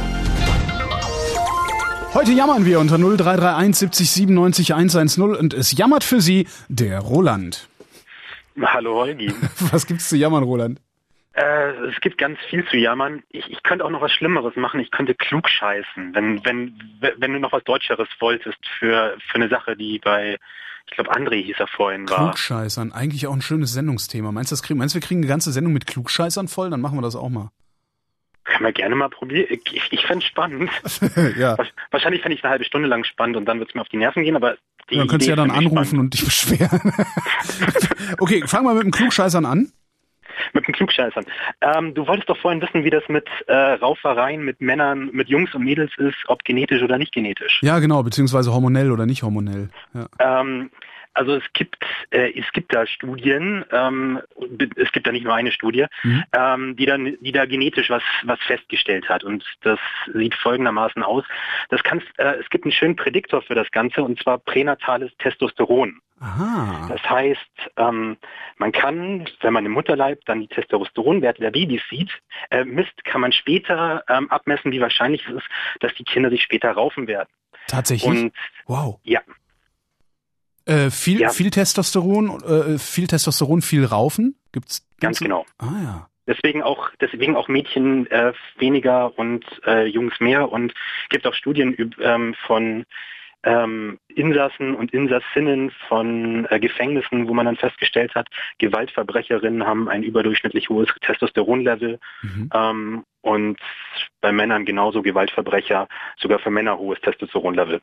Heute jammern wir unter null drei drei eins siebzig siebenundneunzig hundertzehn und es jammert für Sie der Roland. Hallo Holgi. Was gibt's zu jammern, Roland? Äh, es gibt ganz viel zu jammern. Ich, ich könnte auch noch was Schlimmeres machen. Ich könnte klugscheißen, wenn wenn wenn du noch was Deutscheres wolltest für für eine Sache, die bei, ich glaube André hieß er vorhin, war. Klugscheißern, eigentlich auch ein schönes Sendungsthema. Meinst du, das kriegen, meinst du, wir kriegen eine ganze Sendung mit Klugscheißern voll? Dann machen wir das auch mal. Kann man gerne mal probieren. Ich, ich fände es spannend. Ja. Wahrscheinlich fände ich eine halbe Stunde lang spannend und dann wird es mir auf die Nerven gehen, aber die dann könntest du ja dann anrufen spannend. Und dich beschweren. Okay, fangen wir mit dem Klugscheißern an. Mit dem Klugscheißern. Ähm, du wolltest doch vorhin wissen, wie das mit äh, Raufereien mit Männern, mit Jungs und Mädels ist, ob genetisch oder nicht genetisch. Ja, genau, beziehungsweise hormonell oder nicht hormonell. Ja. Ähm, also es gibt äh, es gibt da Studien, ähm, es gibt da nicht nur eine Studie, mhm. ähm, die dann die da genetisch was was festgestellt hat und das sieht folgendermaßen aus. Das kannst, äh, es gibt einen schönen Prädiktor für das Ganze und zwar pränatales Testosteron. Aha. Das heißt, ähm, man kann, wenn man im Mutterleib dann die Testosteronwerte der Babys sieht, äh, misst, kann man später ähm, abmessen, wie wahrscheinlich es ist, dass die Kinder sich später raufen werden. Tatsächlich? Und, wow. Ja. Äh, viel, ja. viel Testosteron, äh, viel Testosteron, viel Raufen? Gibt's? Ganz genau. Ah ja. Deswegen auch, deswegen auch Mädchen äh, weniger und äh, Jungs mehr und gibt auch Studien ähm, von ähm, Insassen und Insassinnen von äh, Gefängnissen, wo man dann festgestellt hat, Gewaltverbrecherinnen haben ein überdurchschnittlich hohes Testosteronlevel mhm. ähm, und bei Männern genauso Gewaltverbrecher, sogar für Männer hohes Testosteronlevel.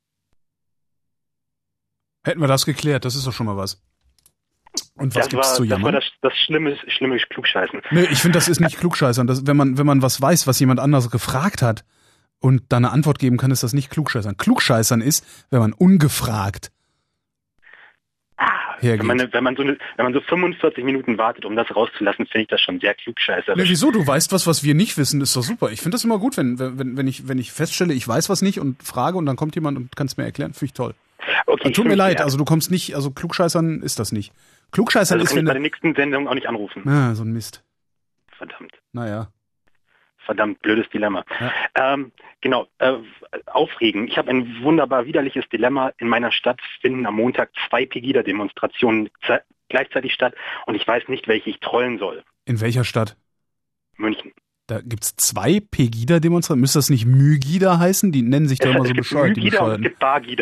Hätten wir das geklärt, das ist doch schon mal was. Und was das gibt's war, zu jammern? Das war das, das schlimme, schlimme Klugscheißen. Nee, ich finde, das ist nicht Klugscheißern. Das, wenn man, wenn man was weiß, was jemand anderes gefragt hat und dann eine Antwort geben kann, ist das nicht Klugscheißern. Klugscheißern ist, wenn man ungefragt hergeht. Wenn man, wenn man so eine, wenn man so fünfundvierzig Minuten wartet, um das rauszulassen, finde ich das schon sehr klugscheißerisch. Nee, wieso? Du weißt was, was wir nicht wissen, ist doch super. Ich finde das immer gut, wenn, wenn, wenn ich, wenn ich feststelle, ich weiß was nicht und frage und dann kommt jemand und kann es mir erklären, finde ich toll. Okay, tut mir leid, also du kommst nicht, also Klugscheißern ist das nicht. Klugscheißern also ist, kann wenn ich bei der nächsten Sendung auch nicht anrufen. Ah, so ein Mist. Verdammt. Naja. Verdammt blödes Dilemma. Ja. Ähm, genau, äh, aufregen. Ich habe ein wunderbar widerliches Dilemma. In meiner Stadt finden am Montag zwei Pegida-Demonstrationen ze- gleichzeitig statt und ich weiß nicht, welche ich trollen soll. In welcher Stadt? München. Da gibt's zwei Pegida-Demonstrationen. Müsste das nicht Mygida heißen? Die nennen sich da immer so bescheuert. Mygida und es gibt Bargida.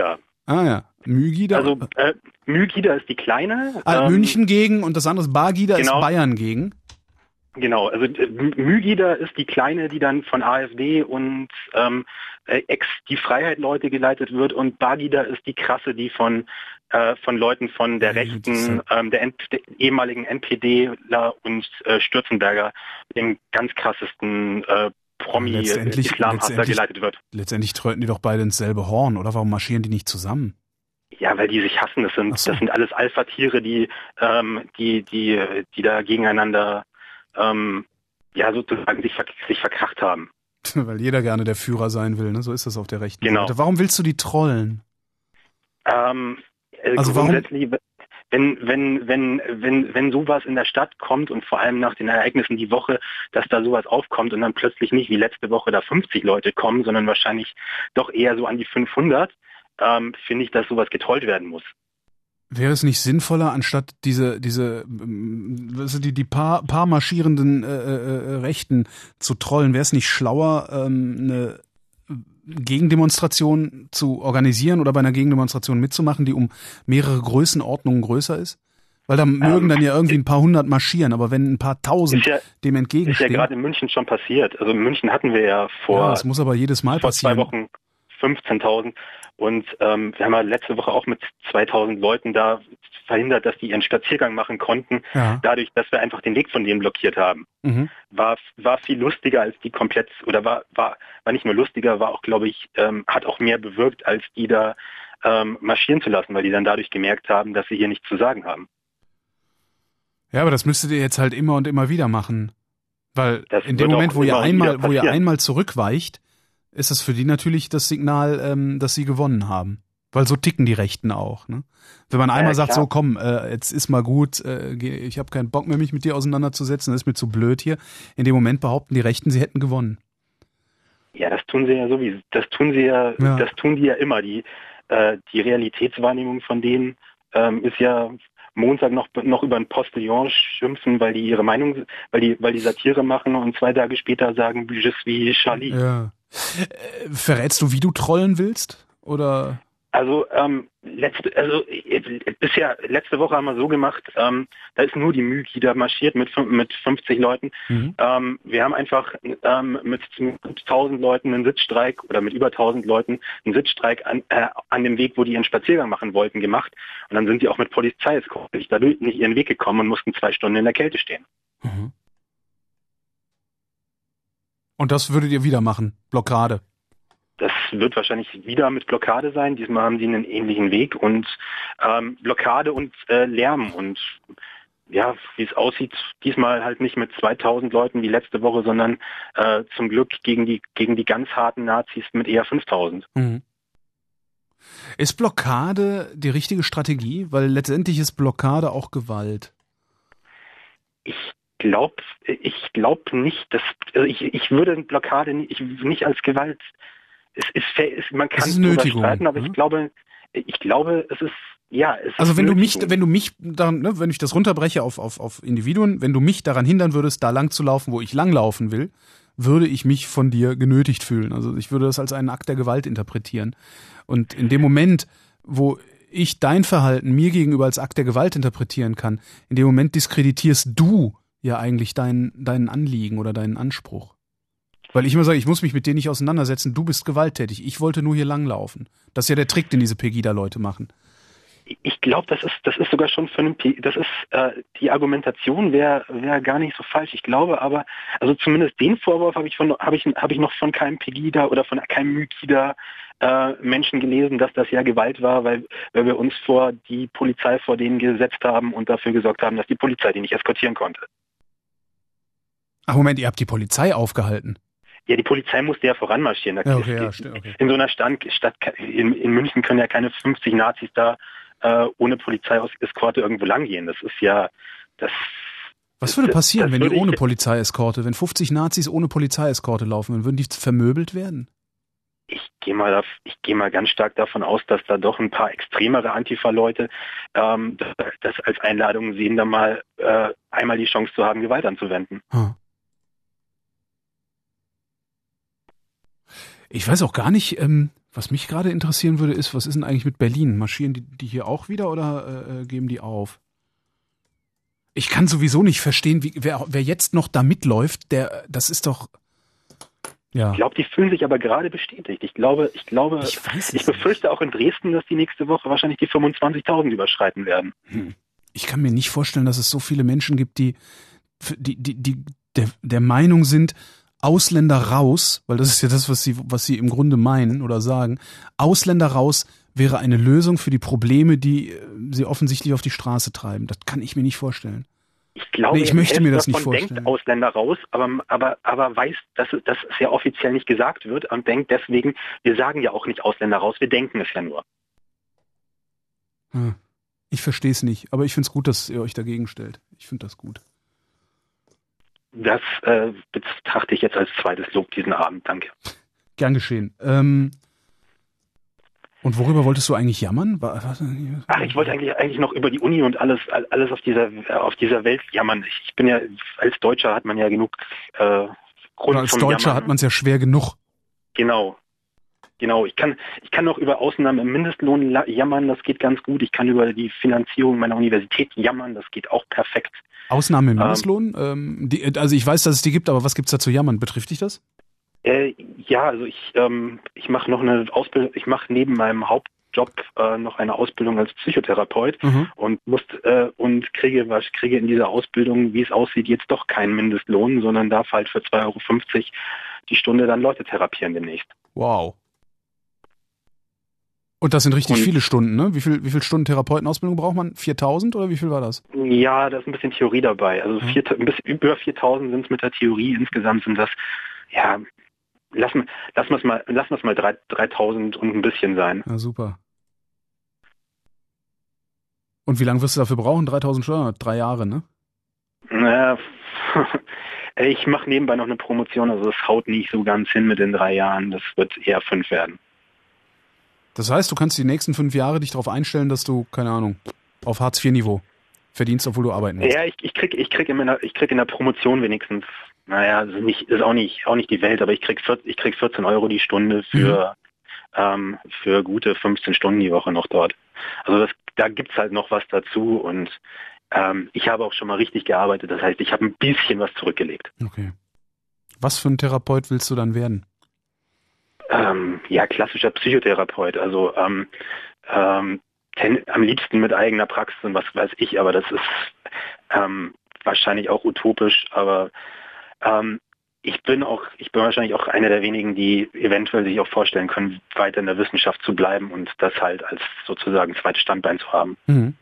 Ah ja, Mygida. Also äh, Mygida ist die kleine. Ah, ähm, München gegen und das andere ist Bagida genau. ist Bayern gegen. Genau, also äh, Mygida ist die kleine, die dann von AfD und ähm, äh, ex die Freiheit-Leute geleitet wird, und Bagida ist die krasse, die von äh, von Leuten von der rechten, ähm, der, N- der ehemaligen NPDler und äh, Stürzenberger, dem ganz krassesten äh, Promi-Islamhasser letztendlich, geleitet wird. Letztendlich tröten die doch beide ins selbe Horn, oder? Warum marschieren die nicht zusammen? Ja, weil die sich hassen. Das sind so. das sind alles Alpha-Tiere, die ähm, die die die da gegeneinander ähm, ja sozusagen sich ver- sich verkracht haben. Weil jeder gerne der Führer sein will, ne? So ist das auf der rechten Genau. Seite. Warum willst du die trollen? Ähm, äh, Also warum- grundsätzlich, wenn wenn wenn wenn wenn sowas in der Stadt kommt und vor allem nach den Ereignissen die Woche, dass da sowas aufkommt und dann plötzlich nicht wie letzte Woche da fünfzig Leute kommen, sondern wahrscheinlich doch eher so an die fünfhundert, ähm, finde ich, dass sowas getrollt werden muss. Wäre es nicht sinnvoller, anstatt diese diese ähm, also die die paar paar marschierenden äh, äh, Rechten zu trollen, wäre es nicht schlauer, ähm, eine Gegendemonstration zu organisieren oder bei einer Gegendemonstration mitzumachen, die um mehrere Größenordnungen größer ist? Weil da mögen Ähm, dann ja irgendwie ein paar hundert marschieren, aber wenn ein paar tausend Ist ja- dem Ist ja entgegenstehen, gerade in München schon passiert. Also in München hatten wir ja vor ja, das muss aber jedes Mal vor passieren. zwei Wochen fünfzehntausend, und ähm, wir haben ja letzte Woche auch mit zweitausend Leuten da verhindert, dass die ihren Spaziergang machen konnten, Ja. dadurch, dass wir einfach den Weg von denen blockiert haben. Mhm. War war viel lustiger als die komplett, oder war war war nicht nur lustiger, war auch, glaube ich, ähm, hat auch mehr bewirkt, als die da ähm, marschieren zu lassen, weil die dann dadurch gemerkt haben, dass sie hier nichts zu sagen haben. Ja, aber das müsstet ihr jetzt halt immer und immer wieder machen. Weil Das in dem wird Moment, auch wo ihr immer wieder einmal, wo ihr passieren. einmal zurückweicht, ist es für die natürlich das Signal, ähm, dass sie gewonnen haben. Weil so ticken die Rechten auch. Ne? Wenn man einmal Ja, sagt, klar. so komm, äh, jetzt ist mal gut, äh, geh- ich habe keinen Bock mehr, mich mit dir auseinanderzusetzen, das ist mir zu blöd hier. In dem Moment behaupten die Rechten, sie hätten gewonnen. Ja, das tun sie ja sowieso. Das tun sie ja, Ja. das tun die ja immer. Die, äh, die Realitätswahrnehmung von denen ähm, ist ja Montag noch noch über ein Postillon schimpfen, weil die ihre Meinung, weil die, weil die Satire machen, und zwei Tage später sagen, je suis Charlie. Ja. Äh, verrätst du, wie du trollen willst? Oder? Also ähm, letzte, also äh, bisher letzte Woche haben wir so gemacht, ähm, da ist nur die Mygida marschiert mit fün- mit fünfzig Leuten. Mhm. Ähm, wir haben einfach ähm, mit tausend Leuten einen Sitzstreik, oder mit über tausend Leuten einen Sitzstreik an, äh, an dem Weg, wo die ihren Spaziergang machen wollten, gemacht. Und dann sind die auch mit Polizei nicht dadurch nicht ihren Weg gekommen und mussten zwei Stunden in der Kälte stehen. Mhm. Und das würdet ihr wieder machen? Blockade? Das wird wahrscheinlich wieder mit Blockade sein. Diesmal haben die einen ähnlichen Weg, und ähm, Blockade und äh, Lärm, und ja, wie es aussieht, diesmal halt nicht mit zweitausend Leuten wie letzte Woche, sondern äh, zum Glück gegen die gegen die ganz harten Nazis mit eher fünftausend. Mhm. Ist Blockade die richtige Strategie? Weil letztendlich ist Blockade auch Gewalt. Ich glaube, ich glaube nicht, dass also ich ich würde Blockade nicht, ich, nicht als Gewalt. Es ist, es, man kann Es ist drüber Nötigung, streiten, aber ne? ich glaube, ich glaube, es ist ja. Es Also ist wenn du mich, Nötigung. wenn du mich daran, ne, wenn ich das runterbreche auf, auf, auf Individuen, wenn du mich daran hindern würdest, da lang zu laufen, wo ich langlaufen will, würde ich mich von dir genötigt fühlen. Also ich würde das als einen Akt der Gewalt interpretieren. Und in dem Moment, wo ich dein Verhalten mir gegenüber als Akt der Gewalt interpretieren kann, in dem Moment diskreditierst du ja eigentlich dein, deinen Anliegen oder deinen Anspruch. Weil ich immer sage, ich muss mich mit dir nicht auseinandersetzen, du bist gewalttätig, ich wollte nur hier langlaufen. Das ist ja der Trick, den diese Pegida-Leute machen. Ich glaube, das ist das ist sogar schon vernünftig. Das ist äh, die Argumentation wäre wäre gar nicht so falsch. Ich glaube aber, also zumindest den Vorwurf habe ich von habe ich habe ich noch von keinem Pegida oder von keinem Mygida äh, Menschen gelesen, dass das ja Gewalt war, weil weil wir uns vor die Polizei vor denen gesetzt haben und dafür gesorgt haben, dass die Polizei die nicht eskortieren konnte. Ach Moment, ihr habt die Polizei aufgehalten. Ja, die Polizei musste ja voranmarschieren. Da Ja, okay, ist- ja, stimmt, okay. In so einer Stand, Stadt in, in München können ja keine fünfzig Nazis da äh, ohne Polizeieskorte irgendwo langgehen. Das ist ja das. Was würde das- passieren, das wenn die würde ich- ohne Polizeieskorte, wenn fünfzig Nazis ohne Polizeieskorte laufen, dann würden die vermöbelt werden? Ich gehe mal, auf- ich gehe mal ganz stark davon aus, dass da doch ein paar extremere Antifa-Leute ähm, das, das als Einladung sehen, da mal äh, einmal die Chance zu haben, Gewalt anzuwenden. Hm. Ich weiß auch gar nicht, ähm, Was mich gerade interessieren würde, ist, was ist denn eigentlich mit Berlin? Marschieren die, die hier auch wieder oder äh, geben die auf? Ich kann sowieso nicht verstehen, wie, wer, wer jetzt noch da mitläuft, der, das ist doch, ja. Ich glaube, die fühlen sich aber gerade bestätigt. Ich glaube, ich glaube, ich, ich befürchte auch in Dresden, dass die nächste Woche wahrscheinlich die fünfundzwanzigtausend überschreiten werden. Hm. Ich kann mir nicht vorstellen, dass es so viele Menschen gibt, die, die, die, die der, der Meinung sind, Ausländer raus, weil das ist ja das, was sie, was sie im Grunde meinen oder sagen, Ausländer raus wäre eine Lösung für die Probleme, die sie offensichtlich auf die Straße treiben. Das kann ich mir nicht vorstellen. Ich glaube, nee, ich möchte mir das nicht davon vorstellen. Denkt Ausländer raus, aber, aber, aber weiß, dass, dass es ja offiziell nicht gesagt wird und denkt deswegen, wir sagen ja auch nicht Ausländer raus, wir denken es ja nur. Hm. Ich verstehe es nicht, aber ich finde es gut, dass ihr euch dagegen stellt. Ich finde das gut. Das äh, betrachte ich jetzt als zweites Lob diesen Abend, danke. Gern geschehen. Ähm, und worüber wolltest du eigentlich jammern? War, was, Ach, ich wollte eigentlich eigentlich noch über die Uni und alles alles auf dieser auf dieser Welt jammern. Ich, ich bin ja, als Deutscher hat man ja genug äh, Grund oder als zum Deutscher Jammern. hat man es ja schwer genug. Genau. Genau, ich kann ich kann noch über Ausnahmen im Mindestlohn la- jammern, das geht ganz gut. Ich kann über die Finanzierung meiner Universität jammern, das geht auch perfekt. Ausnahme im Mindestlohn? Ähm, die, also ich weiß, dass es die gibt, aber was gibt's da zu jammern? Betrifft dich das? Äh, ja, also ich ähm, ich mache noch eine Ausbildung, ich mache neben meinem Hauptjob äh, noch eine Ausbildung als Psychotherapeut Mhm. und muss äh, und kriege was kriege in dieser Ausbildung, wie es aussieht, jetzt doch keinen Mindestlohn, sondern darf halt für zwei Euro fünfzig die Stunde dann Leute therapieren demnächst. Wow. Und das sind richtig Und- viele Stunden, ne? Wie viel, wie viel Stunden Therapeutenausbildung braucht man? viertausend oder wie viel war das? Ja, da ist ein bisschen Theorie dabei. Also Mhm. vier, ein bisschen über viertausend sind es mit der Theorie. Insgesamt sind das, ja, lassen, lassen wir es mal, lassen wir es mal drei, dreitausend und ein bisschen sein. Na super. Und wie lange wirst du dafür brauchen? dreitausend Stunden? Drei Jahre, ne? Naja, ich mache nebenbei noch eine Promotion, also es haut nicht so ganz hin mit den drei Jahren. Das wird eher fünf werden. Das heißt, du kannst die nächsten fünf Jahre dich darauf einstellen, dass du, keine Ahnung, auf Hartz vier Niveau verdienst, obwohl du arbeiten musst. Ja, ich, ich krieg, ich krieg in meiner, ich krieg in der Promotion wenigstens, naja, also nicht, ist auch nicht, auch nicht die Welt, aber ich krieg, ich krieg vierzehn Euro die Stunde für, mhm. ähm, für gute fünfzehn Stunden die Woche noch dort. Also das, da gibt's halt noch was dazu und ähm, ich habe auch schon mal richtig gearbeitet. Das heißt, ich habe ein bisschen was zurückgelegt. Okay. Was für ein Therapeut willst du dann werden? Ähm, ja, klassischer Psychotherapeut. Also ähm, ähm, ten, am liebsten mit eigener Praxis und was weiß ich, aber das ist ähm, wahrscheinlich auch utopisch. Aber ähm, ich bin auch, ich bin wahrscheinlich auch einer der wenigen, die eventuell sich auch vorstellen können, weiter in der Wissenschaft zu bleiben und das halt als sozusagen zweites Standbein zu haben. Mhm.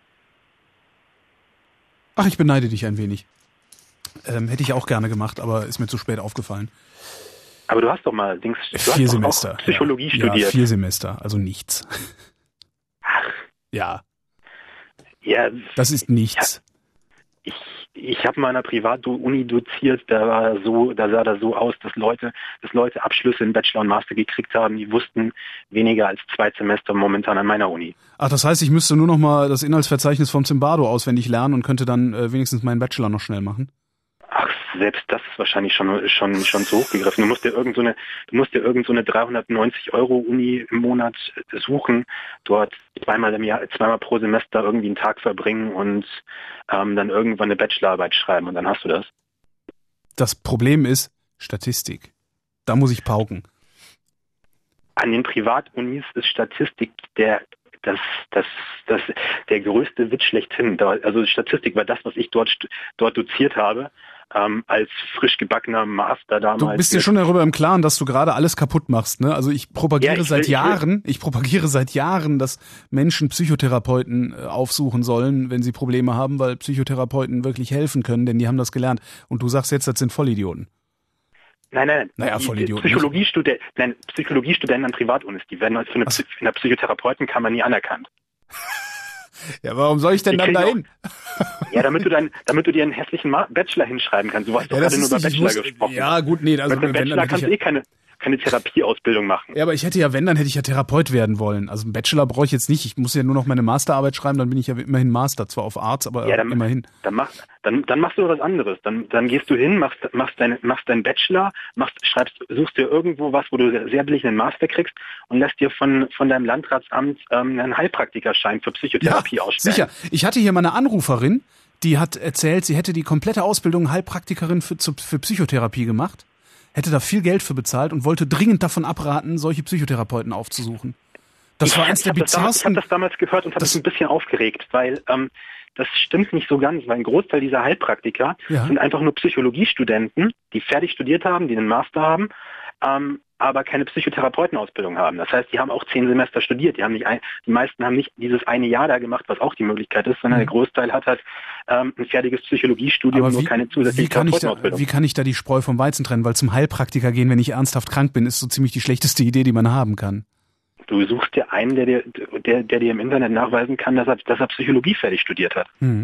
Ach, ich beneide dich ein wenig. Ähm, hätte ich auch gerne gemacht, aber ist mir zu spät aufgefallen. Aber du hast doch mal Dings, du vier hast doch Semester. auch Psychologie ja. studiert. Ja, vier Semester, also nichts. Ach. Ja. Ja. Das ist nichts. Ja. Ich, ich habe mal in einer Privatuni doziert, da war so, da sah das so aus, dass Leute, dass Leute Abschlüsse in Bachelor und Master gekriegt haben, die wussten weniger als zwei Semester momentan an meiner Uni. Ach, das heißt, ich müsste nur noch mal das Inhaltsverzeichnis vom Zimbardo auswendig lernen und könnte dann äh, wenigstens meinen Bachelor noch schnell machen? Ach, selbst das ist wahrscheinlich schon schon schon zu hoch gegriffen. Du musst dir irgend so eine, du musst dir irgend so eine dreihundertneunzig Euro Uni im Monat suchen, dort zweimal im Jahr, zweimal pro Semester irgendwie einen Tag verbringen und ähm, dann irgendwann eine Bachelorarbeit schreiben und dann hast du das. Das Problem ist Statistik. Da muss ich pauken. An den Privatunis ist Statistik der das, das, das, der größte Witz schlechthin. Da, also Statistik war das, was ich dort, dort doziert habe, ähm, als frisch gebackener Master damals. Du bist dir schon darüber im Klaren, dass du gerade alles kaputt machst, ne? Also ich propagiere ja, ich seit will, Jahren, ich, ich propagiere seit Jahren, dass Menschen Psychotherapeuten aufsuchen sollen, wenn sie Probleme haben, weil Psychotherapeuten wirklich helfen können, denn die haben das gelernt. Und du sagst jetzt, das sind Vollidioten. Nein, nein, naja, die, Vollidioten. Psychologiestudenten, nein, Psychologiestudenten an Privatunis, die werden für eine, Psy- in der Psychotherapeutenkammer nie anerkannt. Ja, warum soll ich denn die dann dahin? Auch, ja, damit du dann, damit du dir einen hässlichen Bachelor hinschreiben kannst. Du hast doch ja, gerade nur über nicht, Bachelor muss, gesprochen. Ja, gut, nee, also mit dem Bachelor kannst du eh keine, keine Therapieausbildung machen. Ja, aber ich hätte ja, wenn, dann hätte ich ja Therapeut werden wollen. Also einen Bachelor brauche ich jetzt nicht. Ich muss ja nur noch meine Masterarbeit schreiben, dann bin ich ja immerhin Master. Zwar auf Arzt, aber ja, dann, immerhin. Dann, mach, dann, dann machst du was anderes. Dann, dann gehst du hin, machst, machst, dein, machst deinen Bachelor, machst, schreibst, suchst dir irgendwo was, wo du sehr, sehr billig einen Master kriegst und lässt dir von, von deinem Landratsamt ähm, einen Heilpraktikerschein für Psychotherapie ja, ausstellen. Sicher. Ich hatte hier mal eine Anruferin, die hat erzählt, sie hätte die komplette Ausbildung Heilpraktikerin für, für Psychotherapie gemacht, hätte da viel Geld für bezahlt und wollte dringend davon abraten, solche Psychotherapeuten aufzusuchen. Das ich war eins der bizarrsten... Ich habe das damals gehört und habe mich ein bisschen aufgeregt, weil ähm, das stimmt nicht so ganz, weil ein Großteil dieser Heilpraktiker ja. sind einfach nur Psychologiestudenten, die fertig studiert haben, die einen Master haben, ähm, aber keine Psychotherapeutenausbildung haben. Das heißt, die haben auch zehn Semester studiert. Die haben nicht ein, die meisten haben nicht dieses eine Jahr da gemacht, was auch die Möglichkeit ist, sondern mhm. der Großteil hat halt ähm, ein fertiges Psychologiestudium, aber nur wie, keine zusätzliche wie kann ich da, Therapeutenausbildung. Wie kann ich da die Spreu vom Weizen trennen? Weil zum Heilpraktiker gehen, wenn ich ernsthaft krank bin, ist so ziemlich die schlechteste Idee, die man haben kann. Du suchst dir einen, der dir, der, der dir im Internet nachweisen kann, dass er, dass er Psychologie fertig studiert hat. Mhm.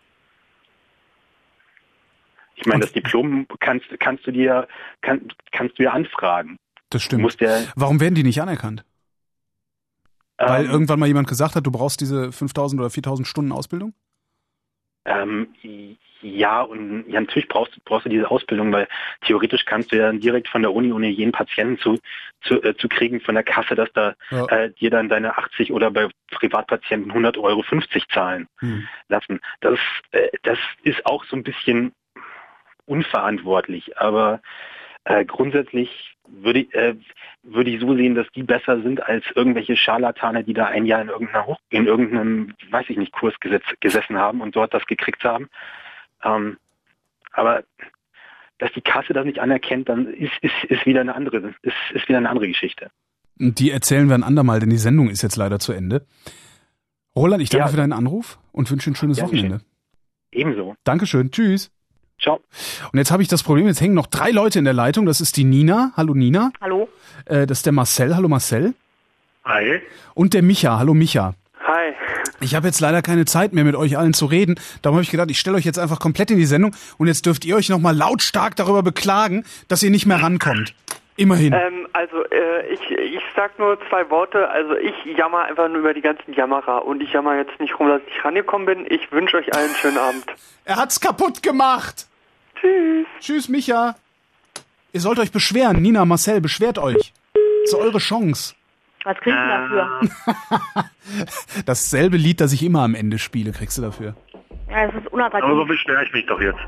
Ich meine, das Diplom kannst, kannst du dir, kann, kannst du dir anfragen. Das stimmt. Du musst ja, Warum werden die nicht anerkannt? ähm, Weil irgendwann mal jemand gesagt hat, du brauchst diese fünftausend oder viertausend Stunden Ausbildung? Ähm, ja, und ja, natürlich brauchst, brauchst du diese Ausbildung, weil theoretisch kannst du ja direkt von der Uni, ohne jeden Patienten zu, zu, äh, zu kriegen von der Kasse, dass da ja. äh, dir dann deine achtzig oder bei Privatpatienten hundert Euro fünfzig zahlen hm. lassen. Das, äh, das ist auch so ein bisschen unverantwortlich, aber äh, grundsätzlich würde ich, äh, würde ich so sehen, dass die besser sind als irgendwelche Scharlatane, die da ein Jahr in irgendeiner Hoch in irgendeinem, weiß ich nicht, Kurs gesetz gesessen haben und dort das gekriegt haben. Ähm, aber dass die Kasse das nicht anerkennt, dann ist, ist, ist wieder eine andere, ist, ist wieder eine andere Geschichte. Die erzählen wir ein andermal, denn die Sendung ist jetzt leider zu Ende. Roland, ich danke ja. für deinen Anruf und wünsche ein schönes ja, Wochenende. Ebenso. Dankeschön. Tschüss. Ciao. Und jetzt habe ich das Problem, jetzt hängen noch drei Leute in der Leitung. Das ist die Nina. Hallo Nina. Hallo. Äh, das ist der Marcel. Hallo Marcel. Hi. Und der Micha. Hallo Micha. Hi. Ich habe jetzt leider keine Zeit mehr, mit euch allen zu reden. Darum habe ich gedacht, ich stelle euch jetzt einfach komplett in die Sendung und jetzt dürft ihr euch nochmal lautstark darüber beklagen, dass ihr nicht mehr rankommt. Immerhin. Ähm, also äh, ich, ich sag nur zwei Worte. Also ich jammer einfach nur über die ganzen Jammerer und ich jammer jetzt nicht rum, dass ich rangekommen bin. Ich wünsche euch allen einen schönen Abend. Er hat's kaputt gemacht. Tschüss. Tschüss, Micha. Ihr sollt euch beschweren. Nina, Marcel, beschwert euch. Das ist eure Chance. Was kriegst du dafür? Dasselbe Lied, das ich immer am Ende spiele, kriegst du dafür. Ja, das ist unattraktiv. Aber so beschwere ich mich doch jetzt.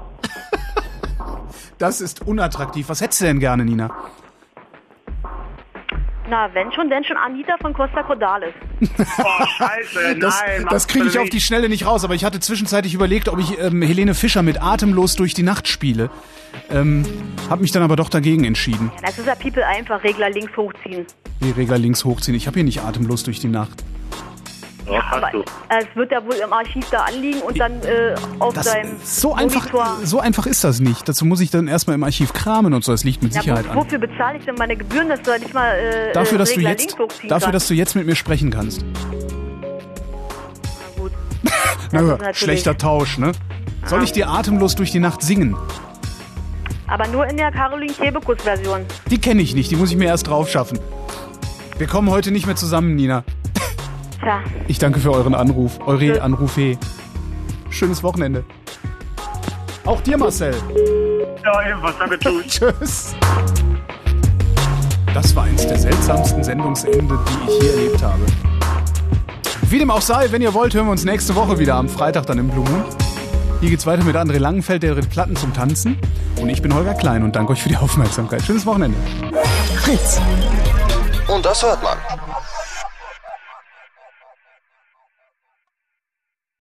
Das ist unattraktiv. Was hättest du denn gerne, Nina? Na, wenn schon, denn schon Anita von Costa Cordalis. Oh, scheiße, das, nein. Das kriege ich auf die Schnelle nicht raus, aber ich hatte zwischenzeitlich überlegt, ob ich ähm, Helene Fischer mit Atemlos durch die Nacht spiele. Ähm, hab mich dann aber doch dagegen entschieden. Ja, das ist ja People einfach, Regler links hochziehen. Die Regler links hochziehen. Ich habe hier nicht Atemlos durch die Nacht. Ja, hast aber du. Es wird ja wohl im Archiv da anliegen und dann äh, auf das, deinem so Monitor. einfach, so einfach ist das nicht. Dazu muss ich dann erstmal im Archiv kramen und so. Das liegt mit ja, Sicherheit wo, an. Wofür bezahle ich denn meine Gebühren, dass du nicht mal äh, dafür, dass Regler du jetzt, links hochziehen dafür, kannst? dass du jetzt mit mir sprechen kannst. Na gut. Na hör, schlechter Tausch, ne? Soll ich dir Atemlos durch die Nacht singen? Aber nur in der Caroline Kebekus-Version. Die kenne ich nicht, die muss ich mir erst drauf schaffen. Wir kommen heute nicht mehr zusammen, Nina. Tja. Ich danke für euren Anruf, eure Tschüss. Anrufe. Schönes Wochenende. Auch dir, Marcel. Ja, ebenfalls. Danke, tschüss. Tschüss. Das war eins der seltsamsten Sendungsende, die ich je erlebt habe. Wie dem auch sei, wenn ihr wollt, hören wir uns nächste Woche wieder am Freitag dann im Blue Moon. Hier geht's weiter mit André Langenfeld, der ritt Platten zum Tanzen. Und ich bin Holger Klein und danke euch für die Aufmerksamkeit. Schönes Wochenende. Fritz. Und das hört man.